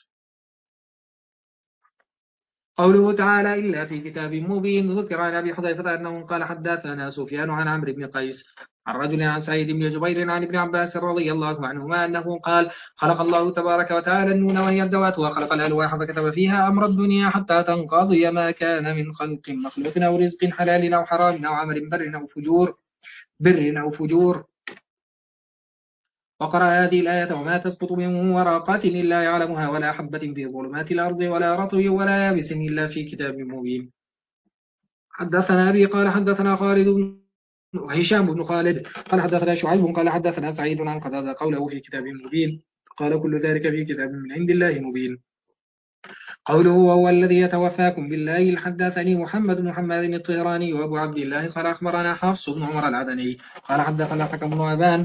قوله تعالى إلا في كتاب مبين. ذكر عن أبي حذيفة أنه قال حدثنا سفيان عن عمرو بن قيس عن رجل عن سعيد بن جبير عن ابن عباس رضي الله عنهما أنه قال خلق الله تبارك وتعالى النون وهي الدوات وخلق الألواح فكتب فيها أمر الدنيا حتى تنقضي ما كان من خلق مخلوق أو رزق حلال أو حرام أو عمل بر أو فجور. وقرأ هذه الآية وما تسقط من ورقة إلا يعلمها ولا حبة في ظلمات الأرض ولا رطب ولا يابس إلا في كتاب مبين. حدثنا أبي قال حدثنا خالد بن هشام بن خالد قال حدثنا شعيب قال حدثنا سعيد عن قتادة قوله في كتاب مبين قال كل ذلك في كتاب من عند الله مبين. قوله وهو الذي يتوفاكم بالليل. حدثني محمد بن محمد الطهراني وأبو عبد الله قال أخبرنا حفص بن عمر العدني قال حدثنا حكم بن أبان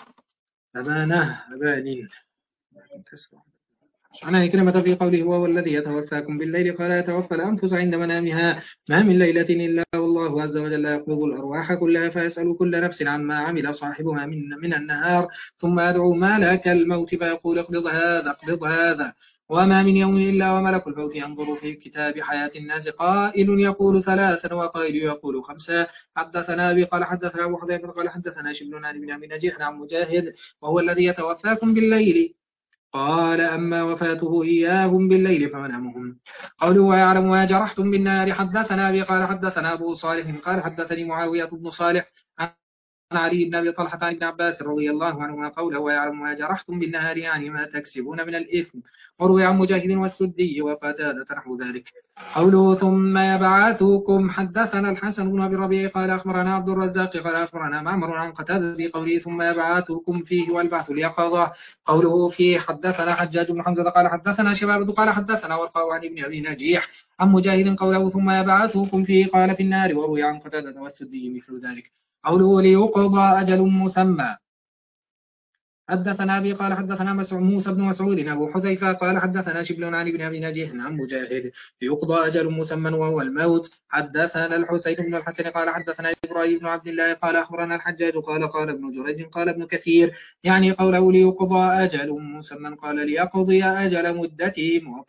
عن عكرمة في قوله وهو الذي يتوفاكم بالليل قال يتوفى الأنفس عند منامها ما من ليلة إلا والله عز وجل يقبض الأرواح كلها فيسأل كل نفس عما عمل صاحبها من النهار ثم يدعو ملك الموت فيقول اقبض هذا وما من يوم إلا وملك الموت ينظر في كتاب حياة الناس قائل يقول 3 وقائل يقول 5. حدثنا أبي قال حدثنا أبو حذيفة قال حدثنا شبل بن أبي نجيح عن مجاهد وهو الذي يتوفاكم بالليل قال أما وفاته إياهم بالليل فمنامهم. قوله ويعلم ما جرحتم بالنار. حدثنا أبي قال حدثنا أبو صالح قال حدثني معاوية بن صالح عن علي بن أبي طلحة عن ابن عباس رضي الله عنهما قوله ويعلم ما جرحتم بالنهار يعني ما تكسبون من الإثم. وروي عن مجاهد والسدي وقتادة نحو ذلك. قوله ثم يبعثكم. حدثنا الحسن بن أبي الربيع قال أخبرنا عبد الرزاق قال أخبرنا معمر عن قتادة بقوله ثم يبعثكم فيه والبعث اليقظة. قوله فيه حدثنا حجاج بن حمزة قال حدثنا شباب قال حدثنا ورقاء عن ابن أبي نجيح عن مجاهد قوله ثم يبعثكم فيه قال في النار. وروي عن قتادة والسدي مثل ذلك. قوله ليقضى أجل مسمى. حدثنا أبي قال حدثنا موسى بن مسعود أبو حذيفة قال حدثنا شبل عن ابن أبي نجيح عن مجاهد ليقضى أجل مسمى وهو الموت. حدثنا الحسين بن الحسن قال حدثنا إبراهيم بن عبد الله قال أخبرنا الحجاج قال ابن جريج قال ابن كثير يعني قوله ليقضى أجل مسمى قال ليقضي أجل مدتهم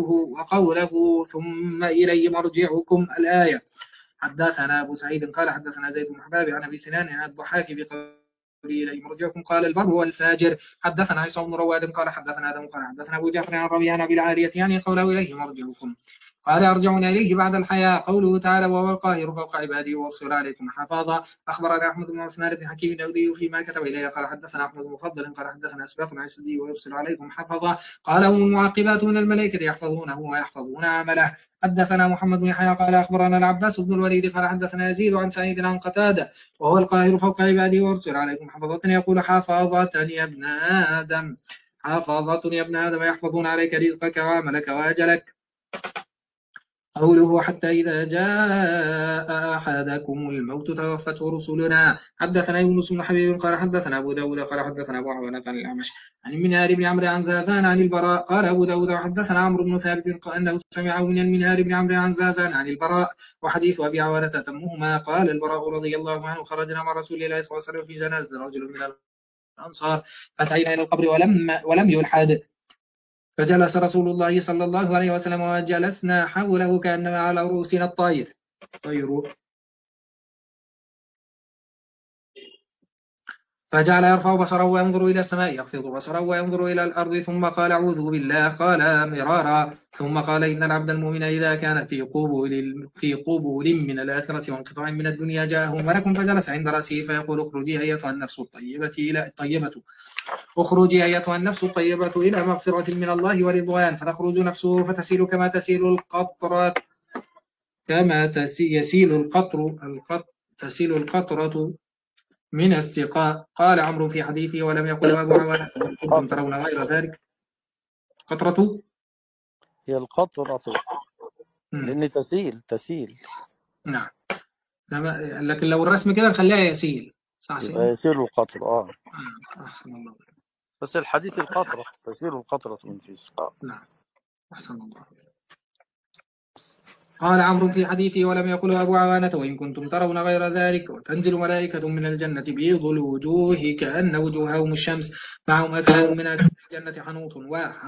وقوله ثم إلي مرجعكم الآية. حدثنا أبو سعيد قال حدثنا زيد بن حباب عن أبي سنان عن الضحاك بقوله إليه مرجعكم قال البر والفاجر. حدثنا عيسى بن رواد قال حدثنا آدم قال حدثنا أبو جعفر عن ربيعة عن أبي العالية يعني قوله إليه مرجعكم قال أرجعون إليه بعد الحياة. قوله تعالى وهو القاهر فوق عباده وأرسل عليكم حفاظا. أخبرنا أحمد بن عثمان بن حكيم الداودي فيما كتب إليه قال حدثنا أحمد المفضل قال حدثنا أسباط عن السدي ويرسل عليكم حفظا قال هم المعاقبات من الملائكة يحفظونه ويحفظون عمله. حدثنا محمد بن يحيى قال أخبرنا العباس بن الوليد قال حدثنا يزيد عن سعيد عن قتادة وهو القاهر فوق عباده ويرسل عليكم حفظة يقول حفظة يا ابن آدم يحفظون عليك رزقك وعملك وأجلك. قوله حتى إذا جاء أحدكم الموت توفته رسلنا. حدثنا يونس بن حبيب قال حدثنا أبو داود قال حدثنا أبو عوانة عن الأعمش عن المنهار بن عمرو عن زاذان عن البراء قال أبو داود حدثنا عمرو بن ثابت أنه سمعه من المنهار بن عمرو عن زاذان عن البراء. وحديث أبي عوانة تمهما. قال البراء رضي الله عنه خرجنا مع رسول الله صلى الله عليه وسلم في جنازة رجل من الأنصار فأتينا إلى القبر ولم يلحد فجلس رسول الله صلى الله عليه وسلم وجلسنا حوله كأنما على رؤوسنا الطير. فجعل يرفع بصره وينظر إلى السماء يخفض بصره وينظر إلى الأرض ثم قال أعوذ بالله قال مرارا ثم قال إن العبد المؤمن إذا كان في قبول من الآخرة وانقطاع من الدنيا جاءه ملك فجلس عند رأسه فيقول اخرجي أيتها النفس الطيبة إلى مغفرة من الله ورضوان فتخرج نفسه فتسيل كما تسيل القطرة تسيل القطرة من السقاء. قال عمرو في حديثه ولم يقل أبو عوانة كنتم ترون غير ذلك. قطرة هي القطرة لأن تسيل. نعم. لكن لو الرسم كده نخليها يسيل صح؟ يسيل القطرة أحسن الله. بس الحديث القطرة تسيل القطرة من في السقاء. نعم أحسن الله. قال عمرو في حديثه ولم يقل أبو عوانة وإن كنتم ترون غير ذلك وتنزل ملائكة من الجنة بيض الوجوه كأن وجوههم الشمس معهم أكواب من أكواب الجنة حنوط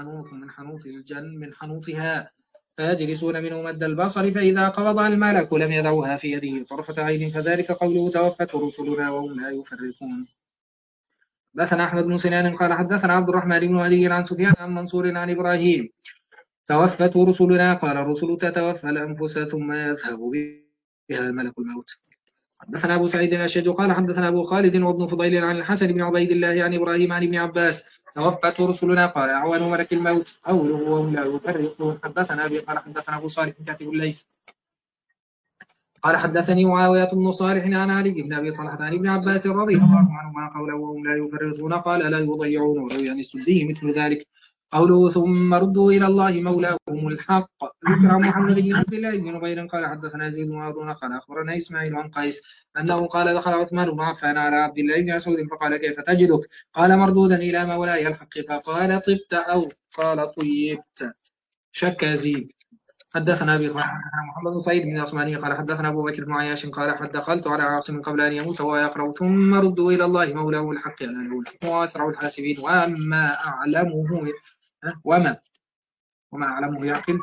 من حنوطها فيجلسون منه مد البصر فإذا قبضها الملك لم يدعوها في يده طرفة عين فذلك قوله توفت رسلنا وهم لا يفرقون. حدثنا أحمد بن سنان قال حدثنا عبد الرحمن بن علي عن سفيان عن منصور عن إبراهيم توفت رسلنا قال الرسل تتوفى الأنفس ثم يذهب بها ملك الموت. حدثنا أبو سعيد الأشج قال حدثنا أبو خالد وابن فضيل عن الحسن بن عبيد الله عن إبراهيم عن ابن عباس توفت رسلنا قال أعوان ملك الموت قوله وهم لا يفرقون. حدثنا أبي قال حدثنا أبو صالح كاتب الليث قال حدثني معاوية بن صالح عن علي بن أبي طلحة عن ابن عباس رضي الله عنهما قوله وهم لا يفرطون قال لا يضيعون ولو يعني السدي مثل ذلك. قوله ثم ردوا إلى الله مولاهم الحق. ذكر عن محمد بن عبد الله بن نبير قال حدثنا يزيد بن هارون قال أخبرنا إسماعيل عن قيس أنه قال دخل عثمان بن عفان على عبد الله بن مسعود فقال كيف تجدك؟ قال مردودا إلى مولاي الحق فقال طبت أو قال طيبت. شك يزيد. حدثنا أبي قال حدثنا محمد بن سعيد بن عثماني قال حدثنا أبو بكر بن عياش قال دخلت على عاصم قبل أن يموت وهو يقرأ ثم ردوا إلى الله مولاه الحق ألا له الحكم وأسرع الحاسبين وما أعلمه يعقل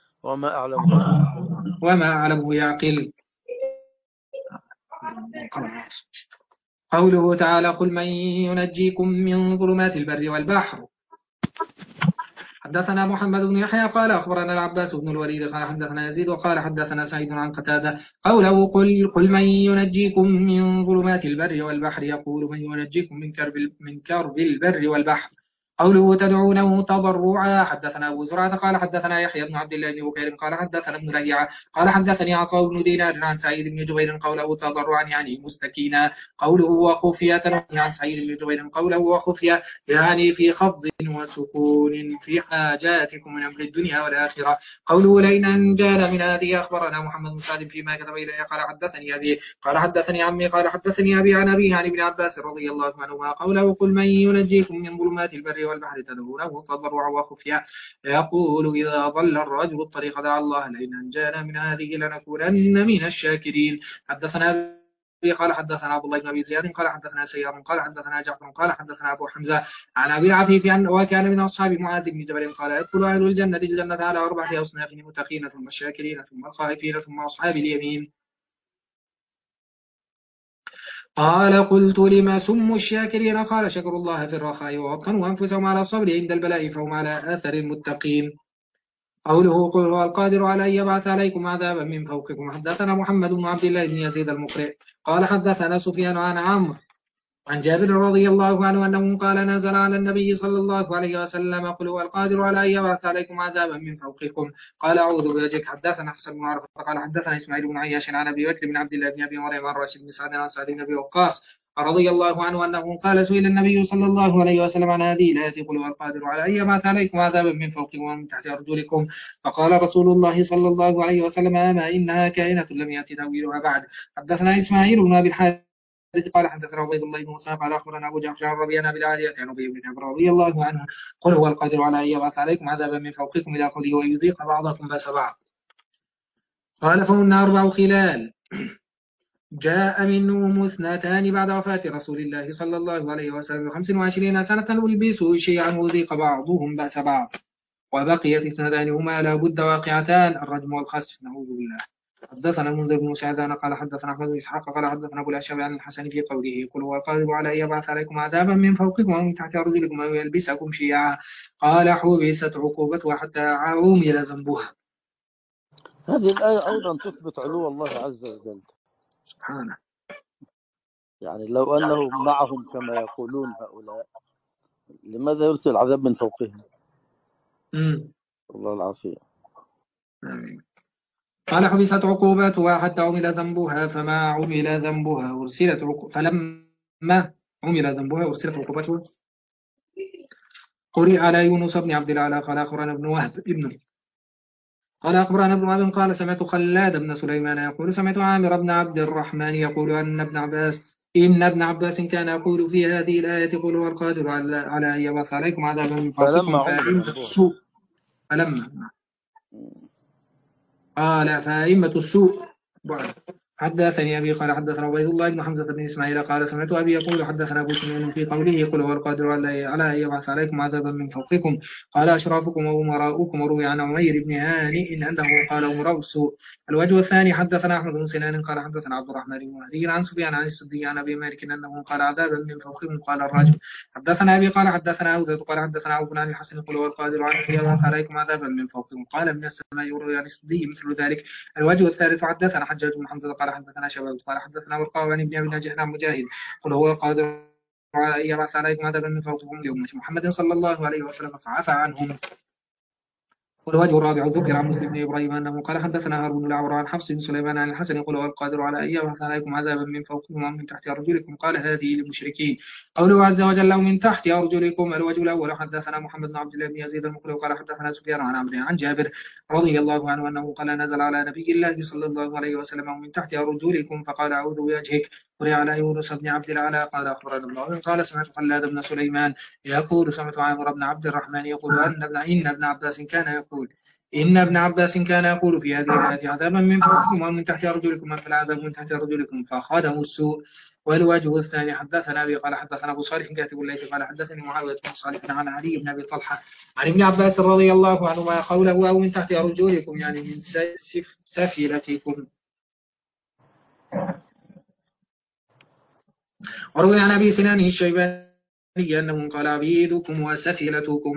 قوله تعالى قل من ينجيكم من ظلمات البر والبحر. حدثنا محمد بن يحيى قال أخبرنا العباس بن الوليد قال حدثنا يزيد وقال حدثنا سعيد عن قتادة قوله قل من ينجيكم من ظلمات البر والبحر يقول من ينجيكم من كرب البر والبحر. قوله تدعونه تضرعا. حدثنا أبو زرعة قال حدثنا يحيى بن عبد الله بن بكير قال حدثنا ابن لهيعة قال حدثني عطاء بن دينار عن سعيد بن جبير قوله تضرعا يعني مستكينا. قوله وخفية عن سعيد بن جبير قوله وخفية يعني في خفض وسكون في حاجاتكم من أمر الدنيا والآخرة. قوله لئن أنجانا من هذه أخبرنا محمد بن سعد فيما كتب إليه قال حدثني أبي قال حدثني عمي قال حدثني أبي عن أبيه عن ابن عباس رضي الله عنهما قوله قل من ينجيكم من ظلمات البر والبحر تدعونه تضرعا وخفيا يقول إذا ضل الرجل الطريق دعا الله لئن أنجانا من هذه لنكونن من الشاكرين. حدثنا قال حدثنا عبد الله بن أبي زياد قال حدثنا سيار قال حدثنا جعفر قال حدثنا أبو حمزة عن أبي العفيف وكان من أصحاب معاذ بن جبل قال يدخل أهل الجنة على 4 أصناف متقين ثم الشاكرين ثم الخائفين ثم أصحاب اليمين. قال قلت لما سموا الشاكرين؟ قال شكر الله في الرخاء ووطنوا أنفسهم على الصبر عند البلاء فهم على آثر المتقين. قوله قل هو القادر على أن يبعث عليكم عذابا من فوقكم. حدثنا محمد بن عبد الله بن يزيد المقرئ قال حدثنا سفيان عن عمرو عن جابر رضي الله عنه أنه قال نزل على النبي صلى الله عليه وسلم قل هو القادر على أن يبعث عليكم عذابا من فوقكم. قال أعوذ بوجهك. حدثنا حسن بن عرفة قال حدثنا إسماعيل بن عياش عن أبي بكر بن عبد الله بن أبي مريم عن راشد بن سعد عن سعد بن أبي وقاص رضي الله عنه أنه قال سئل النبي صلى الله عليه وسلم عن هذه الآية قل هو القادر على أن يبعث عليكم عذابا من فوقكم ومن تحت أرجلكم. فقال رسول الله صلى الله عليه وسلم أما إنها كائنة لم يأتي تأويلها بعد. حدثنا إسماعيل بن أبي الحارث قال حدثنا عبيد الله بن موسى قال أخبرنا أبو جعفر عن ربيعة بالعالية عن أبي بن كعب رضي الله عنه قل هو القادر على أن يبعث عليكم عذابا من فوقكم إلى قوله ويذيق بعضكم بأس بعض. قال فهن 4 خلال جاء منهم 2 بعد وفاة رسول الله صلى الله عليه وسلم 25 سنة ولبسوا شيئا وذيق بعضهم بأس بعض وبقيت 2 هما لا بد واقعتان الرجم والخسف نعوذ بالله. حدثنا المنذر بن مساعدان قال حدثنا أحمد بن إسحاق قال حدثنا أبو الأشعث عن الحسن في قوله يقول هو القادر على أن يبعث عليكم عذابا من فوقكم ومن تحت أرجلكم أو يلبسكم شيعا قال حبست عقوبتها حتى عمل ذنبها. هذه الآية أيضا تثبت علو الله عز وجل. سبحانه. يعني لو أنه معهم كما يقولون هؤلاء لماذا يرسل عذاب من فوقهم؟ الله العافية. آمين. قال حبست عقوبتها حتى عمل ذنبها فما عمل ذنبها أرسلت فلما عمل ذنبها أرسلت عقوبتها. قرئ على يونس بن عبد الأعلى قال أخبرنا ابن وهب قال أخبرنا ابن وهب قال سمعت خلاد بن سليمان يقول سمعت عامر بن عبد الرحمن يقول إن ابن عباس كان يقول في هذه الآية قل هو القادر على أن يبعث عليكم عذابا من فوقكم فأئمة السوء حدثني أبي قال حدثنا عبيد الله بن حمزة بن إسماعيل قال سمعت أبي يقول حدثنا أبو سنان في قوله يقول هو القادر على أن يبعث عليكم عذابا من فوقكم قال أشرافكم وأمراؤكم. وروي عن عمير بن هانئ أنه قال أمراء السوء. الوجه الثاني حدثنا أحمد بن سنان قال حدثنا عبد الرحمن بن مهدي عن سفيان عن السدي عن أبي مالك أنه قال عذابا من فوقكم قال الرجل. حدثنا أبي قال حدثنا أودة قال حدثنا عوف عن الحسن يقول هو القادر على أن يبعث عليكم عذابا من فوقكم قال من السماء. وروي عن السدي مثل ذلك. الوجه الثالث حدثنا حجاج بن حمزة قال حدثنا شباب قال حدثنا ورقاء عن ابن أبي ناجح عن مجاهد قل هو القادر على أن يبعث عليكم عذابا من فوقكم لأمة محمد صلى الله عليه وسلم فعفى عنهم. والوجه الرابع ذكر عن مسلم بن إبراهيم أنه قال حدثنا هارون الأعور عن حفص بن سليمان عن الحسن يقول هو القادر على أن يبعث عليكم عذابا من فوقكم ومن تحت أرجلكم قال هذه للمشركين. قوله عز وجل من تحت أرجلكم. الوجه الأول حدثنا محمد بن عبد الله بن يزيد المقري قال حدثنا سفيان عن عمرو عن جابر رضي الله عنه أنه قال نزل على نبي الله صلى الله عليه وسلم ومن تحت أرجلكم فقال أعوذ بوجهك. قرئ على يونس بن عبد الأعلى قال أخبرنا الله قال سمعت خلاد بن سليمان يقول سمعت عامر بن عبد الرحمن يقول إن ابن عباس كان يقول في هذه الآية عذابا من فوقكم ومن تحت أرجلكم فالعذاب من تحت أرجلكم فأخذهم السوء. والوجه الثاني حدثنا أبي قال حدثنا أبو صالح كاتب الليث قال حدثني معاوية بن صالح عن علي بن أبي طلحة عن ابن عباس رضي الله عنهما قوله أو من تحت أرجلكم يعني من سفلتكم. وروي عن أبي سنان الشيباني أنه قال عبيدكم وسفلتكم.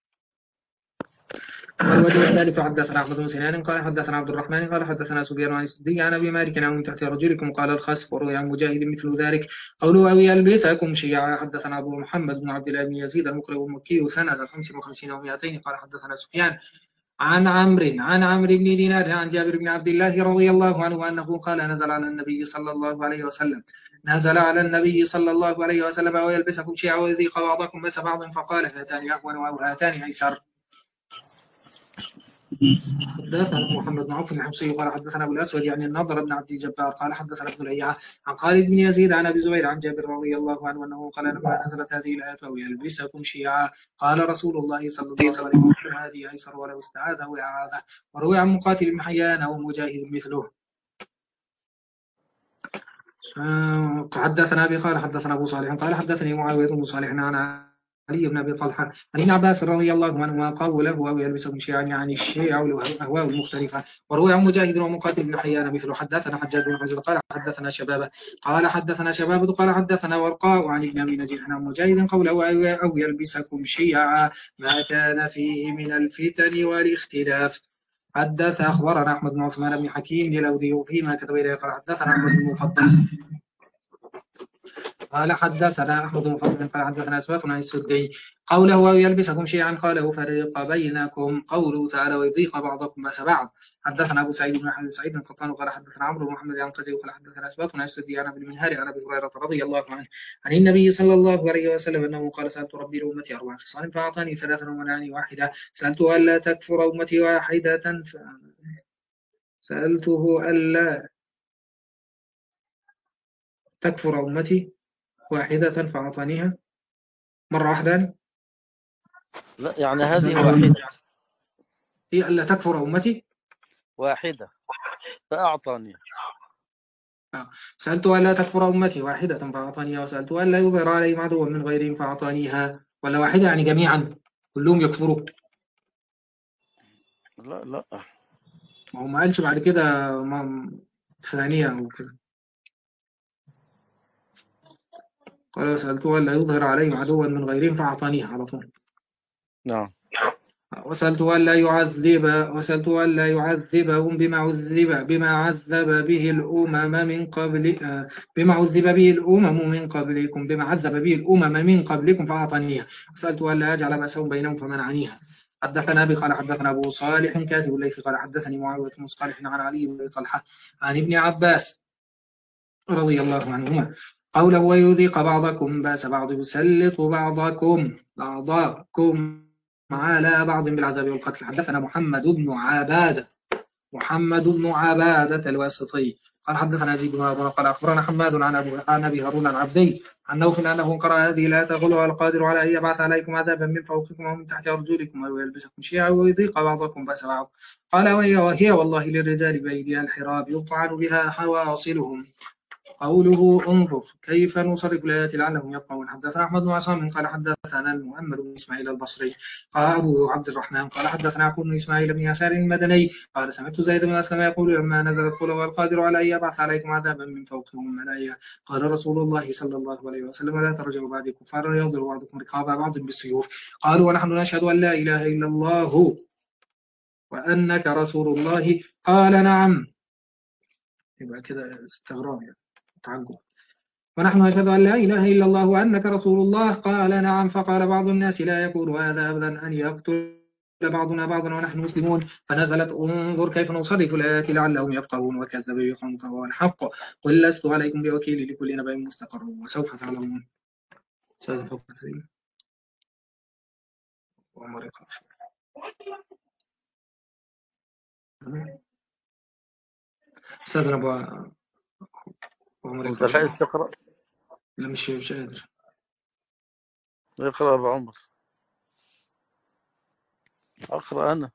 والوجه الثالث حدثنا أحمد بن سنان قال حدثنا عبد الرحمن قال حدثنا سفيان عن السدي عن أبي مالك أو من تحت رجلكم قال الخسف. وروي عن مجاهد مثل ذلك قوله أو يلبسكم شيعا. حدثنا أبو محمد بن عبد الله بن يزيد المقري المكي سنة 55 و200 قال حدثنا سفيان عن عمرو بن دينار عن جابر بن عبد الله رضي الله عنه أنه قال نزل على النبي صلى الله عليه وسلم ويلبسكم شيعا ويذيق بعضكم مس بعض فقال هاتان أهون أو هاتان أيسر. حدثنا محمد بن عوف الحمصي قال حدثنا ابو الاسود يعني النضر بن عبد الجبار قال حدثنا ابن لهيعة عن خالد بن يزيد عن ابي زبير عن جابر رضي الله عنه انه قال لما نزلت هذه الايه او يلبسكم شيعا قال رسول الله صلى الله عليه وسلم هذه ايسر ولو استعاذ واعاذه. وروي عن مقاتل بن حيان ومجاهد مثله. حدثنا ابي قال حدثنا ابو صالح قال حدثني معاويه بن صالح عن علي بن أبي طلحة عن ابن عباس رضي الله عنهما قوله أو يلبسكم شيعا يعني الشيع والأهواء المختلفة. وروي عن مجاهد ومقاتل بن حيان مثل. حدثنا حجاج بن حجر قال حدثنا شبابه قال حدثنا ورقاء عن ابن أبي نجيح عن مجاهد قوله أو يلبسكم شيعا ما كان فيه من الفتن والاختلاف. أخبرنا أحمد بن عثمان بن حكيم للأودي فيما كتب إليه قال حدثنا أحمد بن مفضل قال حدثنا أحمد بن فضل قال حدثنا أسباط عن السدي قوله ويلبسكم شيعا قاله فرق بينكم قوله تعالى ويضيق بعضكم بأس بعض. حدثنا أبو سعيد بن محمد سعيد القطان قال حدثنا عمرو بن محمد عن قزي قال حدثنا أسباط عن السدي عن أبي المنهار عن أبي هريرة رضي الله عنه عن النبي صلى الله عليه وسلم أنه قال سألت ربي لأمتي 4 خصال فأعطاني 3 ومنعني 1. سألته ألا تكفر أمتي واحدة سألته ألا تكفر أمتي واحدة فأعطانيها مرة واحدة. لا يعني هذه واحدة هي ألا تكفر أمتي واحدة فأعطانيها. سألت ألا تكفر أمتي واحدة فأعطانيها وسألت ألا يظهر عليهم عدوا من غيرهم فأعطانيها. ولا واحدة يعني جميعا كلهم يكفروا؟ لا ما هو ما قالش بعد كده ثانية أو كده. قال سألته ألا يظهر عليهم عدوا من غيرهم فأعطانيها على طول. نعم. وسألته ألا يعذبهم بما عذب به الأمم من قبل بما عذب به الأمم من قبلكم بما عذب به الأمم من قبلكم فأعطانيها. وسألته ألا يجعل بأسهم بينهم فمنعنيها. حدثنا أبي قال حدثنا أبو صالح كاتب الليث قال حدثني معاوية بن صالح عن علي بن طلحة عن ابن عباس رضي الله عنهما قوله ويذيق بعضكم بأس بعض يسلط بعضكم على بعض بالعذاب والقتل. حدثنا محمد بن عبادة الواسطي قال حدثنا يزيد بن هارون قال أخبرنا حماد عن أبي هارون العبدي عن نوفل أنه قرأ هذه لا تغلوا القادر على أن يبعث عليكم عذابا من فوقكم ومن تحت أرجلكم ويلبسكم شيعا ويذيق بعضكم بأس بعض. قال وهي والله للرجال بأيديها الحراب يطعن بها حواصلهم. قوله انظر كيف نصرف الآيات لعلهم يفقهون. حدثنا أحمد بن عصام قال حدثنا المؤمل بن إسماعيل البصري قال أبو عبد الرحمن قال حدثنا يعقوب بن إسماعيل بن يسار المدني قال سمعت زيد بن أسلم يقول لما نزلت قل هو القادر على أن يبعث عليكم عذابا من فوقكم ملائكة قال رسول الله صلى الله عليه وسلم لا ترجعوا بعد كفارا يضرب بعضكم رقاب بعض بالسيوف. قالوا ونحن نشهد أن لا إله إلا الله وأنك رسول الله قال نعم. يبقى كده استغراب يعني تعجب. ونحن نشهد أن لا إله إلا الله وأنك رسول الله قال نعم. فقال بعض الناس لا يقول هذا أبدا أن يقتل بعضنا بعضا ونحن مسلمون فنزلت انظر كيف نصرف الآيات لعلهم يفقهون وكذب بقولك وهو الحق قل لست عليكم بوكيل لكل نبأ مستقر وسوف تعلمون. أستاذ فضل كثير وعمر يقرأ. أستاذنا أبو عمر أنت عايز يقرأ. تقرأ؟ لا مش قادر. اقرأ أبو عمر. أقرأ أنا.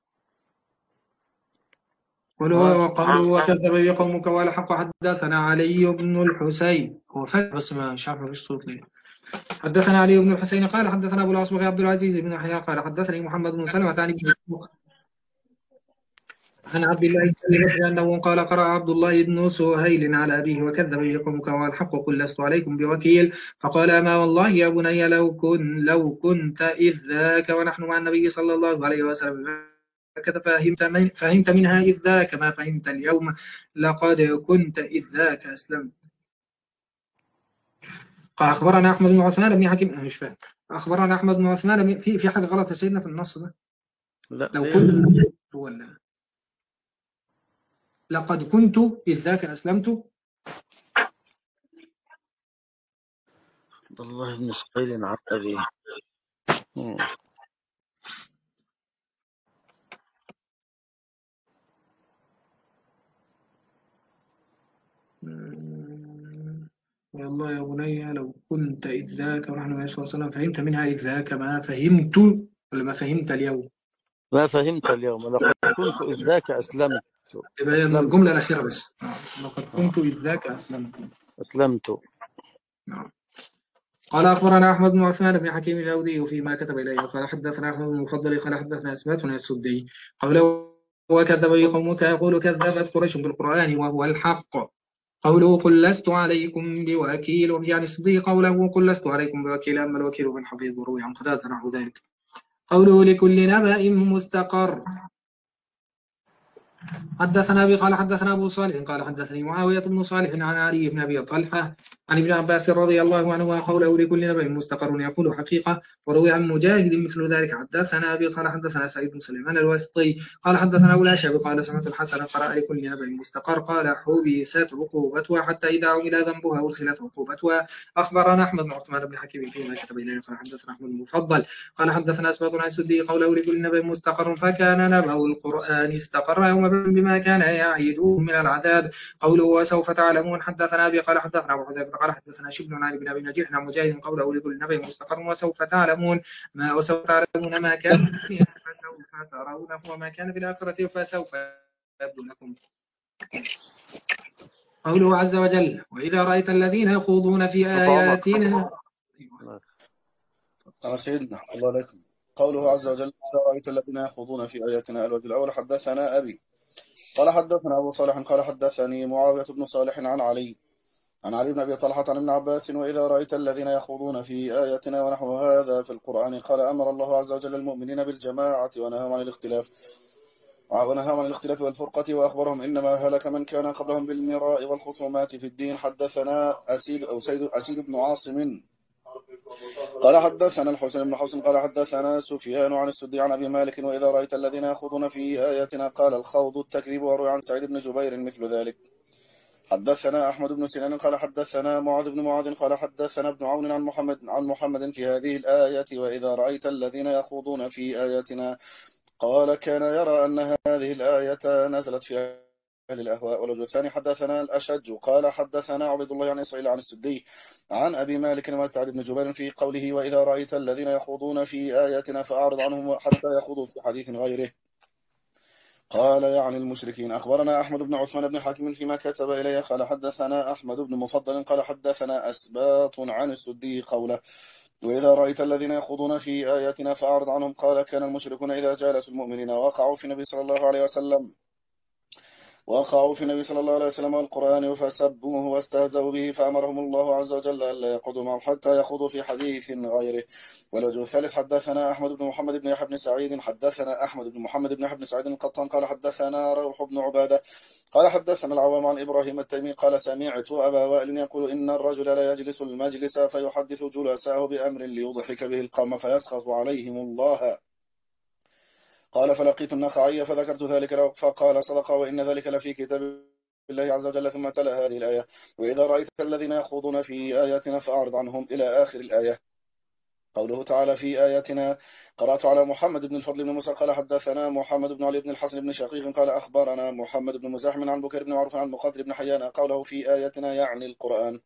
وقالوا وكذب بقومك ولا حق. حدثنا علي بن الحسين هو فاكر بس مش عارف مفيش صوت ليه. حدثنا علي بن الحسين قال حدثنا ابو العاص عبد العزيز بن يحيى قال حدثني محمد بن سلمة عن عبد الله بن بكر انه قال قرأ عبد الله بن سهيل على ابيه وكذب بقومك والحق قل لست عليكم بوكيل. فقال اما والله يا بني لو كنت اذ ذاك ونحن مع النبي صلى الله عليه وسلم فهمت منها إذ ذاك ما فهمت اليوم لقد كنت إذ ذاك أسلمت. قال أخبرنا أحمد بن عثمان بن حكيم أنا مش فاهم. أخبرنا أحمد بن عثمان في حاجة غلط يا سيدنا في النص ده. لا لو كنت ولا لقد كنت إذ ذاك أسلمت. عبد الله بن سهيل عن أبيه. والله يا بني لو كنت إذ ذاك ونحن عليه الصلاة والسلام فهمت منها إذ ذاك ما فهمت ولا ما فهمت اليوم. ما فهمت اليوم لقد كنت إذ ذاك أسلمت. يبقى الجملة الأخيرة بس لقد كنت إذ ذاك أسلمت. نعم. قال أخبرنا أحمد بن عثمان بن حكيم الأودي فيما كتب إليه قال حدثنا أحمد بن المفضل قال حدثنا أسماء السدي قوله وكذب قومك يقول كذبت قريش بالقرآن وهو الحق. قوله قل لست عليكم بوكيل يعني الصديق قوله قل لست عليكم بوكيل أما الوكيل بالحفيظ وروي عن قتادة نحو ذلك. قوله لكل نبأ مستقر. حدثنا أبي قال حدثنا أبو صالح قال حدثني معاوية بن صالح عن علي بن أبي طلحة عن ابن عباس رضي الله عنه قوله لكل نبأ مستقر يقول حقيقة وروي عن مجاهد مثل ذلك. حدثنا أبي قال حدثنا سعيد بن سليمان الواسطي قال حدثنا أبو الأشعبي قال سمعت الحسن قرأ لكل نبأ مستقر قال حبست عقوبتها حتى إذا عمل ذنبها أرسلت عقوبتها. أخبرنا أحمد بن عثمان بن حكيم فيما كتب إليه قال حدثنا أحمد المفضل قال حدثنا أسباط عن السدي قوله لكل نبأ مستقر فكان نبأ القرآن استقر يوم بما كان يعيدون من العذاب. قوله وسوف تعلمون. حدثنا أبي قال حدثنا أبو حذيفة قال حدثنا شبل عن بن أبي نجيح عن مجاهد قوله لكل نبأ مستقر وسوف تعلمون ما كان فسوف ترونه وما كان في الآخرة فسوف يبدو لكم. قوله عز وجل وإذا رأيت الذين يخوضون في آياتنا. سيدنا الله عليكم. قوله عز وجل إذا رأيت الذين يخوضون في آياتنا. الوجه الأول حدثنا أبي قال حدثنا أبو صالح قال حدثني معاوية بن صالح عن علي بن أبي طلحة عن ابن عباس وإذا رأيت الذين يخوضون في آياتنا ونحو هذا في القرآن قال أمر الله عز وجل المؤمنين بالجماعة ونهاهم عن الاختلاف والفرقة وأخبرهم إنما هلك من كان قبلهم بالمراء والخصومات في الدين. حدثنا أسيد بن عاصم قال حدثنا الحسين بن حسن قال حدثنا سفيان عن السدي عن أبي مالك وإذا رأيت الذين يخوضون في آياتنا قال الخوض التكذيب. وروي عن سعيد بن جبير مثل ذلك. حدثنا أحمد بن سنان قال حدثنا معاذ بن معاذ قال حدثنا ابن عون عن محمد في هذه الآية وإذا رأيت الذين يخوضون في آياتنا قال كان يرى أن هذه الآية نزلت في أهل الأهواء. والوجه الثاني حدثنا الأشج قال حدثنا عبد الله عن إسرائيل عن السدي عن أبي مالك وسعد بن جبير في قوله وإذا رأيت الذين يخوضون في آياتنا فأعرض عنهم حتى يخوضوا في حديث غيره قال يعني المشركين. أخبرنا أحمد بن عثمان بن حاكم فيما كتب إليه قال حدثنا أحمد بن مفضل قال حدثنا أسباط عن السدي قوله وإذا رأيت الذين يخوضون في آياتنا فأعرض عنهم قال كان المشركون إذا جالسوا المؤمنين وقعوا في النبي صلى الله عليه وسلم والقرآن فسبوه واستهزأوا به فأمرهم الله عز وجل ألا يقعدوا معهم حتى يخوضوا في حديث غيره. والوجه الثالث حدثنا أحمد بن محمد بن يحيى بن سعيد حدثنا أحمد بن محمد بن يحيى بن سعيد القطان قال حدثنا روح بن عبادة قال حدثنا العوام عن إبراهيم التيمي قال سمعت أبا وائل يقول إن الرجل لا يجلس المجلس فيحدث جلساءه بأمر ليضحك به القوم فيسخط عليهم الله. قال فلقيت النخعي فذكرت ذلك له فقال صدق وإن ذلك لفي كتاب الله عز وجل ثم تلا هذه الآية وإذا رأيت الذين يخوضون في آياتنا فأعرض عنهم إلى آخر الآية. قوله تعالى في آياتنا قرأت على محمد بن الفضل بن موسى قال حدثنا محمد بن علي بن الحسن بن شقيق قال أخبرنا محمد بن مزاحم عن بكير بن معروف عن مقاتل بن حيان قوله في آياتنا يعني القرآن.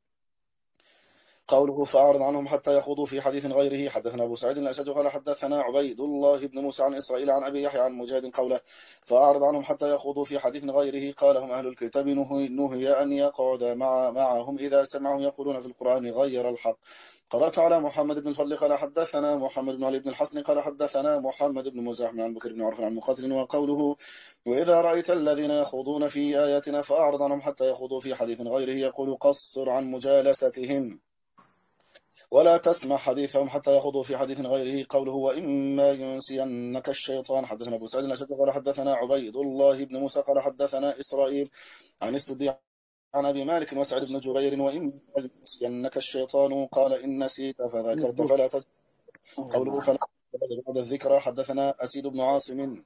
قوله فأعرض عنهم حتى يخوضوا في حديث غيره. حدثنا أبو سعيد الأشج قال حدثنا عبيد الله بن موسى عن إسرائيل عن أبي يحيى عن مجاهد قوله فأعرض عنهم حتى يخوضوا في حديث غيره. قالهم أهل الكتاب نهي أن يقعد معهم إذا سمعهم يقولون في القرآن غير الحق. قرأت على محمد بن الفضل قال حدثنا محمد بن علي بن الحسن قال حدثنا محمد بن مزاحم عن بكر بن عرف عن مقاتل وقوله وإذا رأيت الذين يخوضون في آياتنا فأعرض عنهم حتى يخوضوا في حديث غيره يقول قصر عن مجالستهم ولا تسمع حديثهم حتى يخوضوا في حديث غيره. قوله وإما ينسينك الشيطان. حدثنا أبو سعيد الأشد قال حدثنا عبيد الله بن موسى قال حدثنا إسرائيل عن السدي عن أبي مالك وسعد بن جبير وإما ينسينك الشيطان قال إن نسيت فذكرت فلا تذكر. قوله فلا بعد الذكرى. حدثنا أسيد بن عاصم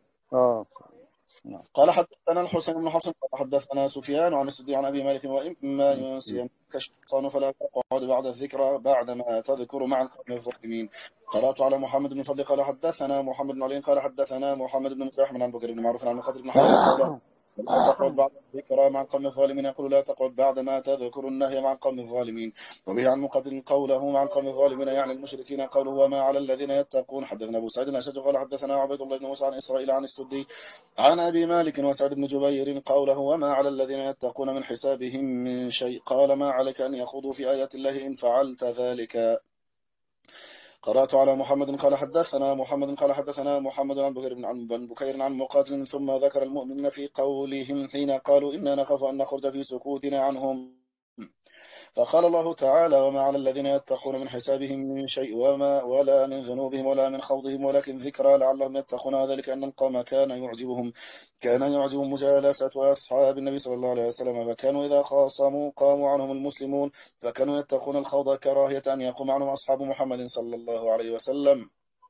قال حدثنا الحسين بن حفص قال حدثنا سفيان عن السدي عن أبي مالك وإما ينسينك الشيطان فلا تقعد بعد الذكرى بعدما تذكر مع القوم الظالمين. قرأت على محمد بن فضل قال حدثنا محمد بن علي قال حدثنا محمد بن مزاحم عن بكر بن معروف عن مقاتل بن حيان لا تقعد بعد الذكرى مع القوم الظالمين. يقول لا تقعد بعدما تذكر النهي مع القوم الظالمين. وبه عن مقاتل قوله مع القوم الظالمين يعني المشركين. قوله وما على الذين يتقون. حدثنا أبو سعيد الأشج قال حدثنا عبيد الله بن موسى عن إسرائيل عن السدي عن أبي مالك وسعد بن جبير قوله وما على الذين يتقون من حسابهم من شيء. قال ما عليك أن يخوضوا في آيات الله إن فعلت ذلك. قرأت على محمد قال حدثنا محمد عن بكير عن مقاتل ثم ذكر المؤمنين في قولهم حين قالوا إنا نخاف أن نخرج في سكوتنا عنهم. فقال الله تعالى وما على الذين يتقون من حسابهم من شيء ولا من ذنوبهم ولا من خوضهم ولكن ذكرى لعلهم يتقون. ذلك أن القوم كان يعجبهم مجالسة أصحاب النبي صلى الله عليه وسلم فكانوا إذا خاصموا قاموا عنهم المسلمون فكانوا يتقون الخوض كراهية أن يقوم عنهم أصحاب محمد صلى الله عليه وسلم.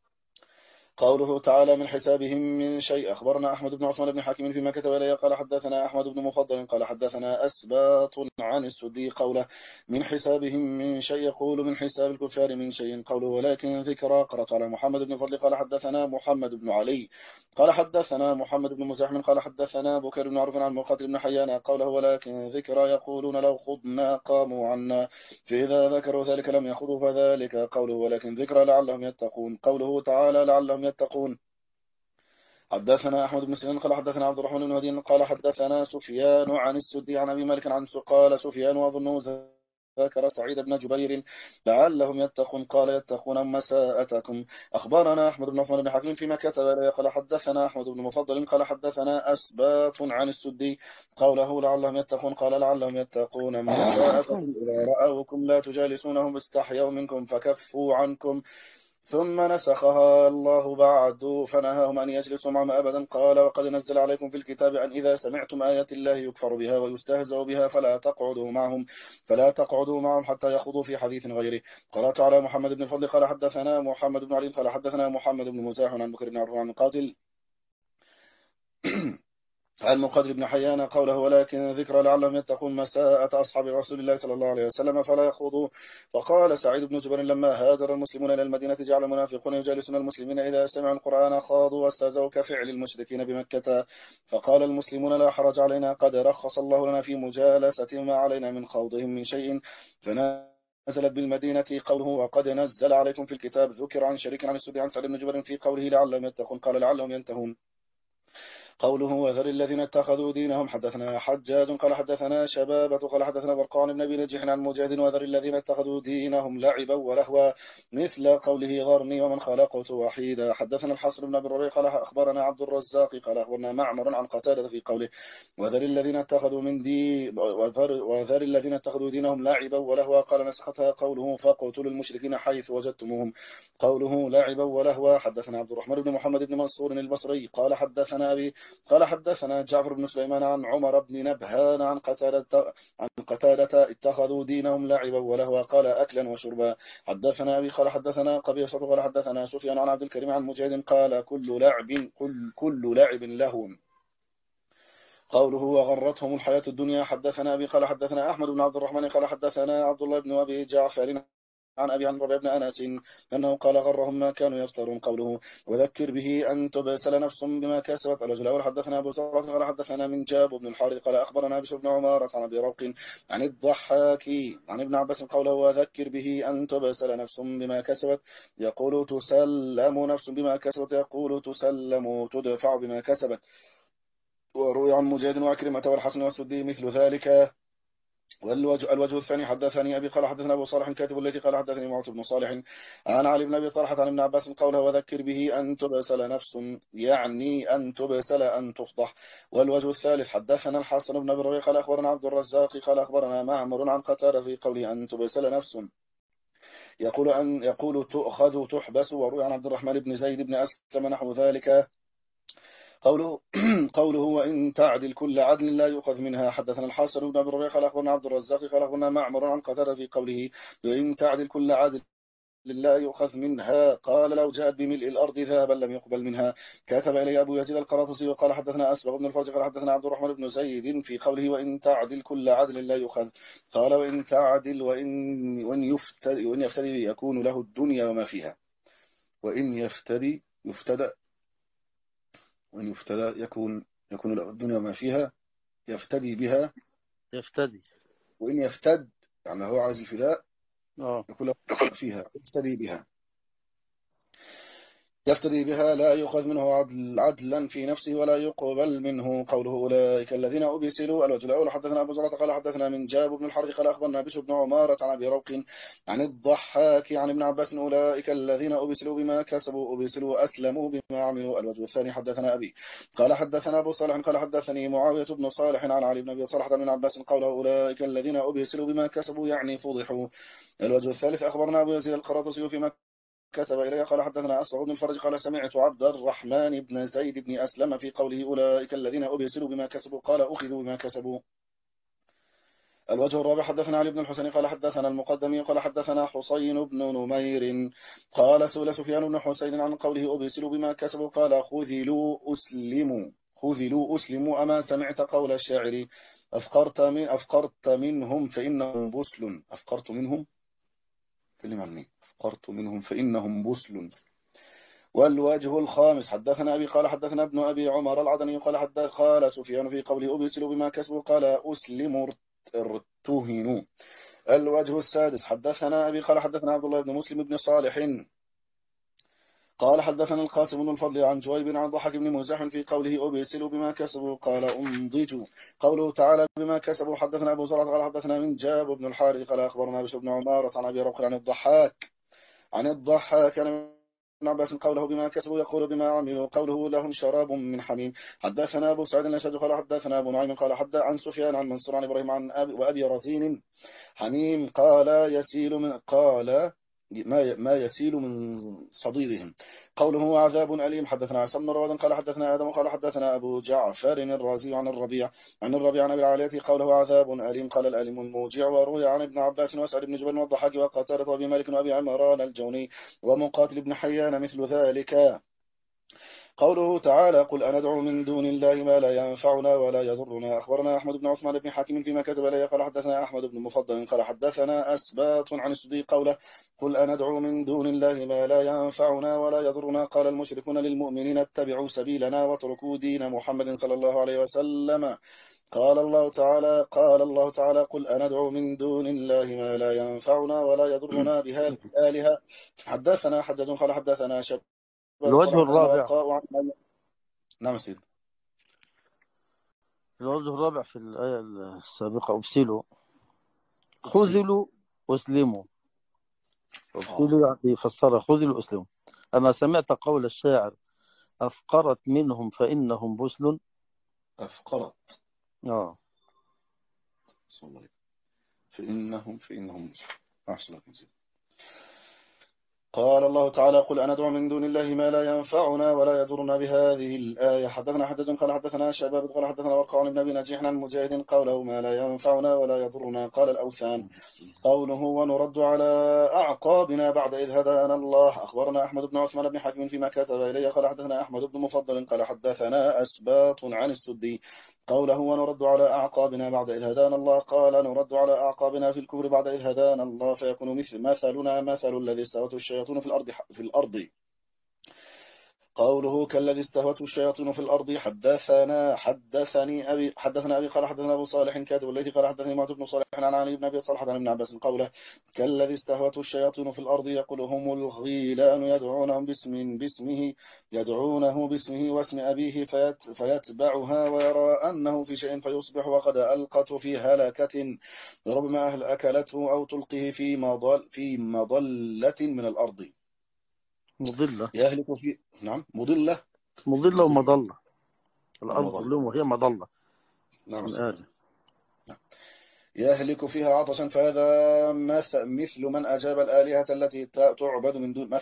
قوله تعالى من حسابهم من شيء. أخبرنا أحمد بن عثمان بن حاكم فيما كتب إليه قال حدثنا أحمد بن مفضل قال حدثنا أسباط عن السدي قوله من حسابهم من شيء يقول من حساب الكفار من شيء قوله ولكن ذكرى. قرأت على محمد بن فضل قال حدثنا محمد بن علي قال حدثنا محمد بن مزاحم قال حدثنا بكر بن عرف عن مقاتل بن حيان قوله ولكن ذكرى يقولون لو خضنا قاموا عنا فإذا ذكروا ذلك لم يخضوا فذلك قوله ولكن ذكرى لعلهم يتقون. قوله تعالى لعلهم يتقون. حدثنا أحمد بن سنان قال حدثنا عبد الرحمن بن هدي قال حدثنا سفيان عن السدي عن أبي مالك عن قال سفيان وأظنه ذكر سعيد بن جبير لعلهم يتقون قال يتقون مساءتكم. أخبرنا أحمد بن عثمان بن حكيم فيما كتب إليه قال حدثنا أحمد بن مفضل قال حدثنا أسباط عن السدي قوله لعلهم يتقون قال لعلهم يتقون مساءتكم إذا رأوكم لا تجالسونهم استحيوا منكم فكفوا عنكم ثم نسخها الله بعد فنهاهم أن يجلسوا معهم أبدا قال وقد نزل عليكم في الكتاب أن إذا سمعتم آيات الله يكفر بها ويستهزأ بها فلا تقعدوا معهم حتى يخوضوا في حديث غيره. قرأت على محمد بن الفضل قال حدثنا محمد بن علي قال حدثنا محمد بن مزاح عن بكر بن عروة عن قاتل عن مقدر بن حيان قوله ولكن ذكر لعلهم يتقون مساءة أصحاب رسول الله صلى الله عليه وسلم فلا يخوضوا. فقال سعيد بن جبير لما هاجر المسلمون إلى المدينة جعل المنافقون يجالسون المسلمين إذا سمعوا القرآن خاضوا واستهزأوا كفعل المشركين بمكة. فقال المسلمون لا حرج علينا قد رخص الله لنا في مجالسة ما علينا من خوضهم من شيء. نزلت بالمدينة قوله وقد نزل عليكم في الكتاب ذكر عن شريك عن السدي عن سعيد بن جبير في قوله لعلهم يتقون قال لعلهم ينتهون. قوله وذر الذين اتخذوا دينهم حدثنا حجاج قال حدثنا شبابة قال حدثنا برقان بن أبي نجيح عن مجاهد وذر الذين اتخذوا دينهم لعبا ولهوا مثل قوله غرني ومن خلقت وحيدا. حدثنا الحسن بن أبي الربيع قال أخبرنا عبد الرزاق قال أخبرنا معمر عن قتادة في قوله وذر الذين اتخذوا دينهم لعبا ولهوا قال نسختها قوله فاقتلوا المشركين حيث وجدتموهم قوله لعبا ولهوا. حدثنا عبد الرحمن بن محمد بن منصور البصري قال حدثنا أبي قال حدثنا جعفر بن سليمان عن عمر بن نبهان عن قتادة اتخذوا دينهم لعبا ولهوا قال أكلا وشربا. حدثنا أبي قال حدثنا قبيصة قال حدثنا سفيان عن عبد الكريم عن مجاهد قال كل لعب لهو قوله وغرتهم الحياة الدنيا. حدثنا أبي قال حدثنا أحمد بن عبد الرحمن قال حدثنا عبد الله بن أبي جعفر عن أبي عن ربيع بن أنس أنه قال غرهم ما كانوا يفترون قوله وذكر به أن تبسل نفس بما كسبت. الرجل الأول حدثنا أبو زرعة قال حدثنا من جاب بن الحارث قال أخبرنا بشر بن عمارة عن أبي روق عن الضحاك عن ابن عباس قوله وذكر به أن تبسل نفس بما كسبت يقول تسلم نفس بما كسبت يقول تسلم تدفع بما كسبت. وروي عن مجاهد وعكرمة والحسن والسدي مثل ذلك. الوجه الثاني حدثني أبي قال حدثنا أبو صالح كاتب التي قال حدثني معوذ بن صالح عن علي بن أبي طلحة عن ابن عباس قوله وذكر به أن تبسل نفس يعني أن تبسل أن تفضح. والوجه الثالث حدثنا الحسن بن أبي الربيع قال أخبرنا عبد الرزاق قال أخبرنا معمر عن قتادة في قوله أن تبسل نفس يقول تؤخذ تحبس. وروي عن عبد الرحمن بن زيد بن أسلم نحو ذلك قوله وإن تعدل كل عدل لا يؤخذ منها. حدثنا الحسن بن أبي الربيع قال أخبرنا عبد الرزاق قال أخبرنا معمر عن قتادة في قوله وإن تعدل كل عدل لا يؤخذ منها قال لو جاءت بملء الأرض ذهبا لم يقبل منها. كتب إلي أبو يزيد القراطسي وقال حدثنا أسبغ بن الفرج قال حدثنا عبد الرحمن بن زيد في قوله وإن تعدل كل عدل لا يؤخذ قال وإن تعدل وإن يفتدي يكون له الدنيا وما فيها. وإن يفتدي وإن يفتدى يكون له الدنيا وما فيها يفتدي بها. وإن يفتد يعني هو عايز الفداء يكون له فيها يفتدي بها لا يؤخذ منه عدلا في نفسه ولا يقبل منه. قوله أولئك الذين أبسلوا. الوجه الأول حدثنا أبو زرعة قال حدثنا من جاب بن الحارث قال أخبرنا بشر بن عمارة عن أبي روق عن الضحاك عن ابن عباس أولئك الذين أبسلوا بما كسبوا أبسلوا أسلموا بما عملوا. الوجه الثاني حدثنا أبي قال حدثنا أبو صالح قال حدثني معاوية بن صالح عن علي بن أبي صالح عن ابن عباس قوله أولئك الذين أبسلوا بما كسبوا يعني فضحوا. الوجه الثالث أخبرنا أبو يزيد القراطسي فيما كتب إليه قال حدثنا أسعد بن الفرج قال سمعت عبد الرحمن بن زيد بن أسلم في قوله أولئك الذين أبسلوا بما كسبوا قال أخذوا بما كسبوا. الوجه الرابع حدثنا علي بن الحسين قال حدثنا المقدمي قال حدثنا حسين بن نمير قال سئل سفيان بن حسين عن قوله أبسلوا بما كسبوا قال خذلوا أسلموا أما سمعت قول الشاعر أفقرت منهم فإنهم بسل. أفقرت منهم كلمة عني أفقرت منهم فإنهم بسل. والوجه الخامس حدثنا أبي قال حدثنا ابن أبي عمر العدني قال سفيان في قوله أبسلوا بما كسبوا قال أسلموا ارتهنوا. الوجه السادس حدثنا أبي قال حدثنا عبد الله بن مسلم بن صالح قال حدثنا القاسم بن الفضل عن جويب عن ضحك بن مزاح في قوله أبسلوا بما كسبوا قال أنضجوا. قوله تعالى بما كسبوا حدثنا أبو زرعة قال حدثنا من جاب بن الحارث قال أخبرنا بشر بن عمارة عن أبي روح عن الضحاك عن ابن عباس قوله بما كسبوا يقول بما عملوا قوله لهم شراب من حميم. حدثنا أبو سعيد الأشج قال حدثنا أبو نعيم قال حدث عن سفيان عن منصور عن إبراهيم عن وأبي رزين حميم قال ما يسيل من صديدهم. قوله عذاب أليم. حدثنا عيسى بن رواد قال حدثنا آدم قال حدثنا أبو جعفر الرازي عن الربيع عن أبي العالية قوله عذاب أليم قال الأليم الموجع. وروي عن ابن عباس وسعد بن جبل والضحاك وقتادة وأبي مالك وأبي عمران الجوني ومقاتل بن حيان مثل ذلك. قوله تعالى قل أندعو من دون الله ما لا ينفعنا ولا يضرنا. أخبرنا أحمد بن عثمان بن حاتم فيما كتب لي قال حدثنا أحمد بن مفضل قال حدثنا أسباط عن السدي قوله قل أندعو من دون الله ما لا ينفعنا ولا يضرنا قال المشركون للمؤمنين اتبعوا سبيلنا واتركوا دين محمد صلى الله عليه وسلم. قال الله تعالى قل أندعو من دون الله ما لا ينفعنا ولا يضرنا بهذه الآلهة. حدثنا حجاج قال حدثنا شب الوجه الرابع نعم سيد. الوجه الرابع في الآية السابقة أبسلوا خذلوا أسلموا. أبسلوا يعني فسر خذلوا أسلموا. أما سمعت قول الشاعر أفقرت منهم فإنهم بسل. أفقرت فإنهم أحسن. قال الله تعالى قل أندعو من دون الله ما لا ينفعنا ولا يضرنا بهذه الآية. حدثنا حجاج قال حدثنا شباب قال حدثنا ورقاء بن أبي نجيح عن مجاهد قوله ما لا ينفعنا ولا يضرنا قال الأوثان. قوله ونرد على أعقابنا بعد إذ هدانا الله. أخبرنا أحمد بن عثمان بن حكيم فيما كتب إليه قال حدثنا أحمد بن مفضل قال حدثنا أسباط عن السدي قوله ونرد على أعقابنا بعد إذ هدانا الله قال نرد على أعقابنا في الكفر بعد إذ هدانا الله فيكون مثلنا مثل الذي استهوته الشياطين في الأرض. قوله كالذي استهوته الشياطين في الأرض. حدثنا أبي قال حدثنا أبو صالح كاتب الذي قال حدثني معتب بن صالح عن علي بن أبي طلحة عن ابن عباس قوله كالذي استهوته الشياطين في الأرض يقول هم الغيلان يدعونه باسمه واسم أبيه فيتبعها ويرى أنه في شيء فيصبح وقد ألقت في هلكة ربما أهل أكلته أو تلقيه في مضلة من الأرض. مضلة يهلك في نعم مضلة ومضلة. الأرض ظلم وهي مضلة. نعم. يهلك فيها عطشا فهذا مثل من أجاب الآلهة التي تعبد من دون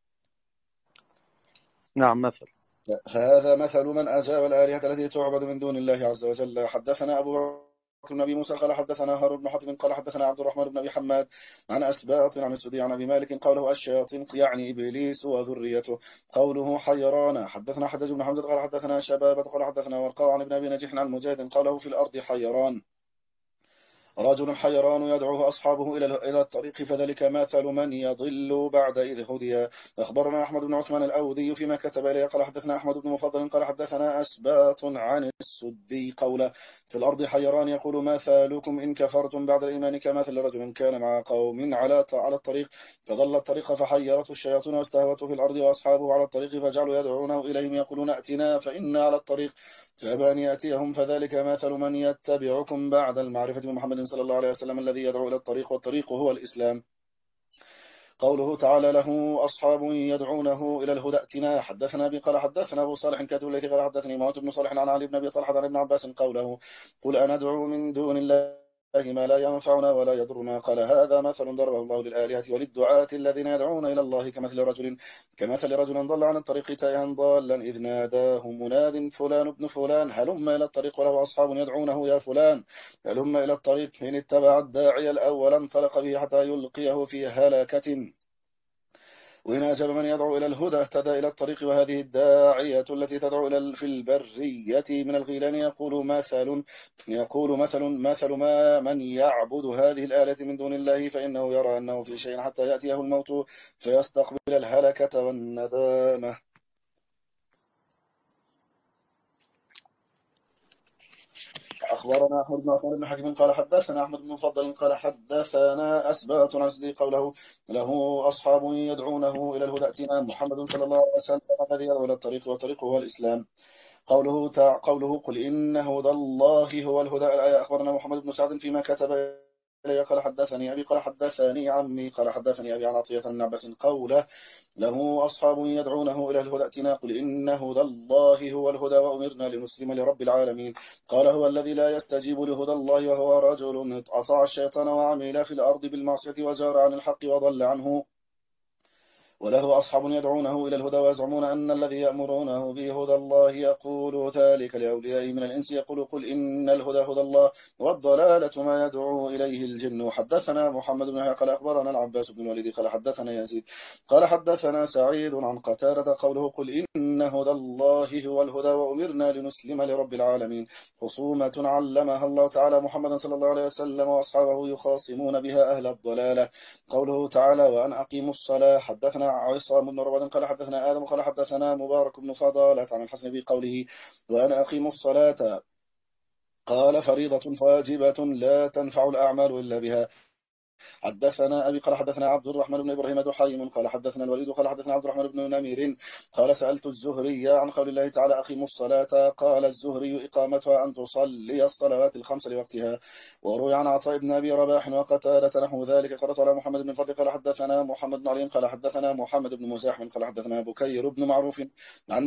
هذا مثل من أجاب الآلهة التي تعبد من دون الله عز وجل. حدثنا أبو بن أبي موسى قال حدثنا هارون بن حاتم قال حدثنا عبد الرحمن بن أبي حماد عن أسباط عن السدي عن أبي مالك قوله الشياطين يعني إبليس وذريته. قوله حيران. حدثنا حجاج بن حمد قال حدثنا شبابة قال حدثنا ورقاء عن ابن أبي نجيح عن مجاهد قوله في الأرض حيران رجل حيران يدعوه أصحابه إلى الطريق فذلك مثل من يضل بعد إذ هدي. أخبرنا أحمد بن عثمان الأودي فيما كتب إليه قال حدثنا أحمد بن مفضل قال حدثنا أسباط عن السدي قوله في الأرض حيران يقول مثالكم إن كفرتم بعد الإيمان كمثل رجل كان مع قوم على الطريق فضل الطريق فحيرته الشياطين واستهوته في الأرض وأصحابه على الطريق فجعلوا يدعونه إليهم يقولون أتنا فإنا على الطريق فأبى أن يأتيهم فذلك مثل من يتبعكم بعد المعرفة بمحمد صلى الله عليه وسلم الذي يدعو إلى الطريق والطريق هو الإسلام. قوله تعالى له أصحاب يدعونه إلى الهدى ائتنا. حدثنا أبي قال حدثنا أبو صالح كاتب الذي قال حدثني معاذ بن صالح عن علي بن أبي طلحة عن ابن عباس قوله قل أندعو من دون الله ما لا ينفعنا ولا يضرنا قال هذا مثل ضربه الله للآلهة وللدعاة الذين يدعون إلى الله كمثل رجل ضل عن الطريق تائها ضالا إذ ناداه مناد فلان ابن فلان هلم إلى الطريق وله أصحاب يدعونه يا فلان هلم إلى الطريق إن اتبع الداعي الأول انطلق به حتى يلقيه في هلكة وإن أجاب من يدعو إلى الهدى اهتدى إلى الطريق. وهذه الداعية التي تدعو إلى في البرية من الغيلان يقول مثل ما من يعبد هذه الآلة من دون الله فإنه يرى أنه في شيء حتى يأتيه الموت فيستقبل الهلكة والندامة. أخبرنا أحمد بن عثمان بن حكيم قال حدثنا أحمد بن مفضل قال حدثنا أسباط عن سدي قوله له أصحاب يدعونه إلى الهدى ائتنا محمد صلى الله عليه وسلم الذي يدعو إلى الطريق والطريق هو الإسلام. قوله قل إن هدى الله هو الهدى. الآية. أخبرنا محمد بن سعد فيما كتب إلي قال حدثني أبي قال حدثني عمي قال حدثني أبي عن عطية بن عباس قوله له أصحاب يدعونه إلى الهدى ائتنا قل إن هدى الله هو الهدى وأمرنا لنسلم لرب العالمين. قال هو الذي لا يستجيب لهدى الله وهو رجل أطاع الشيطان وعمل في الأرض بالمعصية وجار عن الحق وضل عنه وله أصحاب يدعونه إلى الهدى ويزعمون أن الذي يأمرونه به هدى الله يقول ذلك لأوليائه من الإنس يقول قل إن الهدى هدى الله والضلالة ما يدعو إليه الجن. حدثنا محمد بن قال أخبرنا العباس بن الوليد قال حدثنا يزيد قال حدثنا سعيد عن قتادة قوله قل إن هدى الله هو الهدى وأمرنا لنسلم لرب العالمين. خصومة علمها الله تعالى محمد صلى الله عليه وسلم وأصحابه يخاصمون بها أهل الضلالة. قوله تعالى وأن أقيموا الصلاة. حدثنا عصام بن رواد قال حدثنا آدم قال حدثنا مبارك بن فضالة عن الحسن بقوله وأن أقيموا الصلاة قال فريضة واجبة لا تنفع الأعمال إلا بها. حدثنا أبي قال حدثنا عبد الرحمن بن إبراهيم دحيم قال حدثنا الوليد قال حدثنا عبد الرحمن بن نمير قال سألت الزهري عن قول الله تعالى أقيموا الصلاة قال الزهري إقامتها أن تصلي الصلوات الخمس لوقتها. وروي عن عطاء بن أبي رباح وقتادة نحو ذلك. قرأت على محمد بن فضل قال حدثنا محمد بن علي قال حدثنا محمد بن مزاحم قال حدثنا بكير بن معروف عن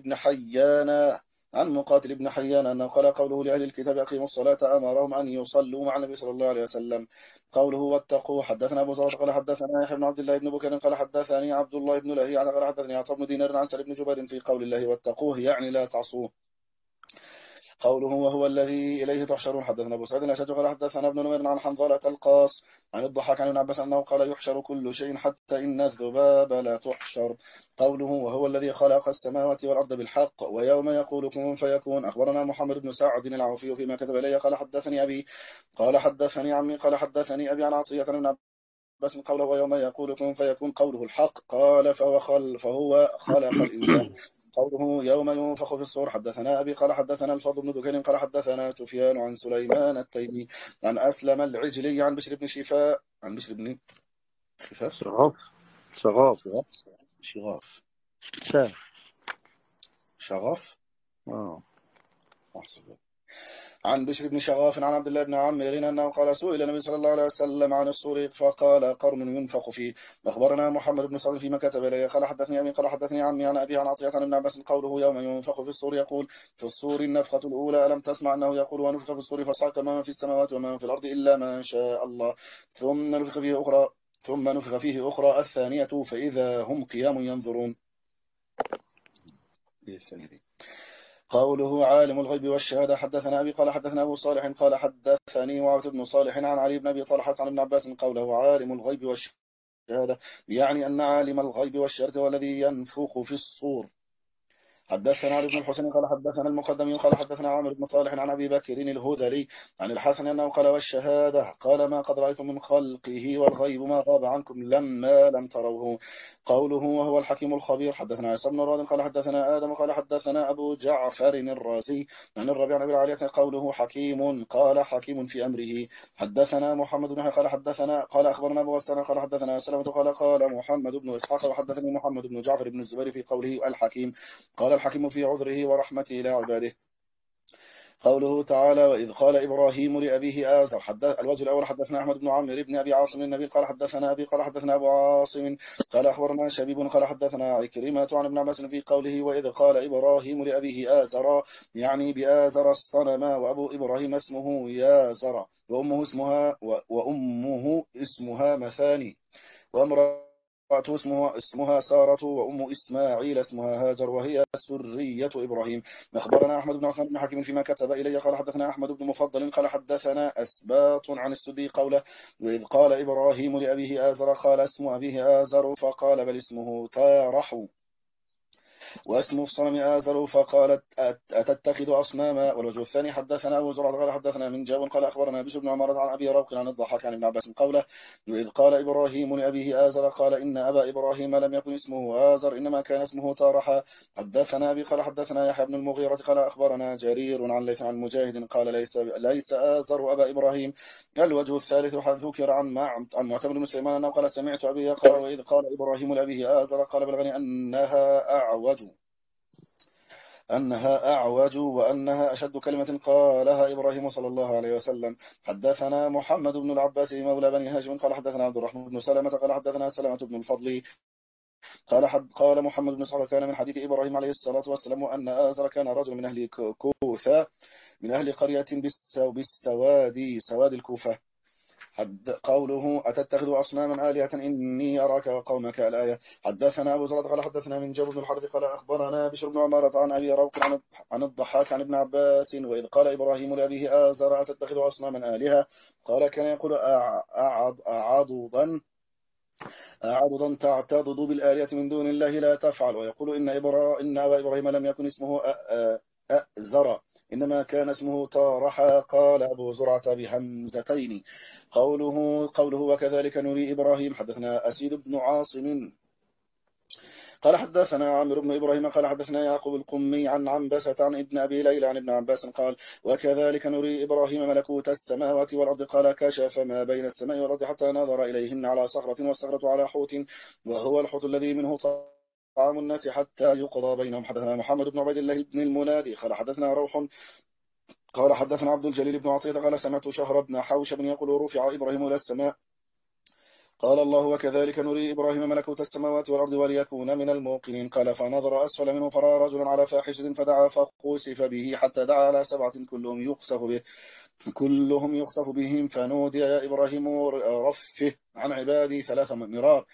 مقاتل بن حيان أنه قال قوله لأهل الكتاب أقيموا الصلاة أمرهم أن يصلوا مع النبي صلى الله عليه وسلم. قوله واتقوا. حدثنا أبو زرعة قال حدثنا يحيى بن عبد الله بن بكر قال حدثني عبد الله بن لهيعة قال حدثني عطاء بن دينار عن سعيد بن جبير في قول الله واتقوه يعني لا تعصوه. قوله وهو الذي إليه تحشرون. حدثنا أبو سعيد الأشج قال حدثنا ابن نمير عن حنظلة القاص عن الضحاك عن ابن عباس أنه قال يحشر كل شيء حتى إن الذباب لا تحشر. قوله وهو الذي خلق السماوات والأرض بالحق ويوم يقول كن فيكون. أخبرنا محمد بن سعد العوفي فيما كتب إليه قال حدثني أبي قال حدثني عمي قال حدثني أبي عن عطية بن عباس قوله ويوم يقول كن فيكون قوله الحق قال فهو خلق الإنسان. قوله يوم ينفخ في الصور. حدثنا أبي قال حدثنا الفضل بن دكين قال حدثنا سفيان عن سليمان التيمي عن أسلم العجلي عن بشر بن شفاء عن بشر بن خفاف شغاف شغاف عن بشر بن شغاف عن عبد الله بن عمرو أنه قال سئل النبي صلى الله عليه وسلم عن الصور فقال قرن ينفخ فيه. أخبرنا محمد بن سعد فيما كتب إليه قال حدثني أبي قال حدثني عمي عن أبي عن عطية عن ابن عباس قوله يوم ينفخ في الصور يقول في الصور النفخة الأولى ألم تسمع أنه يقول ونفخ في الصور فصعق ما في السماوات وما في الأرض إلا ما شاء الله ثم نفخ فيه أخرى الثانية فإذا هم قيام ينظرون. قوله عالم الغيب والشهادة. حدثنا أبي قال حدثنا أبو صالح قال حدثني معاذ بن صالح عن علي بن أبي طلحة عن ابن عباس قوله عالم الغيب والشهادة يعني أن عالم الغيب والشهادة هو الذي ينفخ في الصور. حدثنا علي بن الحسين قال حدثنا المقدمي قال حدثنا عامر بن صالح عن أبي بكر الهذلي عن الحسن أنه قال والشهادة قال ما قد رأيتم من خلقه والغيب ما غاب عنكم لما لم تروه. قوله وهو الحكيم الخبير. حدثنا عيسى بن راد قال حدثنا آدم قال حدثنا أبو جعفر الرازي عن الربيع بن العالية قوله حكيم قال حكيم في أمره. حدثنا محمد بن قال أخبرنا أبو غسان قال حدثنا سلمة قال محمد بن إسحاق وحدثني محمد بن جعفر بن الزبير في قوله الحكيم قال الحكيم في عذره ورحمته إلى عباده. قوله تعالى وإذ قال إبراهيم لأبيه آزر. الوجه الأول حدثنا أحمد بن عمرو بن أبي عاصم النبي قال حدثنا أبي قال حدثنا أبو عاصم قال أخبرنا شبيب قال حدثنا عكرمة عن ابن عباس في قوله وإذ قال إبراهيم لأبيه آزر يعني بآزر الصنم وأبو إبراهيم اسمه يازر وأمه اسمها مثاني وامرأته اسمها سارة وأم إسماعيل اسمها هاجر وهي سرية إبراهيم. أخبرنا أحمد بن عثمان بن حكيم فيما كتب إلي قال حدثنا أحمد بن مفضل قال حدثنا أسباط عن السدي قوله وإذ قال إبراهيم لأبيه آزر قال اسم أبيه آزر فقال بل اسمه تارح. واسم الصنم آزر فقالت أتتخذ أصناما. والوجه الثاني حدثنا أبو زرعة قال حدثنا من جاب قال أخبرنا بشر بن عمارة عن أبي روق عن الضحاك عن ابن عباس قوله وإذ قال إبراهيم لأبيه آزر قال إن أبا إبراهيم لم يكن اسمه آزر إنما كان اسمه تارحا. حدثنا أبي قال حدثنا يحيى بن المغيرة قال أخبرنا جرير عن ليث عن مجاهد قال ليس آزر أبا إبراهيم. الوجه الثالث ذكر عن معتمر بن سليمان أنه قال سمعت أبي يقرأ وإذ قال إبراهيم لأبيه آزر قال بلغني أنها أعوج وأنها أشد كلمة قالها إبراهيم صلى الله عليه وسلم. حدثنا محمد بن العباس مولى بني هاشم قال حدثنا عبد الرحمن بن سلمة قال حدثنا سلمة بن الفضل قال محمد بن صحبة كان من حديث إبراهيم عليه الصلاة والسلام أن آزر كان رجل من أهل كوثة من أهل قرية سواد الكوفة. قوله أتتخذ أصناما آلهة إني أراك وقومك الآية. حدثنا أبو زرعة قال حدثنا من جابر بن الحارث قال أخبرنا بشر بن عمارة عن أبي روق عن الضحاك عن ابن عباس وإذ قال إبراهيم لأبيه آزر أتتخذ أصناما آلهة قال كان يقول أعضدا تعتضد بالآلهة من دون الله لا تفعل. ويقول إن أبا إبراهيم لم يكن اسمه أأزر إنما كان اسمه تارحا. قال أبو زرعة بهمزتين. قوله وكذلك نري إبراهيم. حدثنا أسيد بن عاصم قال حدثنا عمرو بن إبراهيم قال حدثنا يعقوب القمي عن عنبسة عن ابن أبي ليلى عن ابن عباس قال وكذلك نري إبراهيم ملكوت السماوات والأرض قال كشف ما بين السماء والأرض حتى نظر إليهن على صخرة والصخرة على حوت وهو الحوت الذي منه طعام الناس حتى يقضى بينهم. حدثنا محمد بن عبيد الله بن المنادي قال حدثنا روح قال حدثنا عبد الجليل بن عطية قال سمعت شهر بن حوشب يقول رفع إبراهيم إلى السماء قال الله وكذلك نري إبراهيم ملكوت السماوات والأرض وليكون من الموقنين. قال فنظر أسفل منه فرأى رجلا على فاحشة فدعا فخسف به حتى دعا على 7 كلهم يخسف بهم فنودي يا إبراهيم رفه عن عبادي 3 مرار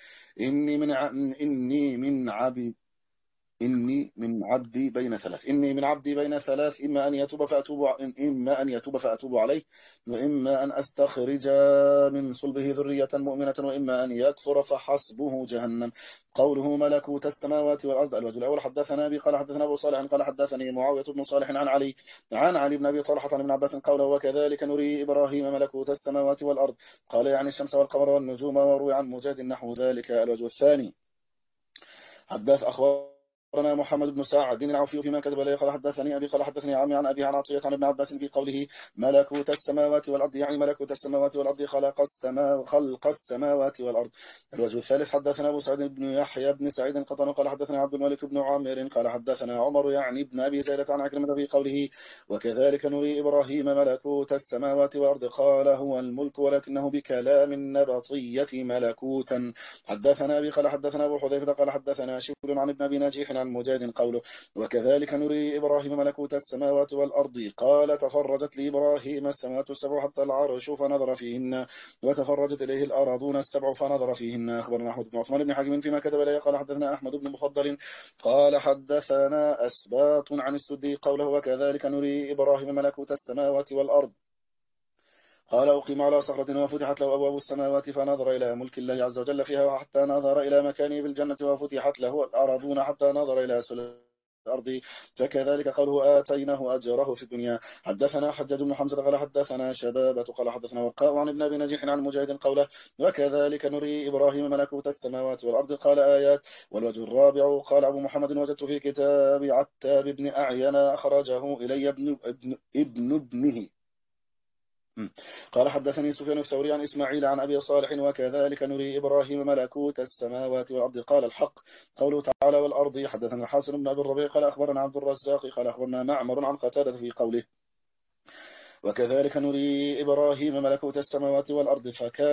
إني من عبدي بين 3 إما أن يتوب فأتوب عليه وإما أن أستخرج من صلبه ذرية مؤمنة وإما أن يكفر فحسبه جهنم. قوله ملكوت السماوات والأرض. الوجه الأول حدثنا أبي قال حدثنا أبو صالح قال حدثني معاوية بن صالح عن علي بن أبي طلحة عن ابن عباس قوله وكذلك نري إبراهيم ملكوت السماوات والأرض قال يعني الشمس والقمر والنجوم وروي عن مجاد نحو ذلك. الوجه الثاني أخبرنا محمد بن سعد العوفي فيما كتب لي قال حدثني أبي قال حدثني عمي عن أبي عن عطية عن ابن عباس في قوله ملكوت السماوات والأرض يعني ملكوت السماوات والأرض خلق السماوات والأرض. الوجه الثالث حدثنا أبو سعد بن يحيى بن سعيد قطن قال حدثنا عبد الملك بن عامر قال حدثنا عمر يعني ابن أبي زيدة عن عكرمة في قوله وكذلك نري إبراهيم ملكوت السماوات والأرض قال هو الملك ولكنه بكلام النبطية ملكوتا. حدثنا أبي قال حدثنا أبو حذيفة قال حدثنا شبل عن ابن أبي ناجيح عن مجاهد قوله وكذلك نري إبراهيم ملكوت السماوات والأرض قال تفرجت لإبراهيم السماوات السبع حتى العرش فنظر فيهن وتفرجت إليه الأراضون السبع فنظر فيهن. أخبرنا أحمد بن عثمان بن حكيم فيما كتب لي قال حدثنا أحمد بن مفضل قال حدثنا أسباط عن السدي قوله وكذلك نري إبراهيم ملكوت السماوات والأرض قال أقيم على صخرة وفتحت له أبواب السماوات فنظر إلى ملك الله عز وجل فيها حتى نظر إلى مكانه بالجنة وفتحت له الأرضون حتى نظر إلى سلم الأرض فكذلك قوله آتيناه أجره في الدنيا. حدثنا حجاج بن حمزة قال حدثنا شبابة قال حدثنا وقاء عن ابن أبي نجيح عن مجاهد قوله وكذلك نري إبراهيم ملكوت السماوات والأرض قال آيات. والوجه الرابع قال أبو محمد وجدت في كتاب عتاب بن أعين أخرجه إلي ابنه قال حدثني سفيان الثوري عن إسماعيل عن أبي صالح وكذلك نري إبراهيم ملكوت السماوات والأرض قال الحق. قوله تعالى والأرض. حدثنا الحسن بن أبي الربيع قال أخبرنا عبد الرزاق قال أخبرنا معمر عن قتادة في قوله وكذلك نري إبراهيم ملكوت السماوات والأرض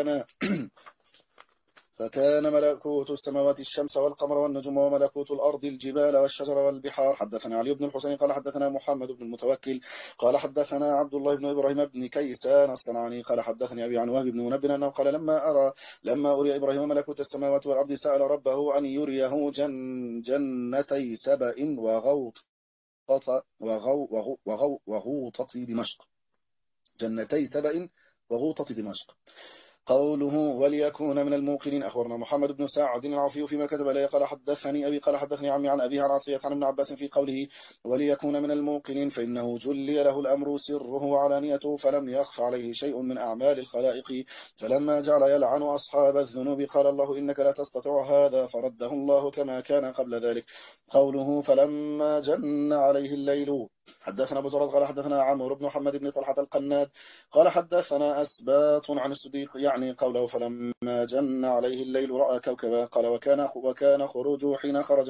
فكان ملكوت السماوات الشمس والقمر والنجوم وملكوت الأرض الجبال والشجر والبحار. حدثنا علي بن الحسين قال حدثنا محمد بن المتوكل قال حدثنا عبد الله بن إبراهيم بن كيسان الصنعاني قال حدثني أبي عن وهب بن منبه أنه قال لما أري إبراهيم ملكوت السماوات والأرض سأل ربه أن يريه جنتي سبأ وغوطة دمشق. جنتي سبأ وغوطة دمشق. قوله وليكون من الموقنين. أخبرنا محمد بن سعد العوفي فيما كتب لي قال حدثني أبي قال حدثني عمي عن أبيه عن عطية عن ابن عباس في قوله وليكون من الموقنين فإنه جلي له الأمر سره وعلانيته فلم يخف عليه شيء من أعمال الخلائق فلما جعل يلعن أصحاب الذنوب قال الله إنك لا تستطيع هذا فرده الله كما كان قبل ذلك. قوله فلما جن عليه الليل. حدثنا أبو زرعة قال حدثنا عمرو بن محمد بن طلحة القناد قال حدثنا أسباط عن الصديق يعني قوله فلما جن عليه الليل رأى كوكبا قال وكان خروجه حين خرج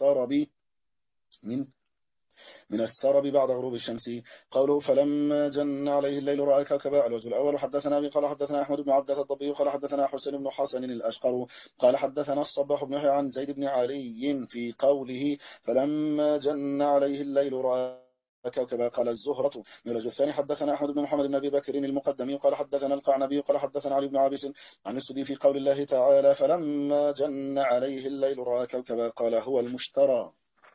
من السرب بعد غروب الشمس. قوله فلما جن عليه الليل رأى كوكبا. الوجه الأول حدثنا أبي قال حدثنا أحمد بن عبدة الضبي قال حدثنا حسين بن حسن الأشقر قال حدثنا الصباح بن يحيى عن زيد بن علي في قوله فلما جن عليه الليل رأى كوكبا قال الزهرة. الوجه الثاني حدثنا أحمد بن محمد بن أبي بكر المقدمي قال حدثنا القعنبي قال حدثنا علي بن عابس عن السدي في قول الله تعالى فلما جن عليه الليل رأى كوكبا قال هو المشترى.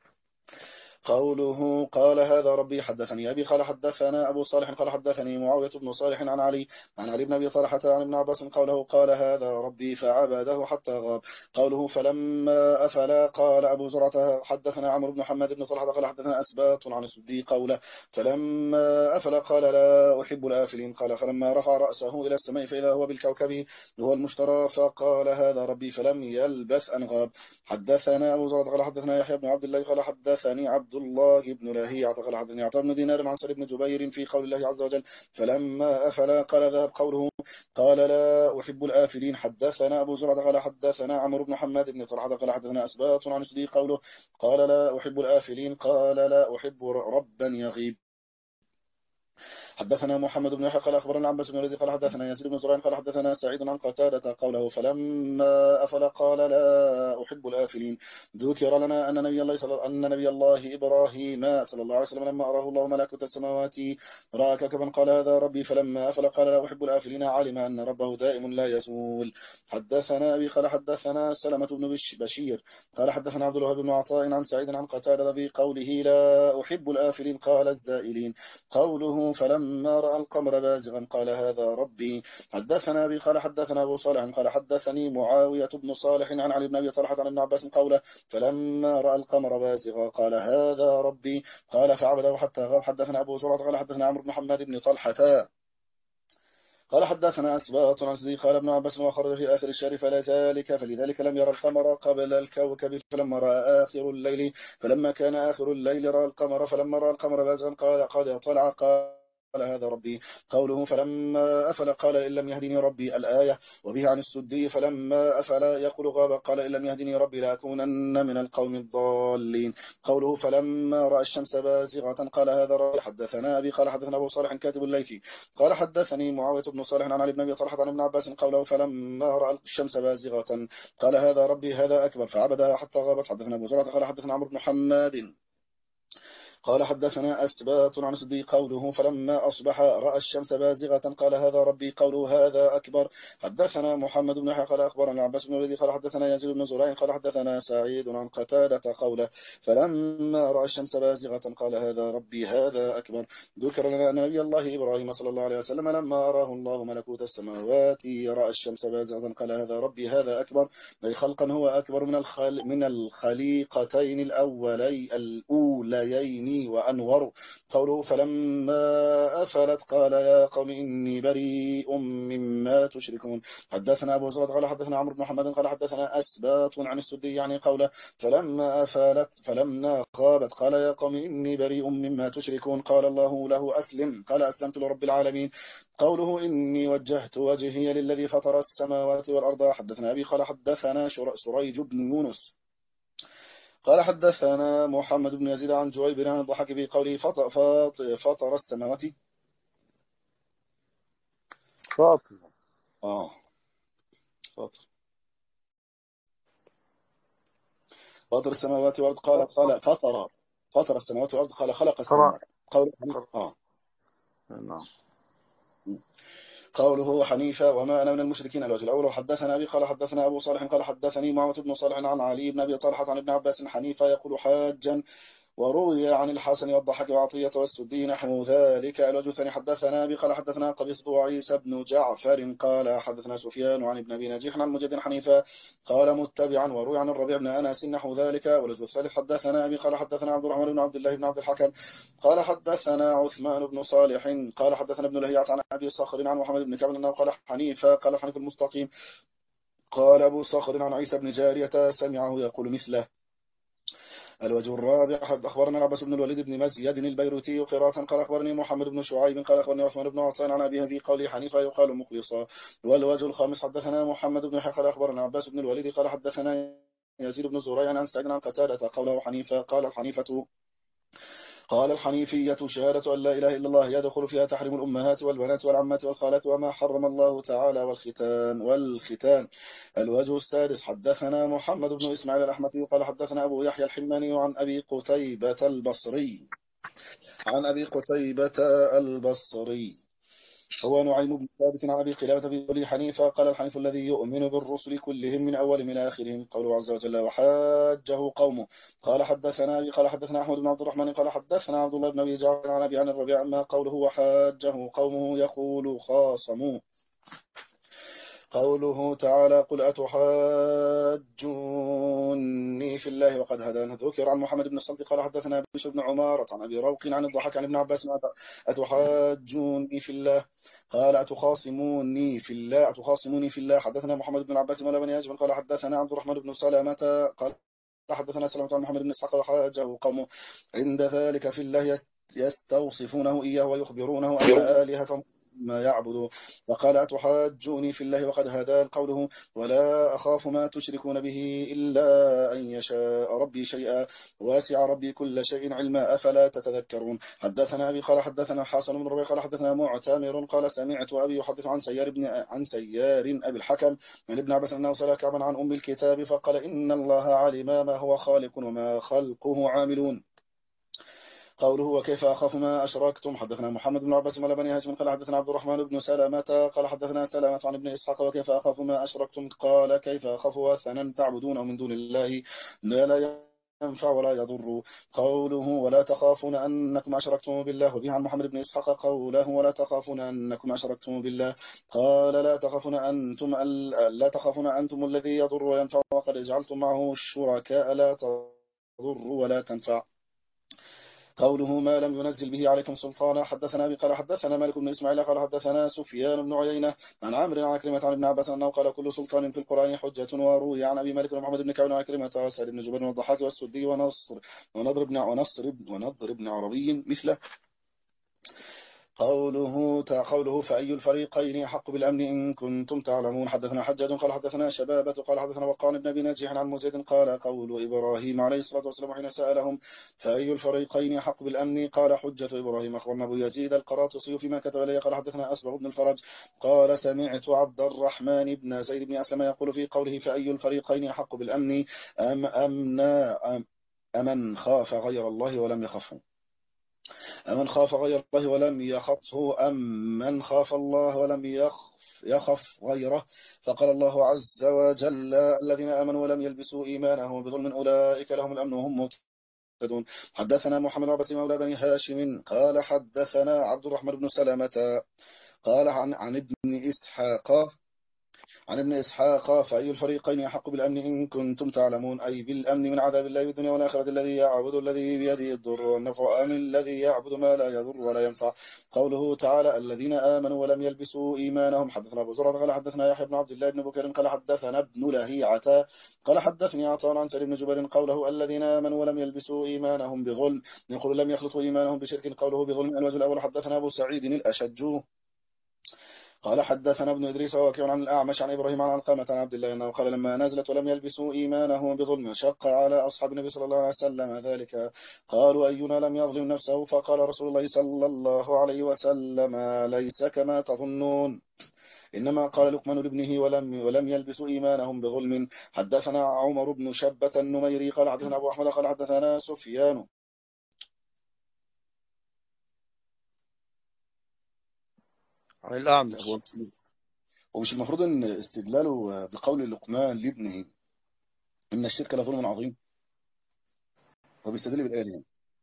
قوله قال هذا ربي حدثني أبي قال حدثنا أبو صالح قال حدثني معاوية بن صالح عن علي بن أبي طلحة عن ابن عباس قوله قال هذا ربي فعبده حتى غاب. قوله فلما أفلا قال أبو زرعة حدثنا عمرو بن محمد بن طلحة قال حدثنا أسباط عن السدي قوله فلما أفلا قال لا أحب الآفلين قال فلما رفع رأسه إلى السماء فإذا هو بالكوكب هو المشترى فقال هذا ربي فلم يلبث أن غاب. حدثنا أبو زرعة قال حدثنا يحيى بن عبد الله قال حدثني عبد الله بن لاهيعة قال حدثني عطاء بن دينار عن سعيد بن جبير في قول الله عز وجل فلما أفلا قال ذهب قوله قال لا أحب الآفلين. حدثنا أبو زرعة قال حدثنا عمرو بن محمد بن طلحة قال حدثنا أسباط عن السدي قوله قال لا أحب الآفلين قال لا أحب ربا يغيب. حدثنا محمد بن يحيى قال أخبرنا عباس بن الذي قال حدثنا يزيد بن زرعين قال حدثنا سعيد عن قتادة قوله فلما أفل قال لا أحب الآفلين. ذكر لنا أن نبي الله إبراهيم صلى الله عليه وسلم لما أراه الله ملكوت السماوات رأى كوكبا قال هذا ربي فلما أفل قال لا أحب الآفلين علم أن ربه دائم لا يزول. حدثنا أبي قال حدثنا سلمة بن بشير قال حدثنا عبد الوهاب بن عطاء عن سعيد عن قتادة بقوله لا أحب الآفلين قال الزائلين. قوله فلما رأى القمر بازغا قال هذا ربي. حدثنا أبي قال حدثنا أبو صالح قال حدثني معاوية بن صالح عن علي بن أبي طلحة عن ابن عباس قوله فلما رأى القمر بازغا قال هذا ربي قال فعبده حتى غاب. حدثنا أبو زرعة قال حدثنا عمرو بن محمد بن طلحة قال حدثنا أسباط عن السدي قال ابن عباس وخرج في آخر الشهر فلذلك لم يرى القمر قبل الكوكب فلما كان آخر الليل رأى القمر فلما رأى القمر بازغا قال قد طلع قال هذا ربي. قوله فلما أفل قال إن لم يهدني ربي الآية. وبه عن السدي فلما أفل يقول غاب قال إن لم يهدني ربي لأكونن من القوم الضالين. قوله فلما رأى الشمس بازغة قال هذا ربي. حدثنا أبي قال حدثنا أبو صالح كاتب الليثي قال حدثني معاوية بن صالح عن علي بن أبي طلحة عن ابن عباس قوله فلما رأى الشمس بازغة قال هذا ربي هذا أكبر فعبدها حتى غابت. حدثنا أبو زرعة قال حدثنا عمرو بن محمد قال حدثنا أسباط عن سدي قوله فلما أصبح رأى الشمس بازغة قال هذا ربي قوله هذا أكبر. حدثنا محمد بن يحيى قال أخبرنا عباس بن الذي قال حدثنا يزيد بن زرعين قال حدثنا سعيد عن قتادة قوله فلما رأى الشمس بازغة قال هذا ربي هذا أكبر. ذكر لنا نبي الله إبراهيم صلى الله عليه وسلم لما أراه الله ملكوت السماوات رأى الشمس بازغة قال هذا ربي هذا أكبر. أي خلقا هو أكبر من الخليقتين الأوليين وأنور. قوله فلما أفلت قال يا قوم إني بريء مما تشركون. حدثنا أبو زرعة قال حدثنا عمرو بن محمد قال حدثنا أسباط عن السدي يعني قوله فلما أفلت فلما غابت قال يا قوم إني بريء مما تشركون. قال الله له أسلم قال أسلمت لرب العالمين. قوله إني وجهت وجهي للذي فطر السماوات والأرض. حدثنا أبي قال حدثنا سريج بن يونس قال حدثنا محمد بن يزيد عن جويبر عن الضحاك بقوله فطر السماوات فاطر فاطر السماوات والأرض قال فطر السماوات والأرض قال خلق السماوات. قوله حنيفة وما أنا من المشركين. الوجه الأول حدثنا أبي قال حدثنا أبو صالح قال حدثني معاوية بن صالح عن علي بن أبي طلحة عن ابن عباس حنيفة يقول حاجا وروي عن الحسن والضحاك وعطية والسدي نحو ذلك. الوجه الثاني حدثنا أبي قال حدثنا قبيصة وعيسى بن جعفر قال حدثنا سفيان عن ابن أبي نجيح عن مجد حنيفة قال متبعا. وروي عن الربيع بن أنس نحو ذلك. والوجه الثالث حدثنا أبي قال حدثنا عبد الرحمن بن عبد الله بن عبد الحكم قال حدثنا عثمان بن صالح قال حدثنا ابن لهيعة عن أبي صخر عن محمد بن كعب أنه قال حنيفة قال حنيف المستقيم قال أبو صخر عن عيسى بن جارية سمعه يقول مثله. الوجه الرابع أخبرنا العباس بن الوليد بن مزيد البيروتي قراءة قال أخبرني محمد بن شعيب قال أخبرني عثمان بن عطان عن أبيه في قول حنيفة يقال مخلصا. والوجه الخامس حدثنا محمد بن يحيى قال أخبرنا العباس بن الوليد قال حدثنا يزيد بن زريع عن سعيد عن قتادة قوله حنيفة قال الحنيفية شهادة أن لا إله إلا الله يدخل فيها تحريم الأمهات والبنات والعمات والخالات وما حرم الله تعالى والختان. الوجه السادس حدثنا محمد بن إسماعيل الأحمدي قال حدثنا أبو يحيى الحلماني عن أبي قتيبة البصري هو نعيم بن ثابت عن أبي قلابة بن أبي حنيفة قال الحنيف الذي يؤمن بالرسل كلهم من أول من آخرهم قوله عز وجل وحاجه قومه. قال حدثنا أحمد بن عبد الرحمن قال حدثنا عبد الله بن أبي جعفر عن أبي عن الربيع ما قوله وحاجه قومه يقول خاصموا. قوله تعالى قل أتحاجوني في الله وقد هدانا. ذكر عن محمد بن الصلت قال حدثنا بشر بن عمارة عن أبي روق عن الضحك عن ابن عباس أتحاجوني في الله قال أتخاصموني في الله. حدثنا محمد بن عباس ولا بن ياجب قال حدثنا عبد الرحمن بن سلامة قال حدثنا سلمة عن محمد بن إسحاق وحاجه قومه عند ذلك في الله يستوصفونه إياه ويخبرونه أن آلهة ما يعبد. وقال أتحاجوني في الله وقد هدان قوله ولا أخاف ما تشركون به إلا أن يشاء ربي شيئا واسع ربي كل شيء علما أفلا تتذكرون. حدثنا أبي قال حدثنا حسن بن ربيع قال حدثنا معتمر قال سمعت أبي يحدث عن سيار أبي الحكم من ابن عباس أنه سأل كعبا عن أم الكتاب فقال إن الله علم ما هو خالق وما خلقه عاملون. قوله وكيف أخاف ما أشركتم. حدثنا محمد بن عباس ولا بني هاشم قال حدثنا عبد الرحمن بن سلامة قال حدثنا سلامة عن ابن إسحاق وكيف أخاف ما أشركتم قال كيف أخاف وثنا تعبدونه من دون الله لا ينفع ولا يضر. قوله ولا تخافون أنكم أشركتم بالله. وبه عن محمد بن إسحاق قوله ولا تخافون أنكم أشركتم بالله قال لا تخافون أنتم الذي يضر وينفع وقد جعلتم معه الشركاء لا تضر ولا تنفع. قوله ما لم ينزل به عليكم سلطانا. حدثنا أبي قال حدثنا مالك بن إسماعيل قال حدثنا سفيان بن عيينة عن عمرو عن عكرمة عن ابن عباس أنه قال كل سلطان في القرآن حجة. وروي عن أبي مالك ومحمد بن كعب وعكرمة وسعيد بن جبير والضحاك والسدي ونضر بن عربي مثله. قوله فأي الفريقين أحق بالأمن إن كنتم تعلمون. حدثنا حجاج قال حدثنا شبابة قال حدثنا وقان بن أبي نجيح عن مزيد قال قول إبراهيم عليه الصلاة والسلام حين سألهم فأي الفريقين أحق بالأمن قال حجة إبراهيم. أخبرنا أبو يزيد القراطسي فيما كتب إليه قال حدثنا أسبغ بن الفرج قال سمعت عبد الرحمن بن زيد بن أسلم يقول في قوله فأي الفريقين أحق بالأمن أمن خاف غير الله ولم يخفه أمن خاف غير الله ولم يخفه أم من خاف الله ولم يخف غيره. فقال الله عز وجل الذين آمنوا ولم يلبسوا إيمانهم بظلم أولئك لهم الأمن وهم مهتدون. حدثنا محمد بن عباس مولى بني هاشم قال حدثنا عبد الرحمن بن سلامة قال عن ابن إسحاق فأي الفريقين أحق بالأمن إن كنتم تعلمون أي بالأمن من عذاب الله في الدنيا والآخرة الذي يعبد الذي بيده الضر والنفع أم الذي يعبد ما لا يضر ولا ينفع. قوله تعالى الذين آمنوا ولم يلبسوا إيمانهم. حدثنا أبو زرعة قال حدثنا يحيى بن عبد الله بن بكر قال حدثنا ابن لهيعة قال حدثني عطاء عن سعيد بن جبير قوله الذين آمنوا ولم يلبسوا إيمانهم بظلم يقول لم يخلطوا إيمانهم بشرك قوله بظلم. الوجه الأول حدثنا أبو سعيد الأشج قال حدثنا ابن إدريس ووكيع عن الأعمش عن إبراهيم عن علقمة عن عبد الله أنه قال لما نزلت ولم يلبسوا إيمانهم بظلم شق على أصحاب النبي صلى الله عليه وسلم ذلك قالوا أينا لم يظلم نفسه فقال رسول الله صلى الله عليه وسلم ليس كما تظنون إنما قال لقمان لابنه ولم يلبسوا إيمانهم بظلم. حدثنا عمر بن شبة النميري قال حدثنا أبو أحمد قال حدثنا سفيان عن الأعمش. ومش المفروض ان استدلاله بقول لقمان لابنه ان الشرك لظلم عظيم؟ هو بيستدل بالآية يعني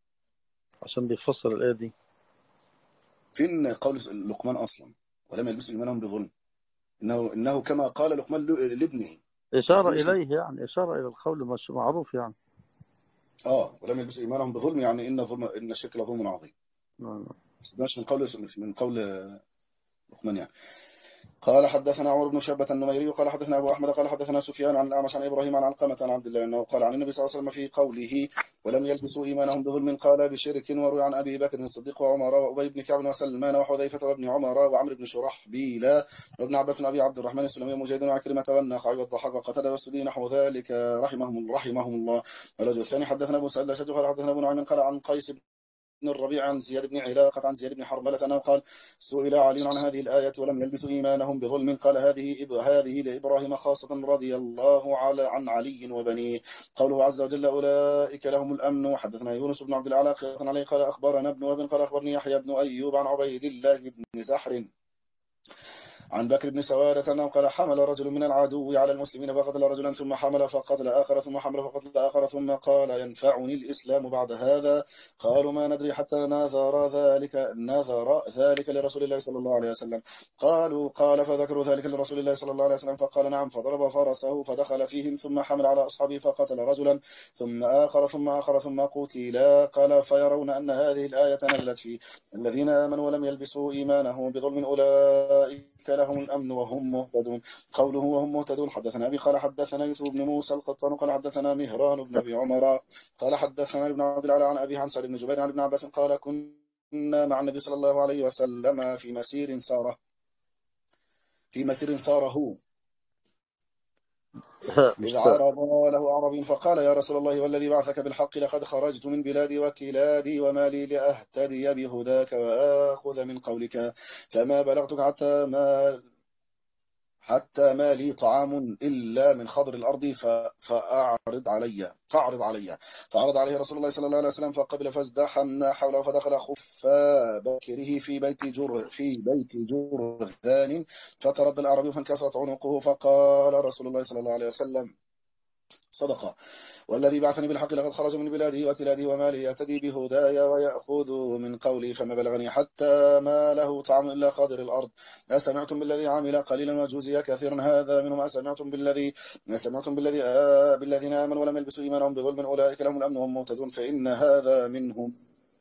عشان بيفسر الآية دي. فين قول لقمان أصلا ولم يلبسوا إيمانهم بظلم؟ إنه كما قال لقمان لابنه. إشارة إليه يعني، إشارة إلى القول مش معروف يعني. ولم يلبسوا إيمانهم بظلم، يعني إن الشرك لظلم عظيم. نعم. بس ده مش من قول لقمان يعني. قال حدثنا عمر بن شبة النميري قال حدثنا أبو أحمد قال حدثنا سفيان عن الأعمش عن إبراهيم عن علقمة عن عبد الله أنه قال عن النبي صلى الله عليه وسلم في قوله ولم يلبسوا إيمانهم بظلم قال بشرك. وروي عن أبي بكر الصديق وعمر وأبي بن كعب وسلمان وحذيفة وابن عمر وعمرو بن شرحبيل وابن عباس وأبي عبد الرحمن السلمي ومجاهد وعكرمة والنخعي والضحاك وقتادة والسدي نحو ذلك رحمهم الله. والوجه الثاني حدثنا أبو سعيد الأشج قال حدثنا أبو نعيم قال عن قيس بن الربيع عن زياد بن علاقة عن زياد بن حرملة أنه قال سئل علي عن هذه الآية ولم يلبسوا إيمانهم بظلم قال هذه لإبراهيم خاصة رضي الله عن علي وبنيه. قوله عز وجل أولئك لهم الأمن. حدثنا يونس بن عبد الأعلى عليه قال أخبرنا ابن وهب قال أخبرني يحيى بن أيوب عن عبيد الله بن زحر عن بكر بن سوارة أنه قال حمل رجل من العدو على المسلمين فقتل رجلا ثم حمل فقتل آخر ثم حمل فقتل آخر ثم قال ينفعني الإسلام بعد هذا؟ قالوا ما ندري حتى نذر ذلك لرسول الله صلى الله عليه وسلم. قال فذكروا ذلك لرسول الله صلى الله عليه وسلم فقال نعم فضرب فرسه فدخل فيهم ثم حمل على أصحابه فقتل رجلا ثم آخر ثم آخر ثم قتلا. قال فيرون أن هذه الآية نزلت فيه الذين آمنوا ولم يلبسوا إيمانهم بظلم أولئك لهم الأمن وهم مهتدون. قوله وهم مهتدون حدثنا أبي قال حدثنا يوسف بن موسى القطان قال حدثنا مهران بن أبي عمر قال حدثنا ابن عبد العلا عن أبي عن سعد بن جبير عن ابن عباس قال كنا مع النبي صلى الله عليه وسلم في مسير ساره إذ عرض له عربي فقال يا رسول الله والذي بعثك بالحق لقد خرجت من بلادي وكلادي وما لي لأهتدي بهداك وآخذ من قولك فما بلغتك حتى ما لي طعام إلا من خضر الأرض فأعرض علي. فعرض عليه رسول الله صلى الله عليه وسلم فقبل فازدحمنا حوله فدخل خفا بكره في بيت جرذان فترد الأعرابي فانكسرت عنقه فقال رسول الله صلى الله عليه وسلم صدق والذي بعثني بالحق لقد خرج من بلاده وتلاده وما لي يهتدي بهداي ويأخذ من قولي فما بلغني حتى ما له طعم إلا خضر الأرض. أسمعتم بالذي عمل قليلا وجوزي كثيرا هذا منهم أسمعتم بالذين آمنوا ولم يلبسوا إيمانهم بظلم أولئك لهم الأمن وهم مهتدون فإن هذا منهم.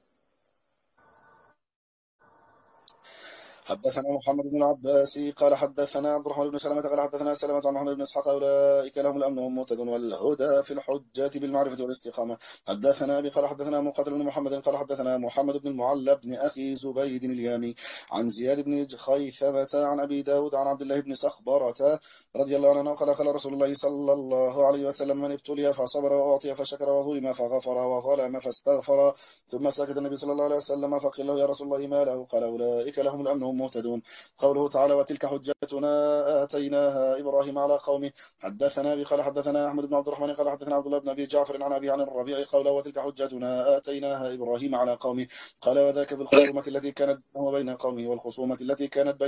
حدثنا محمد بن العباس قال حدثنا عبد الرحمن بن سلمة قال حدثنا سلمة عن محمد بن اسحاق أولئك لهم الأمن وهم مهتدون والهدى في الحجة بالمعرفة والاستقامة. حدثنا أبي قال حدثنا مقاتل بن محمد قال حدثنا محمد بن المعلى بن أخي زبيد اليامي عن زياد بن خيثمة عن أبي داود عن عبد الله بن سخبرة رضي الله عنه قال رسول الله صلى الله عليه وسلم من ابتلي فصبر وأعطي فشكر وظلم فغفر وظلم فاستغفر ثم سكت النبي صلى الله عليه وسلم فقيل له يا رسول الله ما له؟ قال أولئك لهم الأمن وهم مهتدون. قوله تعالى وتلك حجتنا آتيناها إبراهيم على قومه. حدثنا أبي قال حدثنا أحمد بن عبد الرحمن قال حدثنا عبد الله بن أبي جعفر عن أبي عن الربيع قوله وتلك حجتنا آتيناها إبراهيم على قومه. قال وذاك بالخصومة التي كانت بينه وبين قومه والخصومة التي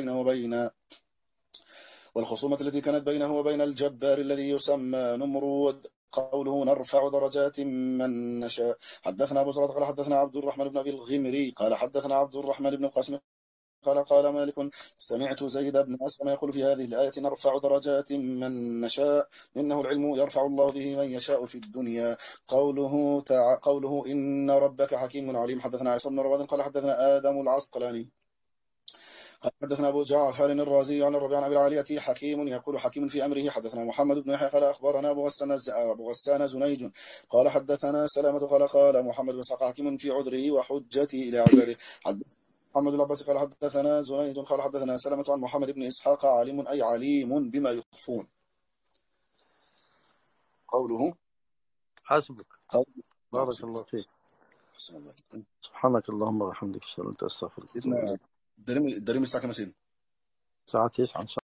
كانت بينه وبين الجبار الذي يسمى نمرود. قوله نرفع درجات من نشاء. حدثنا أبو سعد قال حدثنا عبد الرحمن بن أبي الغمري قال حدثنا عبد الرحمن بن القاسم قال مالك سمعت زيد بن أسلم يقول في هذه الآية نرفع درجات من نشاء إنه العلم يرفع الله به من يشاء في الدنيا. قوله إن ربك حكيم عليم. حدثنا عيسى بن رواد قال حدثنا آدم العسقلاني قال حدثنا أبو جعفر الرازي عن الربيع عن أبي العالية حكيم يقول حكيم في أمره. حدثنا محمد بن يحيى قال أخبرنا أبو غسان زنيج قال حدثنا سلامة قال محمد بن إسحاق حكيم في عذره وحجته إلى عباده. محمد بن عباس قال حدثنا زنيد قال حدثنا سلمة عن محمد بن إسحاق عالم أي عليم بما يخفون. قوله حسبك. بارك الله فيك. سبحانك اللهم وبحمدك اشهد ان لا اله الا انت استغفرك. سيدنا الدريم الساعة كام؟ الساعة 9 ان شاء الله.